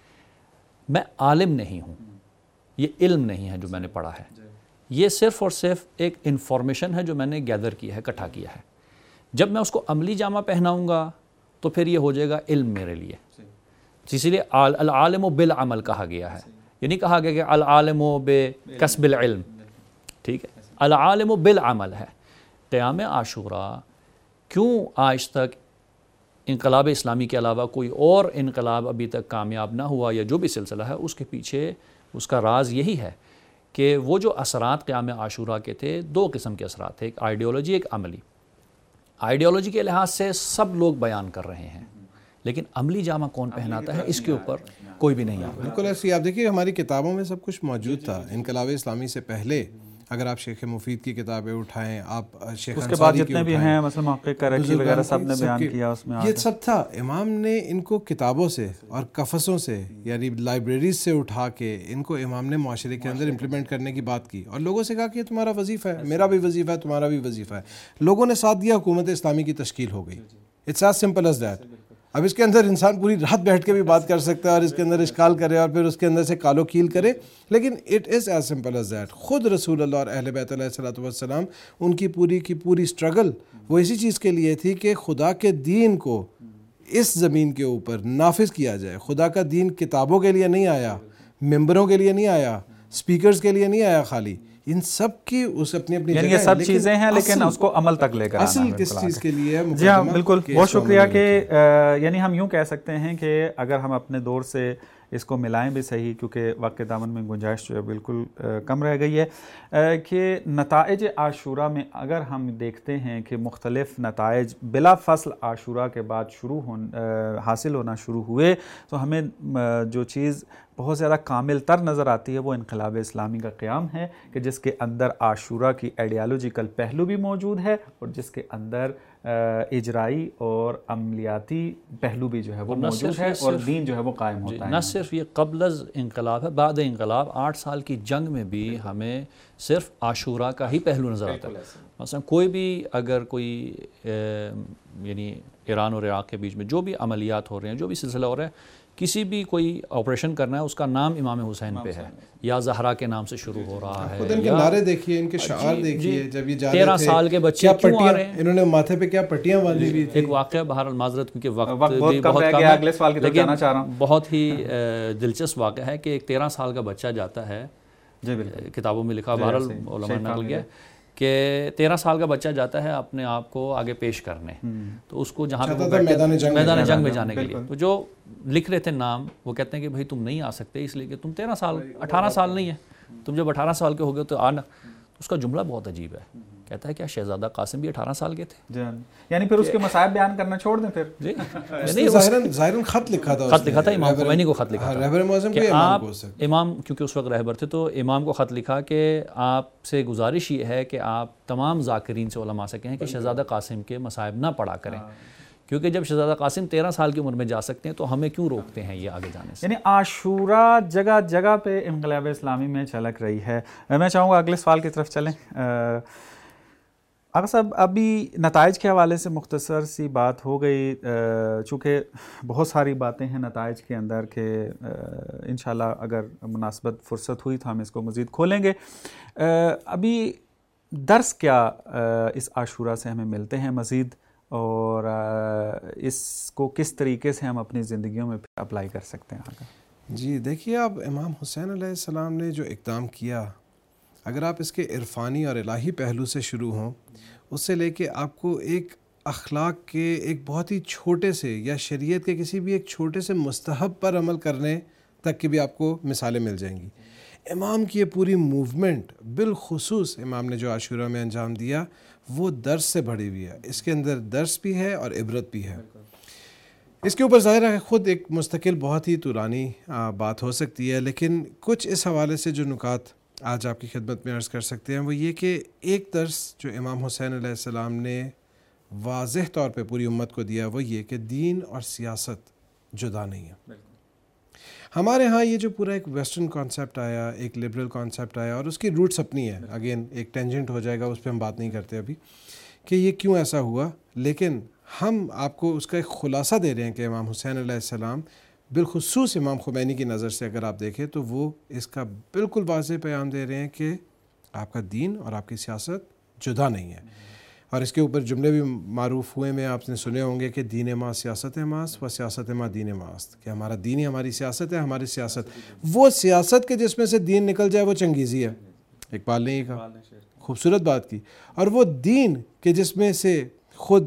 میں عالم نہیں ہوں، یہ علم نہیں ہے جو میں نے پڑھا ہے، یہ صرف اور صرف ایک انفارمیشن ہے جو میں نے گیدر کی ہے، اکٹھا کیا ہے. جب میں اس کو عملی جامہ پہناؤں گا تو پھر یہ ہو جائے گا علم میرے لیے. اسی لیے العالم بالعمل کہا گیا ہے، یہ نہیں کہا گیا کہ العالم بکسب العلم، ٹھیک ہے، العالم بالعمل ہے. قیام عاشوراء کیوں آج تک انقلاب اسلامی کے علاوہ کوئی اور انقلاب ابھی تک کامیاب نہ ہوا یا جو بھی سلسلہ ہے، اس کے پیچھے اس کا راز یہی ہے کہ وہ جو اثرات قیام عاشوراء کے تھے، دو قسم کے اثرات تھے، ایک آئیڈیالوجی، ایک عملی. آئیڈیالوجی کے لحاظ سے سب لوگ بیان کر رہے ہیں، لیکن عملی جامہ کون پہناتا ہے اس کے اوپر کوئی بھی نہیں آتا. بالکل ایسی آپ دیکھیے ہماری کتابوں میں سب کچھ موجود تھا. انقلاب اسلامی سے پہلے اگر آپ شیخ مفید کی کتابیں اٹھائیں، آپ شیخ اس کے بعد جتنے بھی ہیں مثلا محقق کرکی وغیرہ سب نے بیان کیا اس میں، یہ سب تھا. امام نے ان کو کتابوں سے اور قفصوں سے یعنی لائبریریز سے اٹھا کے ان کو امام نے معاشرے کے اندر امپلیمنٹ کرنے کی بات کی اور لوگوں سے کہا کہ یہ تمہارا وظیفہ ہے، میرا بھی وظیفہ ہے، تمہارا بھی وظیفہ ہے. لوگوں نے ساتھ دیا، حکومت اسلامی کی تشکیل ہو گئی. It's as simple as that. اب اس کے اندر انسان پوری رات بیٹھ کے بھی بات کر سکتا ہے اور اس کے اندر اشکال کرے اور پھر اس کے اندر سے کالو کیل کرے، لیکن it is as simple as that. خود رسول اللہ اور اہل بیت علیہ الصلوۃ والسلام ان کی پوری کی پوری اسٹرگل وہ اسی چیز کے لیے تھی کہ خدا کے دین کو اس زمین کے اوپر نافذ کیا جائے. خدا کا دین کتابوں کے لیے نہیں آیا، ممبروں کے لیے نہیں آیا، اسپیکرز کے لیے نہیں آیا خالی. ان سب کی اس اپنی اپنی یعنی یہ سب چیزیں ہیں لیکن اس کو عمل تک لے کر آنا اصل کس چیز کے لیے ہے. جی ہاں بالکل، بہت شکریہ. کہ یعنی ہم یوں کہہ سکتے ہیں کہ اگر ہم اپنے دور سے اس کو ملائیں بھی صحیح، کیونکہ وقت کے دامن میں گنجائش جو ہے بالکل کم رہ گئی ہے، کہ نتائج عاشوراء میں اگر ہم دیکھتے ہیں کہ مختلف نتائج بلا فصل عاشوراء کے بعد شروع ہون حاصل ہونا شروع ہوئے، تو ہمیں جو چیز بہت زیادہ کامل تر نظر آتی ہے وہ انقلاب اسلامی کا قیام ہے، کہ جس کے اندر عاشوراء کی ایڈیالوجیکل پہلو بھی موجود ہے اور جس کے اندر اجرائی اور عملیاتی پہلو بھی جو ہے وہ موجود ہے اور دین جو ہے وہ قائم ہوتا ہے. نہ صرف یہ قبل از انقلاب ہے، بعد انقلاب آٹھ سال کی جنگ میں بھی ہمیں صرف عاشوراء کا ہی پہلو نظر آتا ہے. مثلا کوئی بھی اگر کوئی یعنی ایران اور عراق کے بیچ میں جو بھی عملیات ہو رہے ہیں، جو بھی سلسلہ ہو رہا ہے، کسی بھی کوئی آپریشن کرنا ہے اس کا نام امام حسین پہ ہے یا زہرا کے نام سے شروع ہو رہا ہے. خود ان کے نارے دیکھیے، ان کے شعار دیکھیے، جب یہ جا رہے تھے تیرہ سال کے بچے کیوں آ رہے ہیں، انہوں نے ماتھے پہ کیا پٹیاں باندھی ہوئی تھی. ایک واقعہ بہرحال معذرت کیونکہ وقت بھی بہت کم ہے، اگلے سوال کی طرف جانا چاہ رہا ہوں. بہت ہی دلچسپ واقعہ ہے کہ ایک تیرہ سال کا بچہ جاتا ہے، کتابوں میں لکھا، بہرحال علماء نے نقل کیا کہ تیرہ سال کا بچہ جاتا ہے اپنے آپ کو آگے پیش کرنے، تو اس کو جہاں پہ میدان جنگ میں جانے کے لیے، تو جو لکھ رہے تھے نام، وہ کہتے ہیں کہ بھائی تم نہیں آ سکتے اس لیے کہ تم تیرہ سال اٹھارہ سال نہیں ہے، تم جب اٹھارہ سال کے ہو گئے تو آنا. اس کا جملہ بہت عجیب ہے، کہتا ہے کیا شہزادہ قاسم بھی اٹھارہ سال کے تھے؟ یعنی پھر اس کے مصائب بیان کرنا چھوڑ دیں پھر. جی ظاہراً خط لکھا تھا، خط لکھا تھا امام خمینی کو، خط لکھا تھا کہ آپ امام، کیونکہ اس وقت رہبر تھے، تو امام کو خط لکھا کہ آپ سے گزارش یہ ہے کہ آپ تمام ذاکرین سے علماء سے کہیں کہ شہزادہ قاسم کے مصائب نہ پڑھا کریں، کیونکہ جب شہزادہ قاسم تیرہ سال کی عمر میں جا سکتے ہیں تو ہمیں کیوں روکتے ہیں یہ آگے جانے سے. یعنی عاشوراء جگہ جگہ پہ انقلاب اسلامی میں چھلک رہی ہے. میں چاہوں گا اگلے سوال کی طرف چلیں. آقا صاحب، ابھی نتائج کے حوالے سے مختصر سی بات ہو گئی، چونکہ بہت ساری باتیں ہیں نتائج کے اندر کہ انشاءاللہ اگر مناسبت فرصت ہوئی تو ہم اس کو مزید کھولیں گے. ابھی درس کیا اس عاشوراء سے ہمیں ملتے ہیں مزید، اور اس کو کس طریقے سے ہم اپنی زندگیوں میں اپلائی کر سکتے ہیں؟ آقا جی دیکھیے، اب امام حسین علیہ السلام نے جو اقدام کیا، اگر آپ اس کے عرفانی اور الہی پہلو سے شروع ہوں، اس سے لے کے آپ کو ایک اخلاق کے ایک بہت ہی چھوٹے سے یا شریعت کے کسی بھی ایک چھوٹے سے مستحب پر عمل کرنے تک کی بھی آپ کو مثالیں مل جائیں گی. امام کی یہ پوری موومنٹ، بالخصوص امام نے جو عاشوراء میں انجام دیا، وہ درس سے بڑھی ہوئی ہے. اس کے اندر درس بھی ہے اور عبرت بھی ہے. اس کے اوپر ظاہر ہے خود ایک مستقل بہت ہی طولانی بات ہو سکتی ہے، لیکن کچھ اس حوالے سے جو نکات آج آپ کی خدمت میں عرض کر سکتے ہیں وہ یہ کہ ایک درس جو امام حسین علیہ السلام نے واضح طور پہ پوری امت کو دیا، وہ یہ کہ دین اور سیاست جدا نہیں ہے. ہمارے ہاں یہ جو پورا ایک ویسٹرن کانسیپٹ آیا, ایک لبرل کانسیپٹ آیا, اور اس کی روٹس اپنی ہے, اگین ایک ٹینجنٹ ہو جائے گا, اس پہ ہم بات نہیں کرتے ابھی کہ یہ کیوں ایسا ہوا, لیکن ہم آپ کو اس کا ایک خلاصہ دے رہے ہیں کہ امام حسین علیہ السلام بالخصوص امام خمینی کی نظر سے اگر آپ دیکھیں تو وہ اس کا بالکل واضح پیغام دے رہے ہیں کہ آپ کا دین اور آپ کی سیاست جدا نہیں ہے. اور اس کے اوپر جملے بھی معروف ہوئے میں آپ نے سنے ہوں گے کہ دین ما سیاست ماست و سیاست ما دین ماست, کہ ہمارا دین ہی ہماری سیاست ہے, ہماری سیاست وہ سیاست کے جس میں سے دین نکل جائے وہ چنگیزی ہے. اقبال نے یہ کہا, خوبصورت بات کی. اور وہ دین کہ جس میں سے خود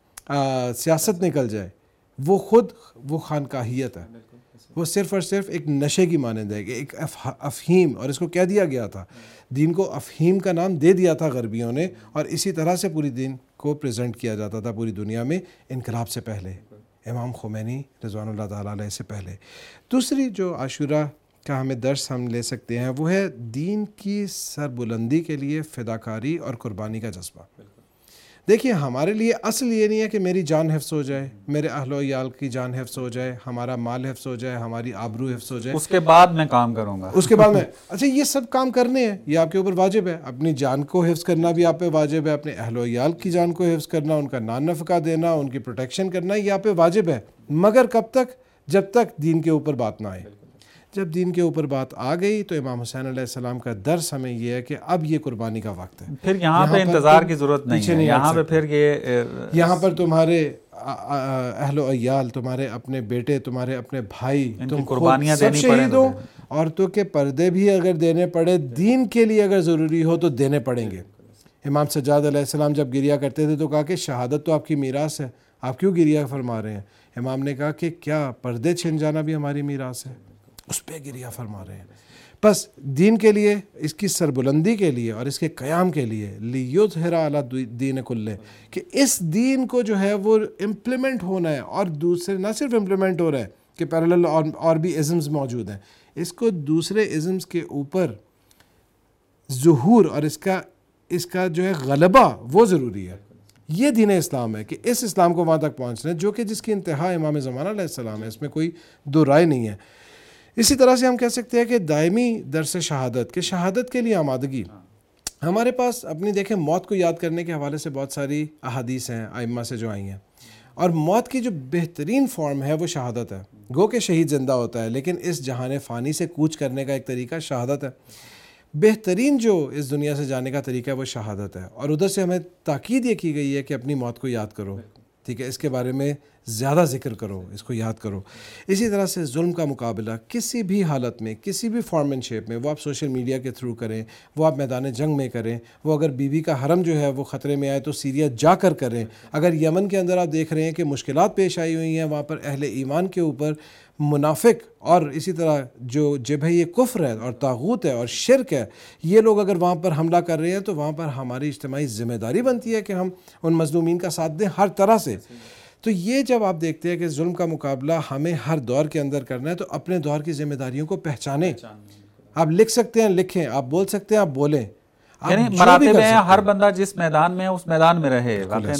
سیاست نکل جائے وہ خود وہ خانقاہیت ہے, وہ صرف اور صرف ایک نشے کی مانند ہے, ایک افہیم. اور اس کو کہہ دیا گیا تھا, دین کو افہیم کا نام دے دیا تھا غربیوں نے, اور اسی طرح سے پوری دین کو پریزنٹ کیا جاتا تھا پوری دنیا میں انقلاب سے پہلے, امام خمینی رضوان اللہ تعالیٰ علیہ سے پہلے. دوسری جو عاشورہ کا ہمیں درس ہم لے سکتے ہیں وہ ہے دین کی سربلندی کے لیے فداکاری اور قربانی کا جذبہ. دیکھیے ہمارے لیے اصل یہ نہیں ہے کہ میری جان حفظ ہو جائے, میرے اہل و عیال کی جان حفظ ہو جائے, ہمارا مال حفظ ہو جائے, ہماری آبرو حفظ ہو جائے, اس کے بعد میں کام کروں گا, اس کے بعد میں اچھا یہ سب کام کرنے ہیں, یہ آپ کے اوپر واجب ہے. اپنی جان کو حفظ کرنا بھی آپ پہ واجب ہے, اپنے اہل و عیال کی جان کو حفظ کرنا, ان کا نان نفقہ دینا, ان کی پروٹیکشن کرنا, یہ آپ پہ واجب ہے. مگر کب تک؟ جب تک دین کے اوپر بات نہ آئے. جب دین کے اوپر بات آ گئی تو امام حسین علیہ السلام کا درس ہمیں یہ ہے کہ اب یہ قربانی کا وقت ہے. پھر یہاں پہ انتظار کی ضرورت نہیں ہے, یہاں پہ پھر یہ یہاں پر تمہارے اہل و عیال, تمہارے اپنے بیٹے, تمہارے اپنے بھائی, تم قربانیاں سب شہید ہو. عورتوں کے پردے بھی اگر دینے پڑے دین کے لیے اگر ضروری ہو تو دینے پڑیں گے. امام سجاد علیہ السلام جب گریہ کرتے تھے تو کہا کہ شہادت تو آپ کی میراث ہے, آپ کیوں گریہ فرما رہے ہیں؟ امام نے کہا کہ کیا پردے چھن جانا بھی ہماری میراث ہے؟ اس پہ گریہ فرما رہے ہیں. بس دین کے لیے, اس کی سربلندی کے لیے اور اس کے قیام کے لیے لیظہر علی دین کلہ, کہ اس دین کو جو ہے وہ امپلیمنٹ ہونا ہے. اور دوسرے نہ صرف امپلیمنٹ ہو رہا ہے کہ پیرالل اور اور بھی ازمز موجود ہیں, اس کو دوسرے ازمز کے اوپر ظہور اور اس کا اس کا جو ہے غلبہ وہ ضروری ہے. یہ دین اسلام ہے کہ اس اسلام کو وہاں تک پہنچنا ہے جو کہ جس کی انتہا امام زمانہ علیہ السلام ہے, اس میں کوئی دو رائے نہیں ہے. اسی طرح سے ہم کہہ سکتے ہیں کہ دائمی درس شہادت, کہ شہادت کے لیے آمادگی. ہمارے پاس اپنی دیکھیں موت کو یاد کرنے کے حوالے سے بہت ساری احادیث ہیں ائمہ سے جو آئی ہیں, اور موت کی جو بہترین فارم ہے وہ شہادت ہے. گو کہ شہید زندہ ہوتا ہے لیکن اس جہان فانی سے کوچ کرنے کا ایک طریقہ شہادت ہے. بہترین جو اس دنیا سے جانے کا طریقہ ہے وہ شہادت ہے. اور ادھر سے ہمیں تاکید یہ کی گئی ہے کہ اپنی موت کو یاد کرو, ٹھیک ہے, اس کے بارے میں زیادہ ذکر کرو, اس کو یاد کرو. اسی طرح سے ظلم کا مقابلہ کسی بھی حالت میں, کسی بھی فارم اینڈ شیپ میں, وہ آپ سوشل میڈیا کے تھرو کریں, وہ آپ میدان جنگ میں کریں, وہ اگر بیوی کا حرم جو ہے وہ خطرے میں آئے تو سیریا جا کر کریں. اگر یمن کے اندر آپ دیکھ رہے ہیں کہ مشکلات پیش آئی ہوئی ہیں, وہاں پر اہل ایمان کے اوپر منافق اور اسی طرح جو جبہہ یہ کفر ہے اور طاغوت ہے اور شرک ہے, یہ لوگ اگر وہاں پر حملہ کر رہے ہیں تو وہاں پر ہماری اجتماعی ذمہ داری بنتی ہے کہ ہم ان مظلومین کا ساتھ دیں ہر طرح سے. تو یہ جب آپ دیکھتے ہیں کہ ظلم کا مقابلہ ہمیں ہر دور کے اندر کرنا ہے تو اپنے دور کی ذمہ داریوں کو پہچانیں. آپ لکھ سکتے ہیں لکھیں, آپ بول سکتے ہیں آپ بولیں, یعنی مراتب ہیں, ہر بندہ جس میدان میں ہے اس میدان میں رہے.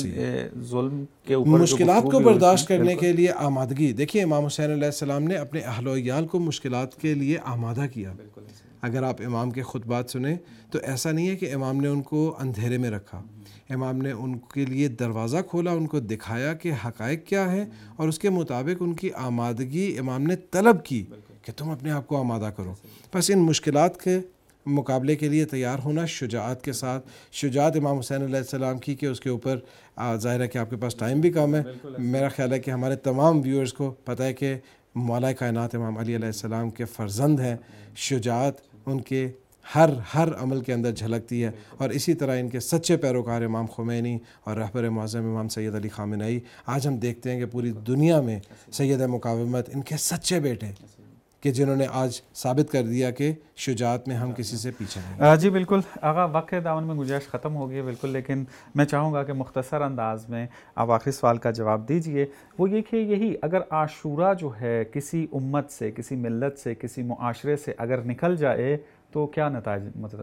ظلم کے اوپر مشکلات کو برداشت کرنے کے لیے آمادگی. دیکھیے امام حسین علیہ السلام نے اپنے اہل و عیال کو مشکلات کے لیے آمادہ کیا. اگر آپ امام کے خطبات سنیں تو ایسا نہیں ہے کہ امام نے ان کو اندھیرے میں رکھا, امام نے ان کے لیے دروازہ کھولا, ان کو دکھایا کہ حقائق کیا ہے, اور اس کے مطابق ان کی آمادگی امام نے طلب کی کہ تم اپنے آپ کو آمادہ کرو. بس ان مشکلات کے مقابلے کے لیے تیار ہونا شجاعت کے ساتھ. شجاعت امام حسین علیہ السلام کی کہ اس کے اوپر ظاہر ہے کہ آپ کے پاس ٹائم بھی کم ہے. میرا خیال ہے کہ ہمارے تمام ویورز کو پتہ ہے کہ مولا کائنات امام علی علیہ السلام کے فرزند ہیں. شجاعت ان کے ہر ہر عمل کے اندر جھلکتی ہے, اور اسی طرح ان کے سچے پیروکار امام خمینی اور رہبر معظم امام سید علی خامنہئی. آج ہم دیکھتے ہیں کہ پوری دنیا میں سید مقاومت ان کے سچے بیٹے کہ جنہوں نے آج ثابت کر دیا کہ شجاعت میں ہم کسی سے پیچھے نہیں. جی بالکل آغا, وقت کے دامن میں گنجائش ختم ہو گئی ہے بالکل, لیکن میں چاہوں گا کہ مختصر انداز میں آپ آخری سوال کا جواب دیجئے. وہ یہ کہ یہی اگر عاشورہ جو ہے کسی امت سے, کسی ملت سے, کسی معاشرے سے اگر نکل جائے تو کیا نتائج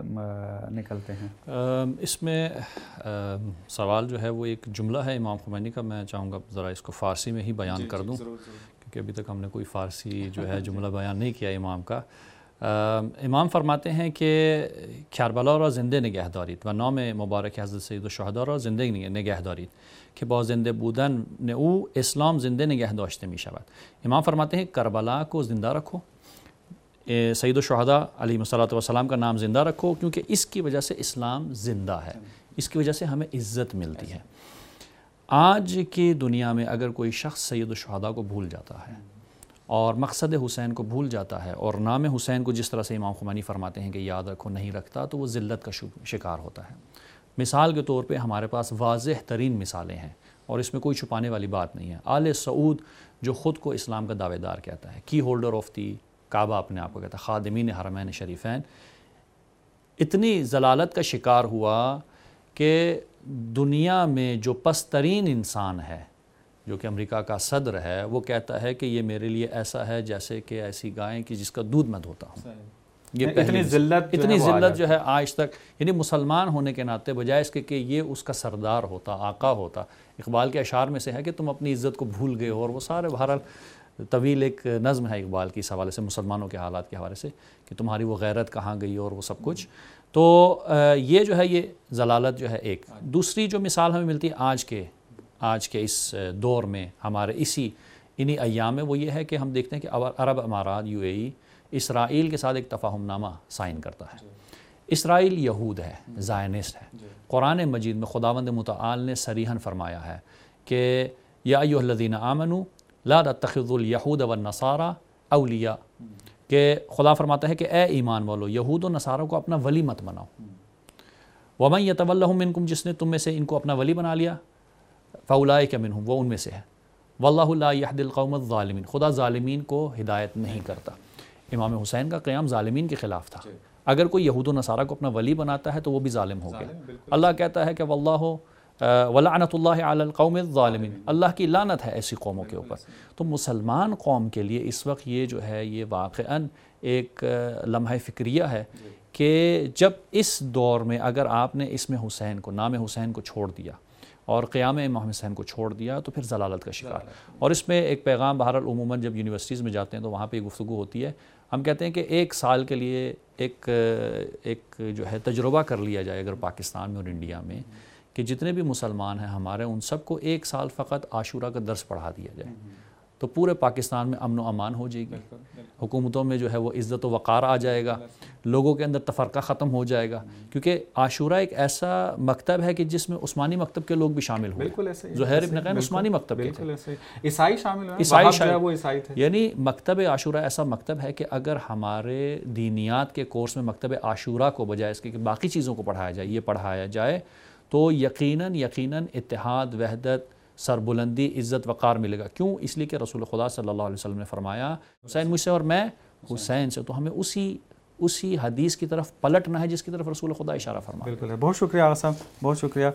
نکلتے ہیں؟ اس میں سوال جو ہے وہ ایک جملہ ہے امام خمینی کا, میں چاہوں گا ذرا اس کو فارسی میں ہی بیان کر دوں کیونکہ ابھی تک ہم نے کوئی فارسی جو ہے جملہ بیان نہیں کیا امام کا. امام فرماتے ہیں کہ کربلا را زنده نگه دارید و نام مبارک حضرت سید الشهدا را زنده نگه دارید که با زنده بودن او اسلام زنده نگه داشته می شود. امام فرماتے ہیں کربلا کو زندہ رکھو, سید الشہداء علیہ الصلوۃ والسلام کا نام زندہ رکھو, کیونکہ اس کی وجہ سے اسلام زندہ ہے, اس کی وجہ سے ہمیں عزت ملتی ہے. آج کی دنیا میں اگر کوئی شخص سید الشہداء کو بھول جاتا ہے اور مقصد حسین کو بھول جاتا ہے اور نام حسین کو جس طرح سے امام خمینی فرماتے ہیں کہ یاد رکھو نہیں رکھتا, تو وہ ذلت کا شکار ہوتا ہے. مثال کے طور پہ ہمارے پاس واضح ترین مثالیں ہیں اور اس میں کوئی چھپانے والی بات نہیں ہے. آل سعود جو خود کو اسلام کا دعوے دار کہتا ہے, کی ہولڈر آف دی کعبہ اپنے آپ کو کہتا ہے, خادمین حرمین شریفین, اتنی ضلالت کا شکار ہوا کہ دنیا میں جو پسترین انسان ہے, جو کہ امریکہ کا صدر ہے, وہ کہتا ہے کہ یہ میرے لیے ایسا ہے جیسے کہ ایسی گائیں کہ جس کا دودھ میں دھوتا ہوں. یہ اتنی ذلت اتنی ذلت جو ہے آج تک, یعنی مسلمان ہونے کے ناطے بجائے اس کے کہ یہ اس کا سردار ہوتا, آقا ہوتا. اقبال کے اشعار میں سے ہے کہ تم اپنی عزت کو بھول گئے ہو, اور وہ سارے بہرحال طویل ایک نظم ہے اقبال کی اس حوالے سے, مسلمانوں کے حالات کے حوالے سے, کہ تمہاری وہ غیرت کہاں گئی اور وہ سب کچھ. تو یہ جو ہے یہ ضلالت جو ہے ایک. دوسری جو مثال ہمیں ملتی ہے آج کے آج کے اس دور میں ہمارے اسی انہی ایام میں, وہ یہ ہے کہ ہم دیکھتے ہیں کہ عرب امارات یو اے ای اسرائیل کے ساتھ ایک تفاہم نامہ سائن کرتا ہے. اسرائیل یہود ہے, زائنسٹ ہے. قرآن مجید میں خداوند متعال نے صریحاً فرمایا ہے کہ یا ایھا الذین آمنوا لا تتخذوا الیہود والنصارى اولیاء, کہ خدا فرماتا ہے کہ اے ایمان والو یہود و نصارہ کو اپنا ولی مت بناؤ. ومن یتولہم منکم, جس نے تم میں سے ان کو اپنا ولی بنا لیا, فاولئک منہم, وہ ان میں سے ہے. واللہ لا یہدی القوم الظالمین, خدا ظالمین کو ہدایت نہیں کرتا. امام حسین کا قیام ظالمین کے خلاف تھا. اگر کوئی یہود و نصارہ کو اپنا ولی بناتا ہے تو وہ بھی ظالم ہو گیا. اللہ کہتا ہے کہ واللہ ولعنت اللہ علی القوم الظالمین, اللہ کی لعنت ہے ایسی قوموں کے اوپر. تو مسلمان قوم کے لیے اس وقت یہ جو ہے یہ واقعاً ایک لمحہ فکریہ ہے کہ جب اس دور میں اگر آپ نے اس میں حسین کو, نام حسین کو چھوڑ دیا اور قیام امام حسین کو چھوڑ دیا تو پھر ضلالت کا شکار. اور اس میں ایک پیغام بہرحال عموماً جب یونیورسٹیز میں جاتے ہیں تو وہاں پہ گفتگو ہوتی ہے. ہم کہتے ہیں کہ ایک سال کے لیے ایک ایک جو ہے تجربہ کر لیا جائے اگر پاکستان میں اور انڈیا میں, کہ جتنے بھی مسلمان ہیں ہمارے, ان سب کو ایک سال فقط عاشورہ کا درس پڑھا دیا جائے, تو پورے پاکستان میں امن و امان ہو جائے گی, حکومتوں میں جو ہے وہ عزت و وقار آ جائے گا, لوگوں کے اندر تفرقہ ختم ہو جائے گا. کیونکہ عاشورہ ایک ایسا مکتب ہے کہ جس میں عثمانی مکتب کے لوگ بھی شامل ہوئے. زہیر ابن قیم عثمانی مکتب کے تھے, عیسائی شامل ہوئے, عیسائی جو ہے وہ عیسائی تھے. یعنی مکتب عاشورہ ایسا مکتب ہے کہ اگر ہمارے دینیات کے کورس میں مکتب عاشورہ کو بجائے اس کے کہ باقی چیزوں کو پڑھایا جائے, یہ پڑھایا جائے تو یقیناً یقیناً اتحاد, وحدت, سربلندی, عزت, وقار ملے گا. کیوں؟ اس لیے کہ رسول خدا صلی اللہ علیہ وسلم نے فرمایا حسین مجھ سے اور میں حسین سے. تو ہمیں اسی اسی حدیث کی طرف پلٹنا ہے جس کی طرف رسول خدا اشارہ فرمایا. بالکل. بہت شکریہ آغا صاحب, بہت شکریہ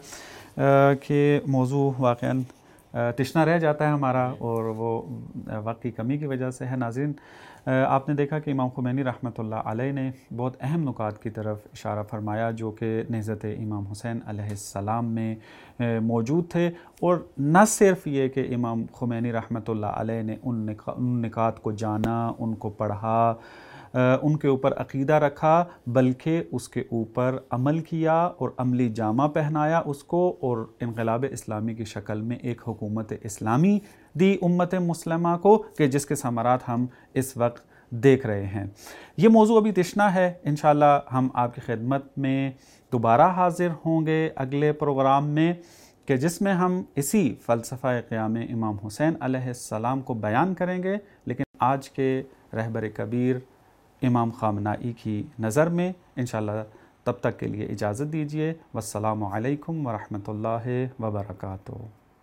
کہ موضوع واقعاً تشنا رہ جاتا ہے ہمارا اور وہ وقت کی کمی کی وجہ سے ہے. ناظرین, آپ نے دیکھا کہ امام خمینی رحمۃ اللہ علیہ نے بہت اہم نکات کی طرف اشارہ فرمایا جو کہ نہضت امام حسین علیہ السلام میں موجود تھے. اور نہ صرف یہ کہ امام خمینی رحمۃ اللہ علیہ نے ان نکات کو جانا, ان کو پڑھا, ان کے اوپر عقیدہ رکھا, بلکہ اس کے اوپر عمل کیا اور عملی جامہ پہنایا اس کو, اور انقلاب اسلامی کی شکل میں ایک حکومت اسلامی دی امت مسلمہ کو, کہ جس کے ثمرات ہم اس وقت دیکھ رہے ہیں. یہ موضوع ابھی تشنا ہے. انشاءاللہ ہم آپ کی خدمت میں دوبارہ حاضر ہوں گے اگلے پروگرام میں, کہ جس میں ہم اسی فلسفہ قیام امام حسین علیہ السلام کو بیان کریں گے, لیکن آج کے رہبر کبیر امام خامنائی کی نظر میں. انشاءاللہ تب تک کے لیے اجازت دیجیے. والسلام علیکم ورحمۃ اللہ وبرکاتہ.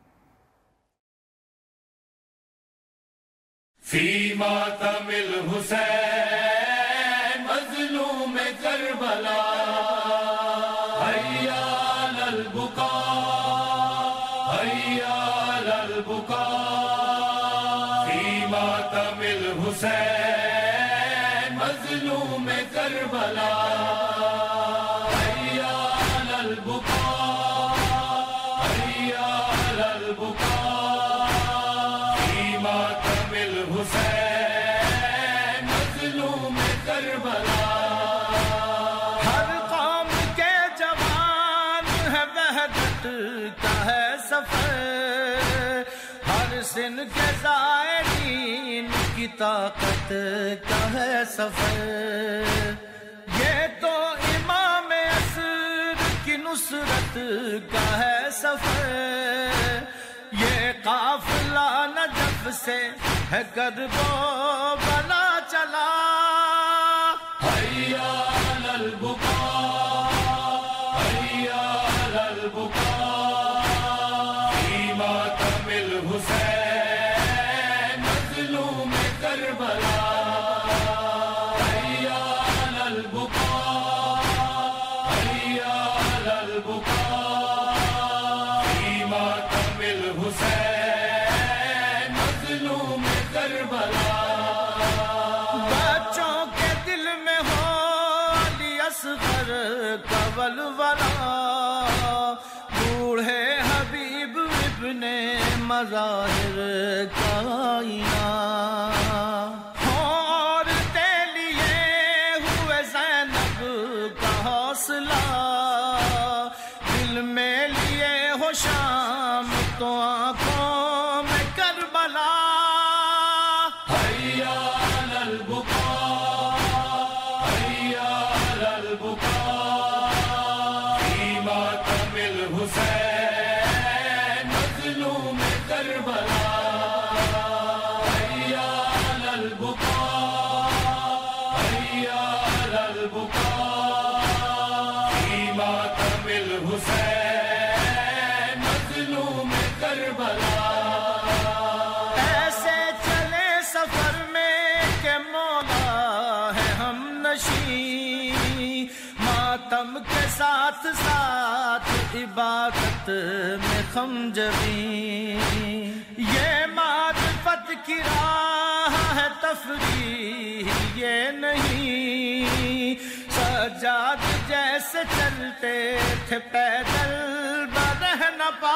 فی ماتم الحسین مظلوم کربلا حی علی البکا حی علی البکا فی ماتم الحسین مظلوم کربلا حی علی البکا حی علی البکا فی ماتم الحسین کربلا ہر قوم کے جوان ہے وحدت کا ہے سفر ہر سن کے زائرین کی طاقت کا ہے سفر یہ تو امام عصر کی نصرت کا ہے سفر یہ قافلہ نجف سے ہے کرب و بلا چلا حی علی البکاء حی علی البکاء فی ماتم الحسین مظلوم کربلا حی علی البکاء حی علی البکاء فی ماتم الحسین مظلوم کربلا بچوں کے دل میں ہو علی اصغر کا ولولہ بوڑھے حبیب ابن مظاہر کا آئینہ عورتیں لیے ہوئے زینب کا حوصلہ دل میں لیے ہو شام تو آنکھوں میں کربلا حی علی البکاء حی علی البکاء فی ماتم الحسین مظلوم کربلا حی علی البکاء حی علی البکاء فی ماتم الحسین مظلوم کربلا ایسے چلے سفر میں کہ مولا ہے ہم نشیں ماتم کے ساتھ ساتھ عبادت میں خم جبیں یہ معرفت کی راہ ہے تفریح یہ نہیں سجاد جیسے چلتے تھے پیدل برہنہ پا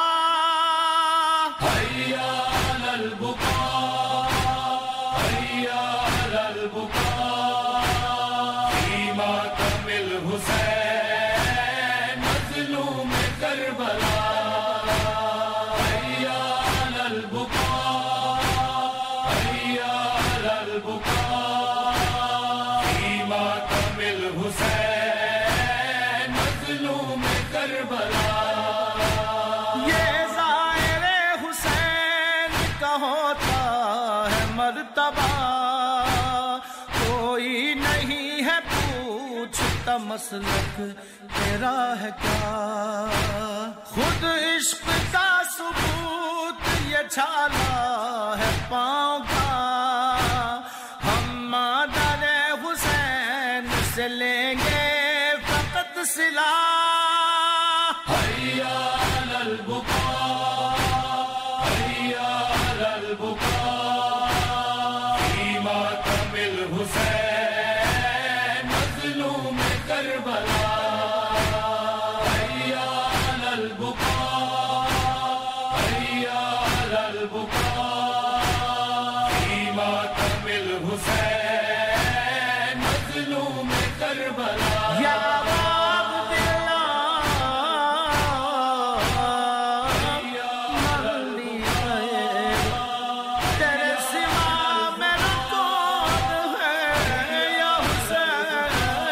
حی علی البکاء حی علی البکاء فی ماتم الحسین مظلوم کربلا حی علی البکاء حی علی البکاء فی ماتم الحسین مظلوم کربلا یہ ظاہر حسین کا ہوتا ہے مرتبہ کوئی نہیں ہے پوچھتا مسلک تیرا ہے کیا خود عشق کا ثبوت یہ چھالا ہے پاؤں کا ہم مادر حسین سے لیں گے فقط صلہ حی علی البکاء حی علی البکاء فی ماتم الحسین مظلوم کربلا حی علی البکاء حی علی البکاء فی ماتم الحسین مظلوم کربلا یا عبد تیرے سوا میرا کون ہے یا حسین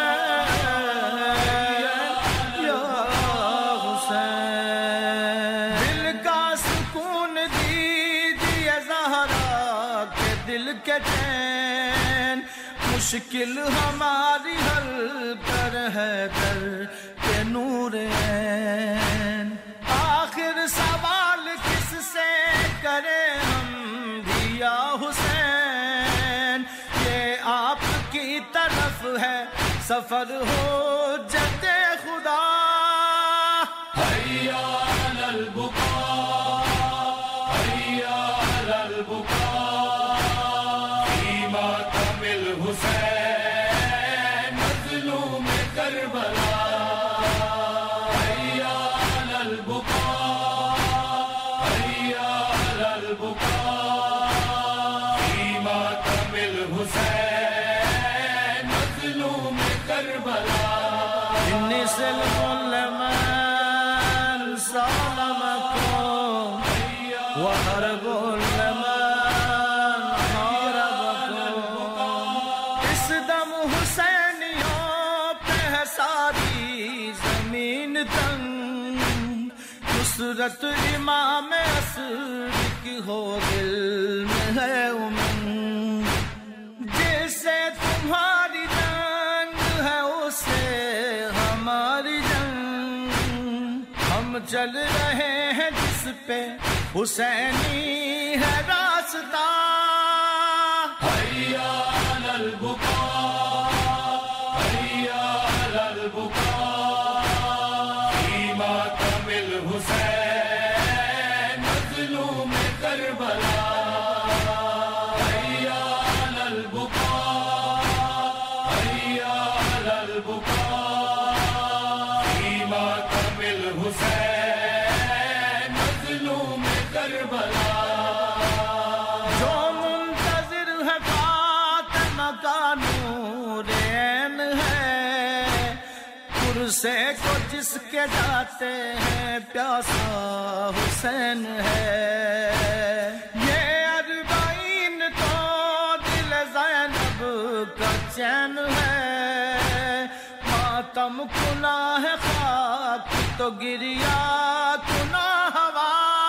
یا حسین دل کا سکون دیجیے زہرا کے دل کے چین مشکل ہماری حل کر ہے در کے نور عین آخر سوال کس سے کرے ہم بھی یا حسین یہ آپ کی طرف ہے سفر ہو جتے خدا حی علی البکاء حی علی البکاء فی ماتم الحسین مظلوم کربلا حی علی البکاء حی علی البکاء فی ماتم الحسین مثل لمن سالمكم وحرب لمن حاربكم. اس دم حسینیوں پہ ہے ساری زمین تنگ. نصرت امام عصر کی ہو دل میں ہے امنگ. جیسے تمہاری جنگ ہے اسے ہماری جنگ. ہم چل رہے ہیں جس پہ حسینی ہے راستہ. حیا علی البقاء حیا علی البقاء فی ماتم الحسین مظلوم کربلا. حیا علی البقاء حیا علی البقاء فی ماتم الحسین مظلوم کربلا. جو منتظر ہے فاطمہ کا نور عین ہے. پرسے کو جس کے جاتے ہیں پیاسا حسین ہے. یہ اربعین تو دل زینب کا چین ہے. ماتم کنا ہے خاک تو گریا کنا ہوا.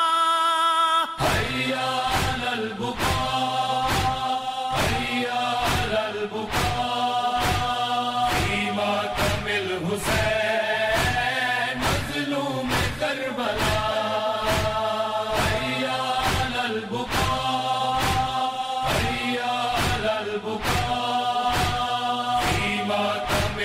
حیا علی البقاء حیا علی البقاء فی ماتم الحسین مظلوم کربلا. حیا علی البقاء حیا علی البقاء فی ماتم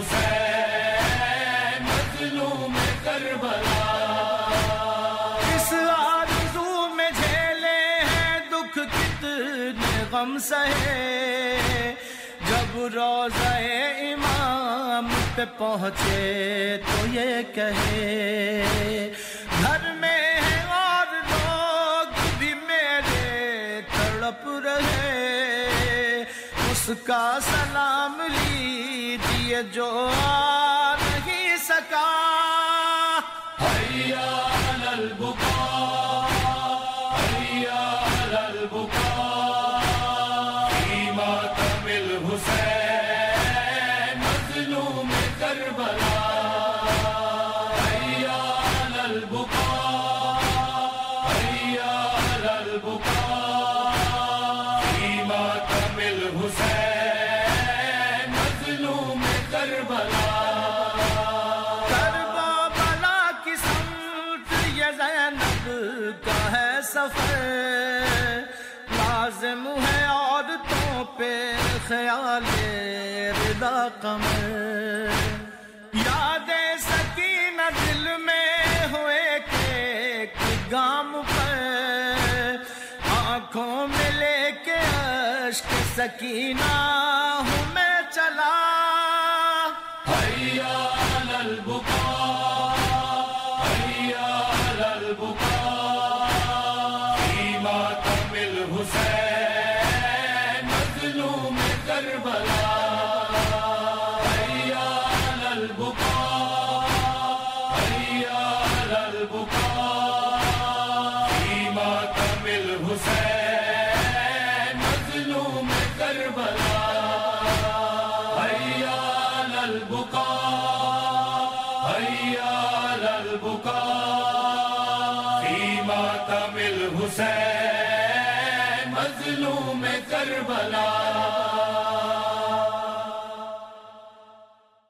الحسین مظلوم کربلا. اس آرزو میں جھیلے ہیں دکھ کتنے غم سہے. جب روضہ امام پہ پہنچے تو یہ کہے گھر میں ہیں اور لوگ بھی میرے تڑپ رہے. اس کا سلام لیجیے جو آ نہیں سکا. حیا علی البقاء حیا علی البقاء فی ماتم الحسین مظلوم کربلا. حیا علی البقاء حیا علی البقاء فی ماتم الحسین مظلوم کربلا. زینب کا ہے سفر لازم ہے عورتوں پہ خیال رضا قمر. یاد سکینہ دل میں ہوئے کہ ایک گام پر آنکھوں میں لے کے اشک سکینہ ہوں میں چلا. حیا علی البقاء حیا علی البقاء فی ماتم الحسین مظلوم کربلا. حیا علی البقاء حیا علی البقاء فی ماتم الحسین مظلوم کربلا. حیا علی البقاء حیا علی البقاء فی ماتم الحسین مظلوم کربلا.